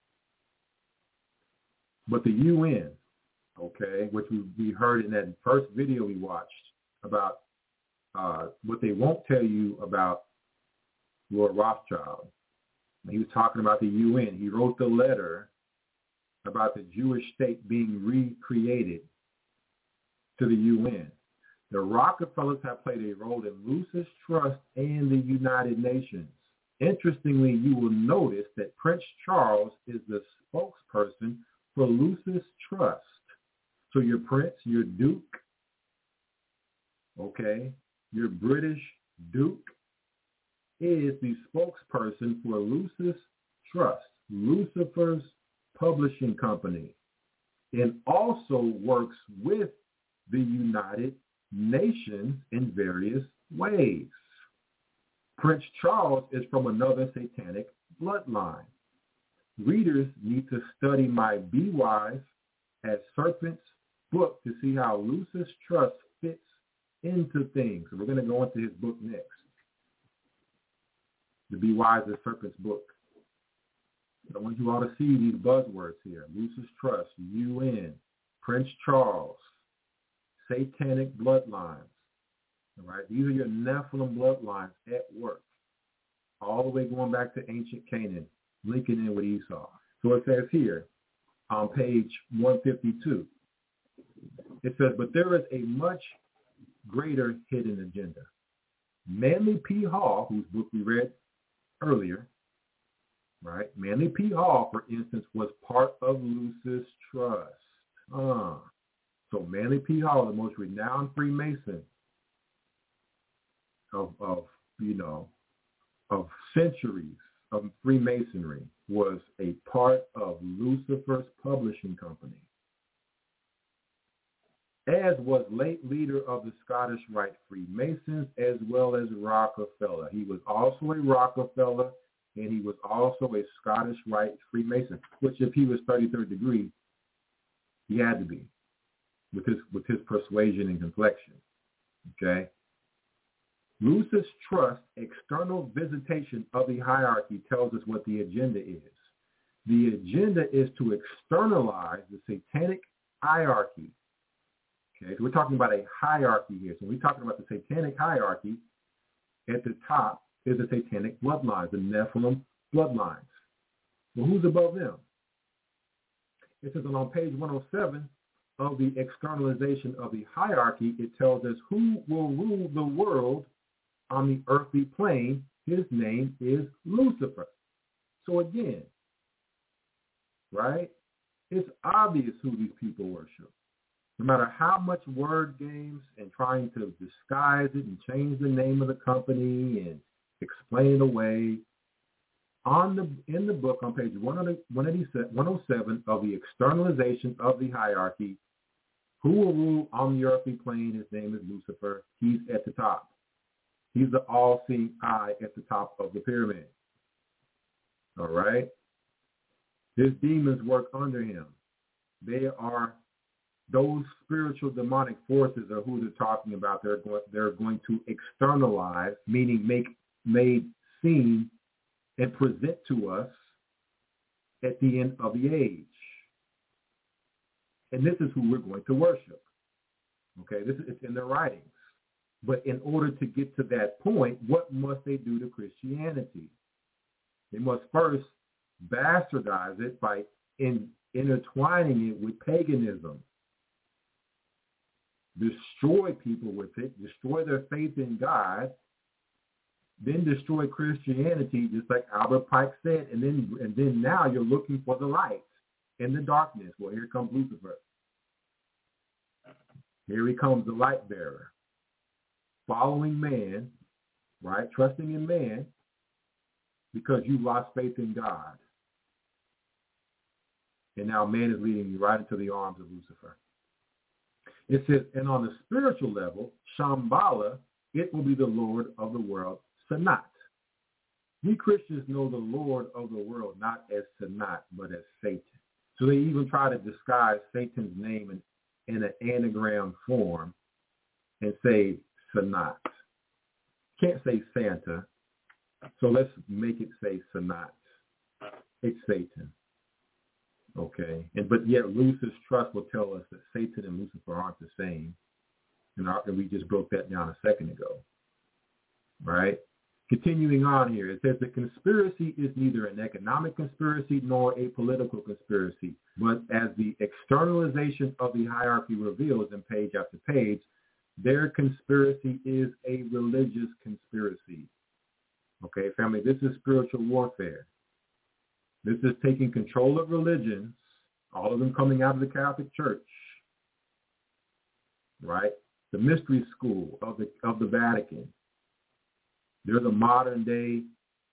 But the UN, okay, which we heard in that first video we watched about what they won't tell you about Lord Rothschild. He was talking about the UN. He wrote the letter about the Jewish state being recreated to the UN. The Rockefellers have played a role in Lucis Trust and the United Nations. Interestingly, you will notice that Prince Charles is the spokesperson for Lucis Trust. So your prince, your duke, okay, your British duke is the spokesperson for Lucis Trust, Lucifer's publishing company, and also works with the United Nations in various ways. Prince Charles is from another satanic bloodline. Readers need to study my Be Wise as Serpents book to see how Lucis Trust fits into things. So we're going to go into his book next. The Be Wise as Serpents book. I want you all to see these buzzwords here. Lucis Trust, UN, Prince Charles, satanic bloodlines. All right, these are your Nephilim bloodlines at work, all the way going back to ancient Canaan, linking in with Esau. So it says here on page 152, it says, but there is a much greater hidden agenda. Manly P. Hall, whose book we read earlier, right? Manly P. Hall, for instance, was part of Lucis Trust. So Manly P. Hall, the most renowned Freemason of centuries of Freemasonry, was a part of Lucifer's publishing company, as was late leader of the Scottish Rite Freemasons, as well as Rockefeller. He was also a Rockefeller, and he was also a Scottish Rite Freemason, which if he was 33rd degree, he had to be, with his persuasion and complexion. Okay? Lucis Trust external visitation of the hierarchy tells us what the agenda is. The agenda is to externalize the satanic hierarchy. Okay, so we're talking about a hierarchy here. So we're talking about the satanic hierarchy. At the top is the satanic bloodlines, the Nephilim bloodlines. Well, who's above them? It says on page 107 of the externalization of the hierarchy, it tells us who will rule the world on the earthly plane. His name is Lucifer. So again, right, it's obvious who these people worship. No matter how much word games and trying to disguise it and change the name of the company and explain it away, in the book on page 107 of the externalization of the hierarchy, who will rule on the earthly plane? His name is Lucifer. He's at the top. He's the all-seeing eye at the top of the pyramid. All right? His demons work under him. They are those spiritual demonic forces are who they're talking about. They're going to externalize, meaning make made seen and present to us at the end of the age. And this is who we're going to worship. Okay, it's in their writings. But in order to get to that point, what must they do to Christianity? They must first bastardize it by intertwining it with paganism. Destroy people with it, destroy their faith in God, then destroy Christianity, just like Albert Pike said, and then now you're looking for the light in the darkness. Well, here comes Lucifer. Here he comes, the light bearer, following man, right? Trusting in man because you lost faith in God. And now man is leading you right into the arms of Lucifer. It says, and on the spiritual level, Shambhala, it will be the Lord of the world, Sanat. We Christians know the Lord of the world not as Sanat, but as Satan. So they even try to disguise Satan's name in an anagram form and say Sanat. Can't say Santa, so let's make it say Sanat. It's Satan. Okay, but yet Lucifer's trust will tell us that Satan and Lucifer aren't the same, and we just broke that down a second ago, right? Continuing on here, it says the conspiracy is neither an economic conspiracy nor a political conspiracy, but as the externalization of the hierarchy reveals in page after page, their conspiracy is a religious conspiracy. Okay, family, this is spiritual warfare. This is taking control of religions, all of them coming out of the Catholic Church, right? The mystery school of the Vatican. They're the modern day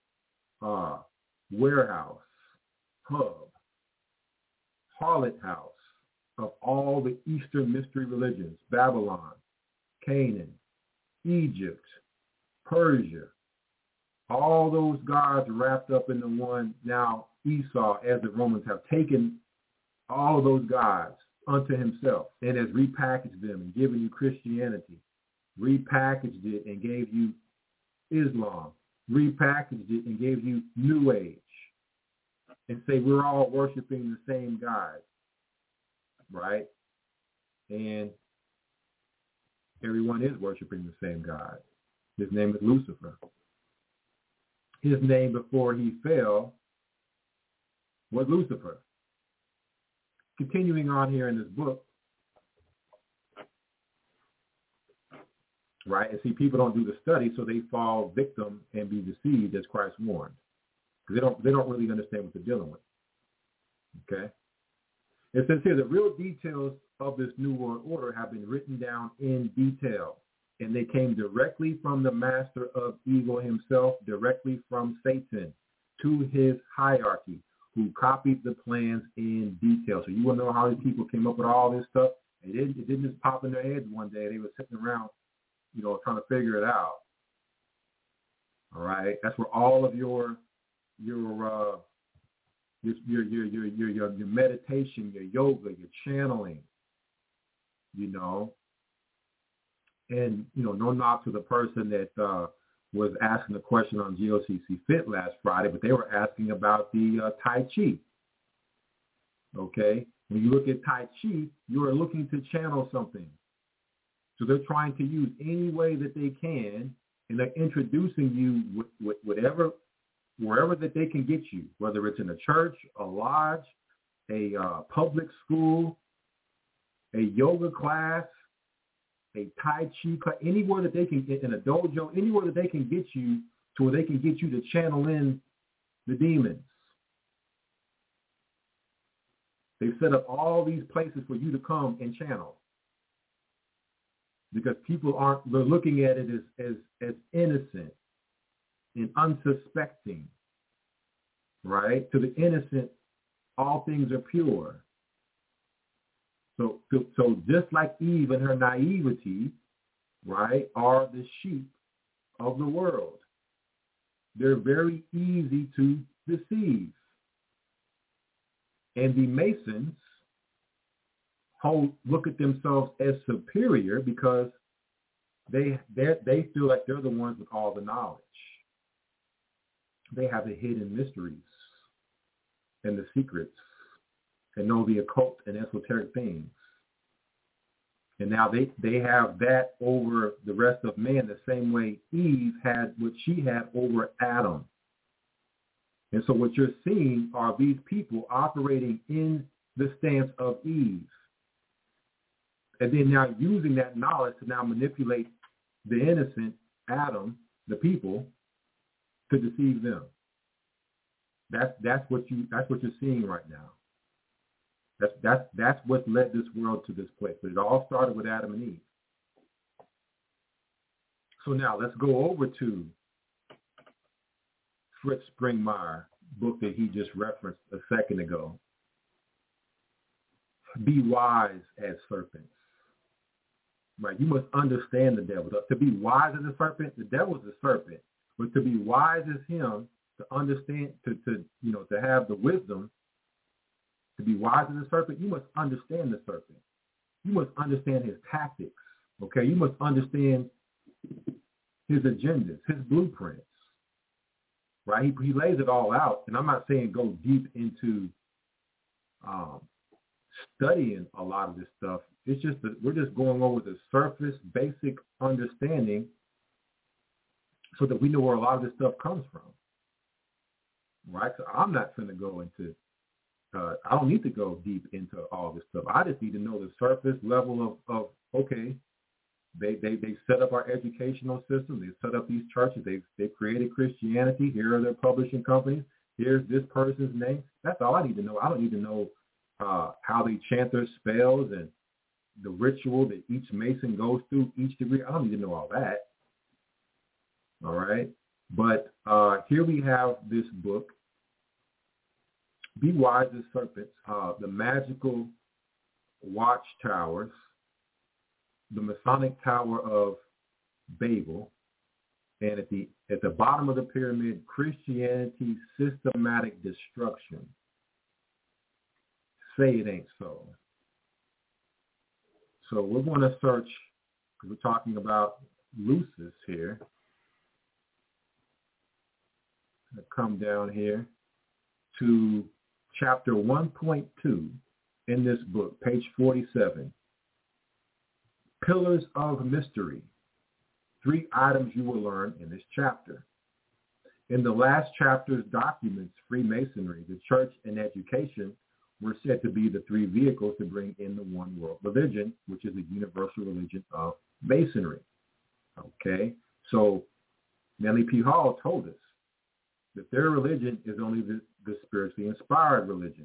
warehouse, hub, harlot house of all the Eastern mystery religions: Babylon, Canaan, Egypt, Persia. All those gods wrapped up into one. Now Esau, as the Romans, have taken all of those gods unto himself and has repackaged them and given you Christianity, repackaged it and gave you Islam, repackaged it and gave you New Age, and say we're all worshiping the same God, right? And everyone is worshiping the same God. His name is Lucifer. His name before he fell was Lucifer. Continuing on here in this book, right? And see, people don't do the study, so they fall victim and be deceived, as Christ warned, because they don't really understand what they're dealing with. Okay. It says here the real details of this New World Order have been written down in detail, and they came directly from the master of evil himself, directly from Satan to his hierarchy, who copied the plans in detail. So you want to know how these people came up with all this stuff? It didn't just pop in their heads one day. They were sitting around, trying to figure it out. All right, that's where all of your meditation, your yoga, your channeling, and no knock to the person that was asking the question on GOCC Fit last Friday, but they were asking about the Tai Chi. Okay, when you look at Tai Chi, you are looking to channel something. So they're trying to use any way that they can, and they're introducing you with wherever that they can get you, whether it's in a church, a lodge, a public school, a yoga class, a Tai Chi class, anywhere that they can get, in a dojo, anywhere that they can get you to where they can get you to channel in the demons. They've set up all these places for you to come and channel, because people they're looking at it as innocent and unsuspecting, right? To the innocent, all things are pure. So just like Eve and her naivety, right, are the sheep of the world. They're very easy to deceive. And the Masons look at themselves as superior because they feel like they're the ones with all the knowledge. They have the hidden mysteries and the secrets and know the occult and esoteric things. And now they have that over the rest of man the same way Eve had what she had over Adam. And so what you're seeing are these people operating in the stance of Eve. And then now using that knowledge to now manipulate the innocent Adam, the people, to deceive them. That's what you're seeing right now. That's what led this world to this place. But it all started with Adam and Eve. So now let's go over to Fritz Springmeier book that he just referenced a second ago. be wise as serpents. Right? You must understand the devil. To be wise as a serpent, the devil is a serpent. But to be wise as him, to understand, to have the wisdom, to be wise as a serpent, you must understand the serpent. You must understand his tactics. Okay? You must understand his agendas, his blueprints. Right? He lays it all out. And I'm not saying go deep into studying a lot of this stuff. It's just that we're just going over the surface, basic understanding so that we know where a lot of this stuff comes from. Right? So I'm not going to go into, I don't need to go deep into all this stuff. I just need to know the surface level of okay, they set up our educational system. They set up these churches. They've created Christianity. Here are their publishing companies. Here's this person's name. That's all I need to know. I don't need to know how they chant their spells and the ritual that each Mason goes through, each degree. I don't need to know all that. All right? But here we have this book, Be Wise as Serpents, the Magical Watchtowers, the Masonic Tower of Babel, and at the bottom of the pyramid, Christianity's Systematic Destruction. Say it ain't so. So we're going to search, because we're talking about Lucis here. I'll come down here to chapter 1.2 in this book, page 47. Pillars of Mystery. 3 items you will learn in this chapter. In the last chapter's documents, Freemasonry, the church, and education were said to be the 3 vehicles to bring in the one world religion, which is the universal religion of Masonry. Okay? So Manly P. Hall told us that their religion is only the spiritually inspired religion.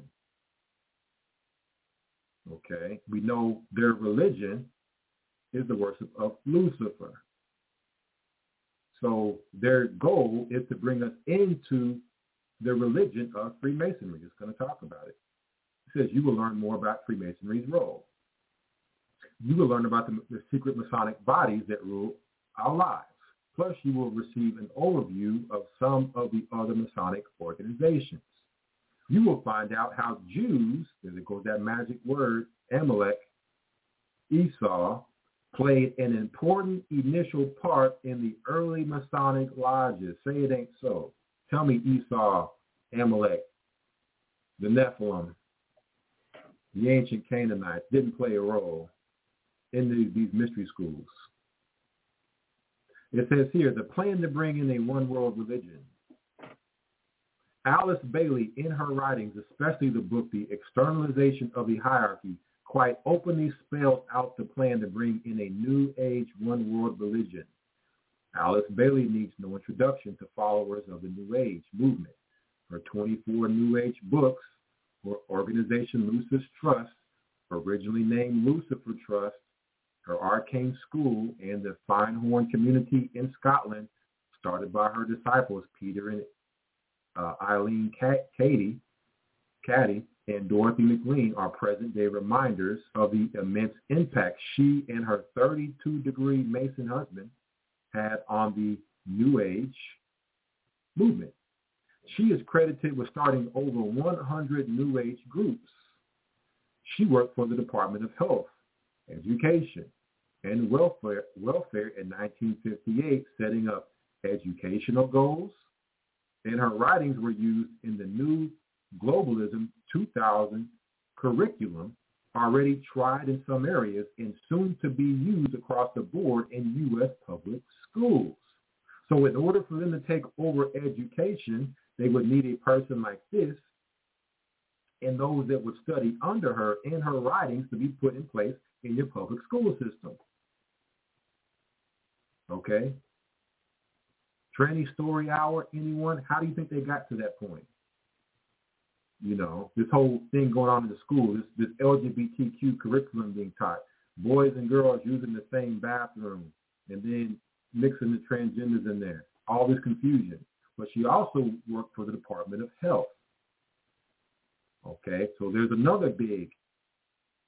Okay? We know their religion is the worship of Lucifer. So their goal is to bring us into the religion of Freemasonry. Just going to talk about it. It says you will learn more about Freemasonry's role. You will learn about the secret Masonic bodies that rule our lives. Plus, you will receive an overview of some of the other Masonic organizations. You will find out how Jews, there goes that magic word, Amalek, Esau, played an important initial part in the early Masonic lodges. Say it ain't so. Tell me Esau, Amalek, the Nephilim, the ancient Canaanites didn't play a role in these mystery schools. It says here, the plan to bring in a one-world religion. Alice Bailey, in her writings, especially the book, The Externalization of the Hierarchy, quite openly spells out the plan to bring in a new age one-world religion. Alice Bailey needs no introduction to followers of the New Age movement. Her 24 New Age books, her organization Lucis Trust, originally named Lucifer Trust, her arcane school, and the Findhorn community in Scotland, started by her disciples Peter and Eileen Caddy and Dorothy McLean, are present-day reminders of the immense impact she and her 32-degree Mason husband had on the New Age movement. She is credited with starting over 100 New Age groups. She worked for the Department of Health, Education, and Welfare in 1958, setting up educational goals, and her writings were used in the New Globalism 2000 curriculum, already tried in some areas and soon to be used across the board in U.S. public schools. So in order for them to take over education, they would need a person like this and those that would study under her and her writings to be put in place in your public school system. Okay? Tranny Story Hour, anyone? How do you think they got to that point? You know, this whole thing going on in the school, this LGBTQ curriculum being taught, boys and girls using the same bathroom, and then mixing the transgenders in there, all this confusion. But she also worked for the Department of Health. Okay, so there's another big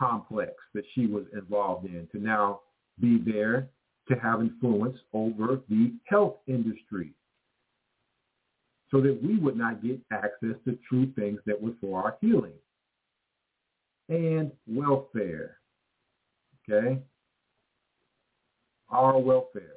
complex that she was involved in to now be there to have influence over the health industry so that we would not get access to true things that were for our healing and welfare. Okay? Our welfare.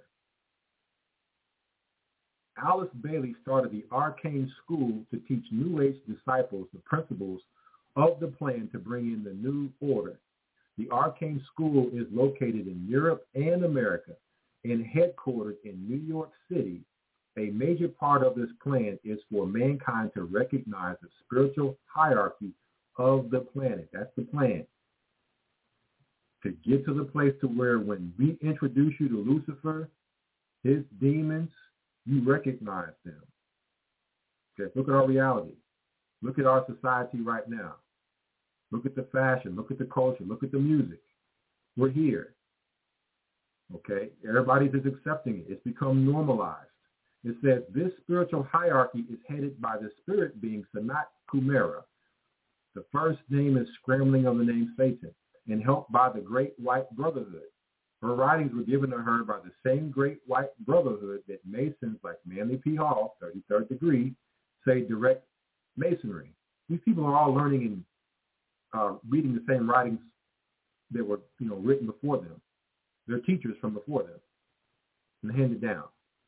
Alice Bailey started the Arcane School to teach New Age disciples the principles of the plan to bring in the new order. The Arcane School is located in Europe and America and headquartered in New York City. A major part of this plan is for mankind to recognize the spiritual hierarchy of the planet. That's the plan. To get to the place to where when we introduce you to Lucifer, his demons, you recognize them. Okay, look at our reality. Look at our society right now. Look at the fashion. Look at the culture. Look at the music. We're here. Okay, everybody is accepting it. It's become normalized. It says this spiritual hierarchy is headed by the spirit being Sanat Kumara. The first name is scrambling of the name Satan, and helped by the Great White Brotherhood. Her writings were given to her by the same Great White Brotherhood that Masons like Manly P. Hall, 33rd degree, say direct Masonry. These people are all learning and reading the same writings that were, written before them. They're teachers from before them and handed down.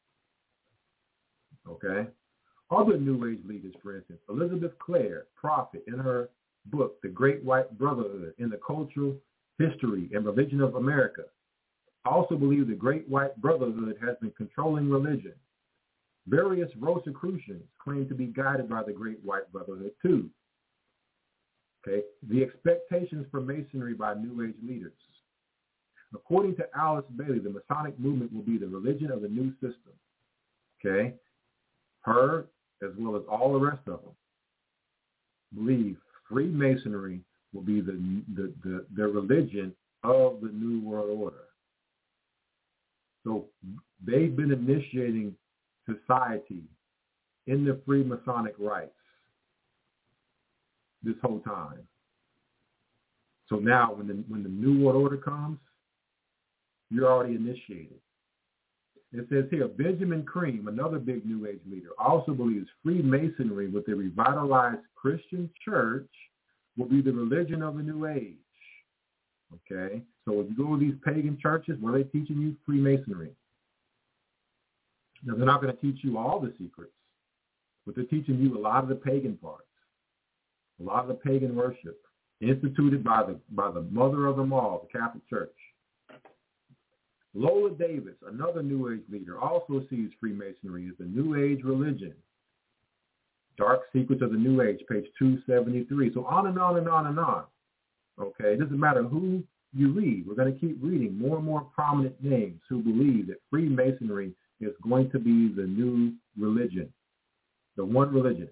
Okay? Other New Age leaders, for instance, Elizabeth Clare, prophet, in her book, The Great White Brotherhood in the Cultural History and Religion of America, also believe the Great White Brotherhood has been controlling religion. Various Rosicrucians claim to be guided by the Great White Brotherhood too. Okay, the expectations for Masonry by New Age leaders. According to Alice Bailey, the Masonic movement will be the religion of the new system. Okay, her as well as all the rest of them believe Freemasonry will be the religion of the New World Order. So they've been initiating society in the Freemasonic rites this whole time. So now when the New World Order comes, you're already initiated. It says here, Benjamin Cream, another big New Age leader, also believes Freemasonry with a revitalized Christian church will be the religion of the New Age. Okay? So if you go to these pagan churches, what are they teaching you? Freemasonry. Now, they're not going to teach you all the secrets, but they're teaching you a lot of the pagan parts, a lot of the pagan worship instituted by the mother of them all, the Catholic Church. Lola Davis, another New Age leader, also sees Freemasonry as the New Age religion. Dark Secrets of the New Age, page 273. So on and on and on and on. Okay, it doesn't matter who you read. We're going to keep reading more and more prominent names who believe that Freemasonry is going to be the new religion, the one religion.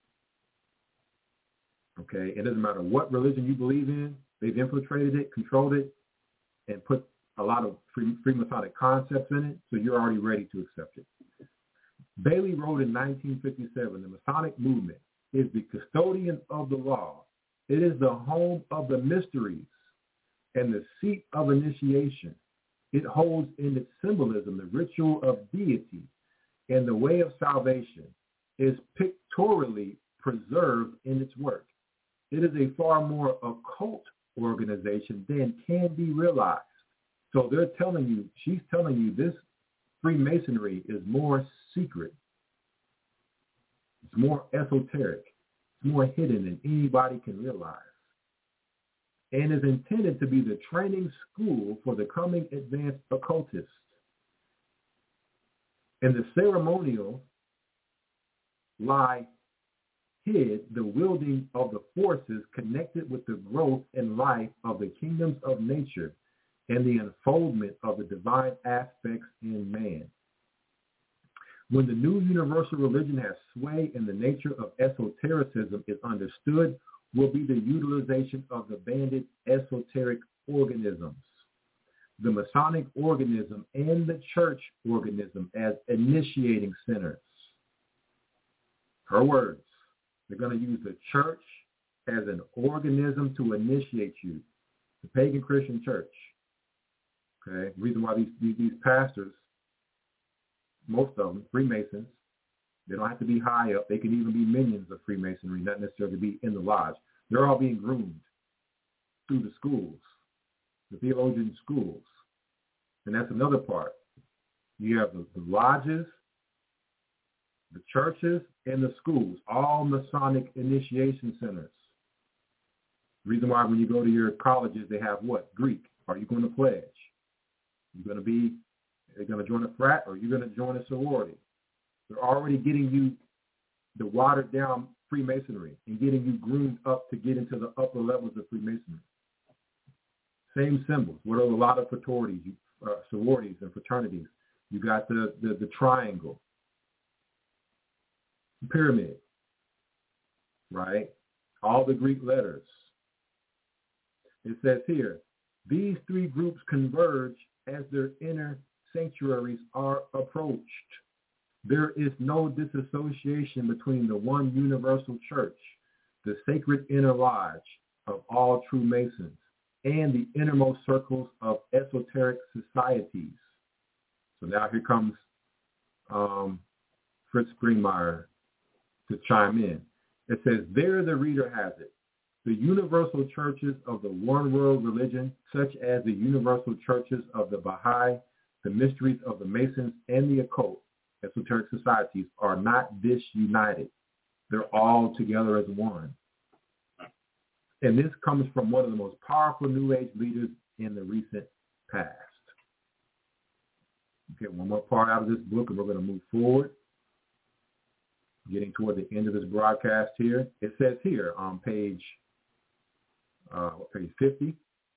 Okay, it doesn't matter what religion you believe in. They've infiltrated it, controlled it, and put a lot of Freemasonic concepts in it, so you're already ready to accept it. Bailey wrote in 1957, the Masonic movement is the custodian of the law. It is the home of the mysteries and the seat of initiation. It holds in its symbolism the ritual of deity, and the way of salvation is pictorially preserved in its work. It is a far more occult organization than can be realized. So they're telling you, she's telling you this Freemasonry is more secret. It's more esoteric. It's more hidden than anybody can realize. And is intended to be the training school for the coming advanced occultists. In the ceremonial lie hid the wielding of the forces connected with the growth and life of the kingdoms of nature and the unfoldment of the divine aspects in man. When the new universal religion has sway and the nature of esotericism is understood, will be the utilization of the banded esoteric organisms, the Masonic organism and the church organism as initiating centers. Her words, they're going to use the church as an organism to initiate you the pagan Christian church. Okay, the reason why these pastors, most of them, Freemasons, they don't have to be high up. They can even be minions of Freemasonry, not necessarily be in the lodge. They're all being groomed through the schools, the theologian schools. And that's another part. You have the lodges, the churches, and the schools, all Masonic initiation centers. The reason why when you go to your colleges, they have what? Greek. Are you going to pledge? Are you going to join a frat, or are you going to join a sorority? They're already getting you the watered down Freemasonry and getting you groomed up to get into the upper levels of Freemasonry. Same symbols. What are a lot of sororities and fraternities? You got the triangle, the pyramid, right? All the Greek letters. It says here, these three groups converge as their inner sanctuaries are approached. There is no disassociation between the one universal church, the sacred inner lodge of all true Masons, and the innermost circles of esoteric societies. So now here comes Fritz Springmeier to chime in. It says, there the reader has it. The universal churches of the one world religion, such as the universal churches of the Baha'i, the mysteries of the Masons, and the occult, esoteric societies, are not disunited. They're all together as one. And this comes from one of the most powerful New Age leaders in the recent past. Okay, one more part out of this book, and we're going to move forward. Getting toward the end of this broadcast here. It says here on page 50.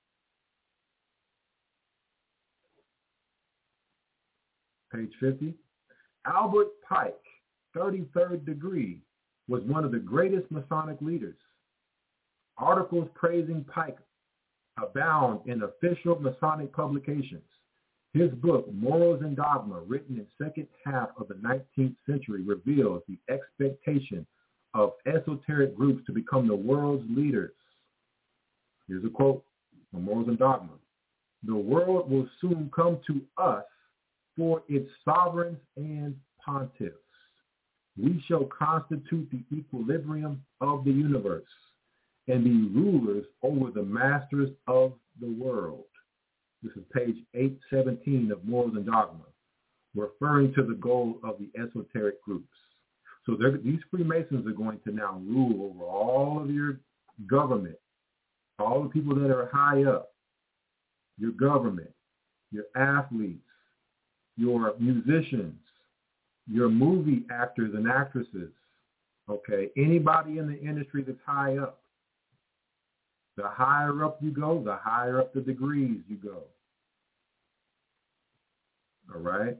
Page 50. Albert Pike, 33rd degree, was one of the greatest Masonic leaders. Articles praising Pike abound in official Masonic publications. His book, Morals and Dogma, written in the second half of the 19th century, reveals the expectation of esoteric groups to become the world's leaders. Here's a quote from Morals and Dogma. The world will soon come to us for its sovereigns and pontiffs. We shall constitute the equilibrium of the universe and be rulers over the masters of the world. This is page 817 of Morals and Dogma, referring to the goal of the esoteric groups. So these Freemasons are going to now rule over all of your government, all the people that are high up, your government, your athletes, your musicians, your movie actors and actresses, okay? Anybody in the industry that's high up. The higher up you go, the higher up the degrees you go. All right?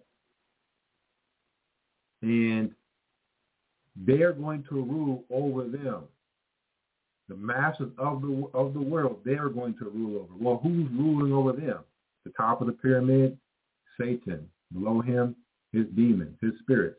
And they're going to rule over them. The masters of the world, they're going to rule over. Well, who's ruling over them? The top of the pyramid, Satan. Below him, his demons, his spirits.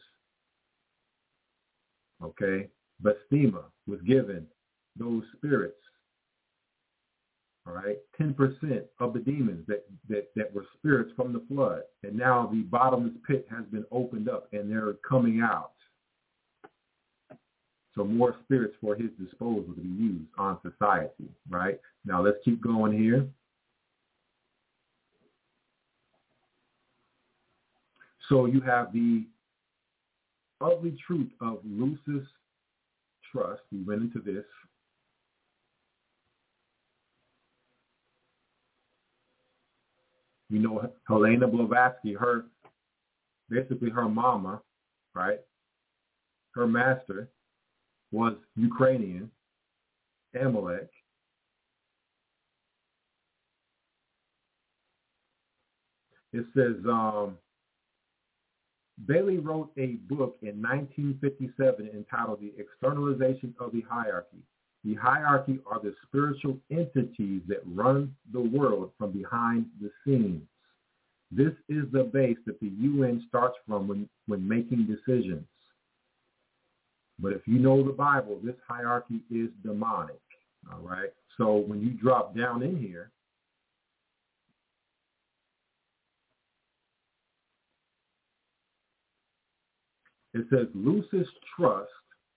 Okay? Bastima was given those spirits. All right, 10% of the demons that were spirits from the flood. And now the bottomless pit has been opened up and they're coming out. So more spirits for his disposal to be used on society, right? Now let's keep going here. So you have the ugly truth of Lucis Trust. We went into this. You know, Helena Blavatsky, basically her mama, right? Her master was Ukrainian, Amalek. It says, Bailey wrote a book in 1957 entitled The Externalization of the Hierarchy. The hierarchy are the spiritual entities that run the world from behind the scenes. This is the base that the UN starts from when making decisions. But if you know the Bible, this hierarchy is demonic, all right? So when you drop down in here, It says Lucis Trust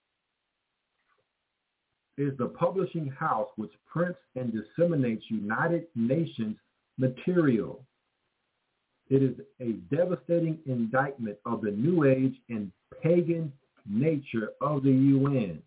is the publishing house which prints and disseminates United Nations material. It is a devastating indictment of the New Age and pagan nature of the UN.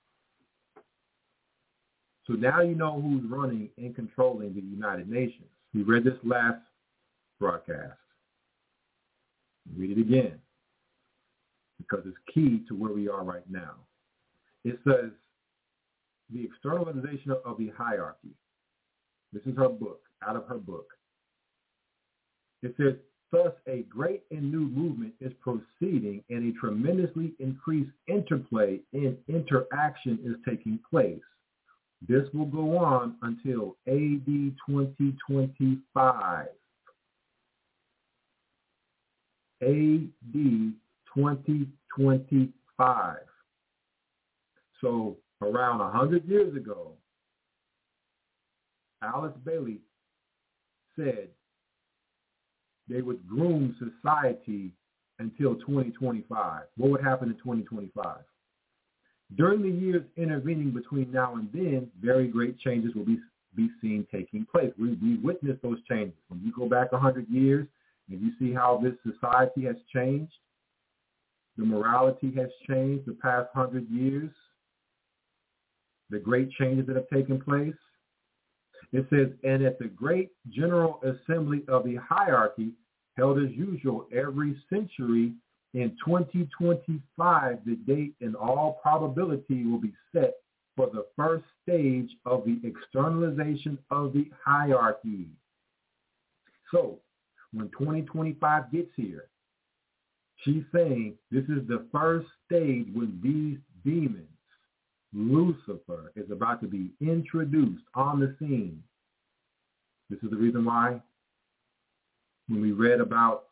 So now you know who's running and controlling the United Nations. We read this last broadcast. Read it again because it's key to where we are right now. It says, the externalization of the hierarchy. This is her book, out of her book. It says, thus a great and new movement is proceeding and a tremendously increased interplay and interaction is taking place. This will go on until AD 2025. AD 2025. So around 100 years ago, Alice Bailey said they would groom society until 2025. What would happen in 2025? During the years intervening between now and then, very great changes will be seen taking place. We witnessed those changes. When you go back 100 years and you see how this society has changed, the morality has changed the past 100 years, the great changes that have taken place. It says, and at the great General Assembly of the hierarchy held as usual every century in 2025, the date in all probability will be set for the first stage of the externalization of the hierarchy. So when 2025 gets here, she's saying this is the first stage when these demons, Lucifer, is about to be introduced on the scene. This is the reason why when we read about,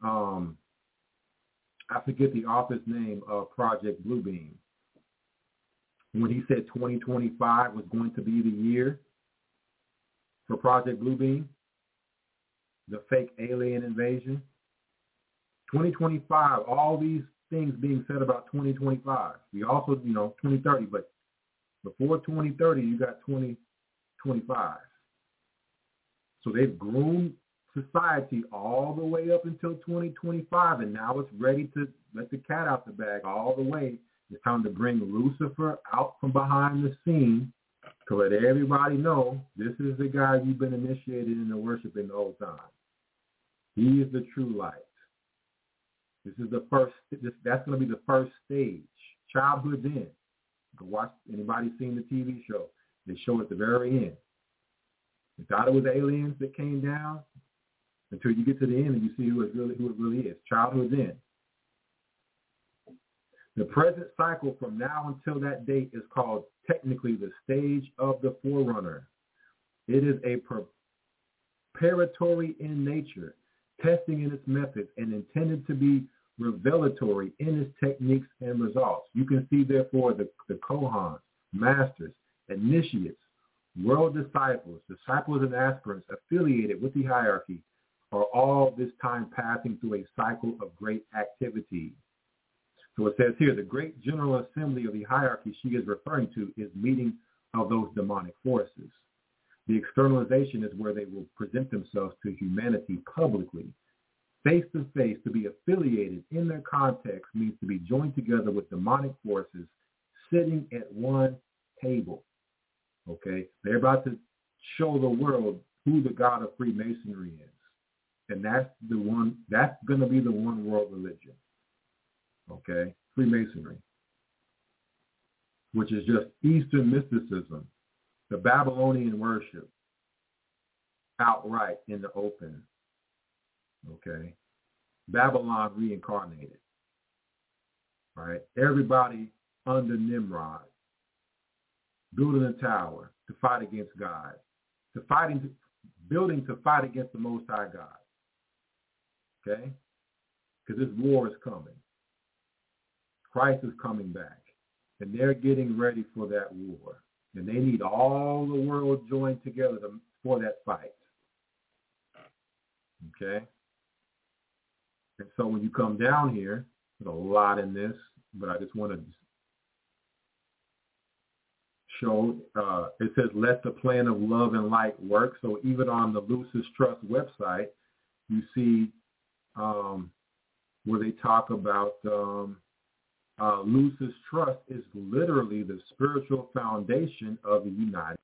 I forget the author's name of Project Bluebeam, when he said 2025 was going to be the year for Project Bluebeam, the fake alien invasion. 2025, all these things being said about 2025. We also, 2030, but before 2030, you got 2025. So they've groomed society all the way up until 2025, and now it's ready to let the cat out the bag all the way. It's time to bring Lucifer out from behind the scene to let everybody know this is the guy you've been initiated into worshiping the whole time. He is the true light. This is the first. That's going to be the first stage. Childhood's in. Go watch. Anybody seen the TV show? They show at the very end. You thought it was aliens that came down until you get to the end and you see who it really is. Childhood's in. The present cycle from now until that date is called technically the stage of the forerunner. It is a preparatory in nature, testing in its methods, and intended to be revelatory in its techniques and results. You can see, therefore, the Kohans, masters, initiates, world disciples and aspirants affiliated with the hierarchy are all this time passing through a cycle of great activity. So it says here, the great General Assembly of the hierarchy she is referring to is meeting of those demonic forces. The externalization is where they will present themselves to humanity publicly. Face to face, to be affiliated in their context means to be joined together with demonic forces sitting at one table. Okay? They're about to show the world who the God of Freemasonry is. And that's going to be the one world religion. Okay? Freemasonry. Which is just Eastern mysticism, the Babylonian worship, outright in the open. Okay? Babylon reincarnated. Right? Everybody under Nimrod, building a tower to fight against God, building to fight against the Most High God. Okay? Because this war is coming. Christ is coming back. And they're getting ready for that war. And they need all the world joined together for that fight. Okay? And so when you come down here, There's a lot in this, but I just want to show, it says, let the plan of love and light work. So even on the Lucis Trust website, you see where they talk about Lucis Trust is literally the spiritual foundation of the United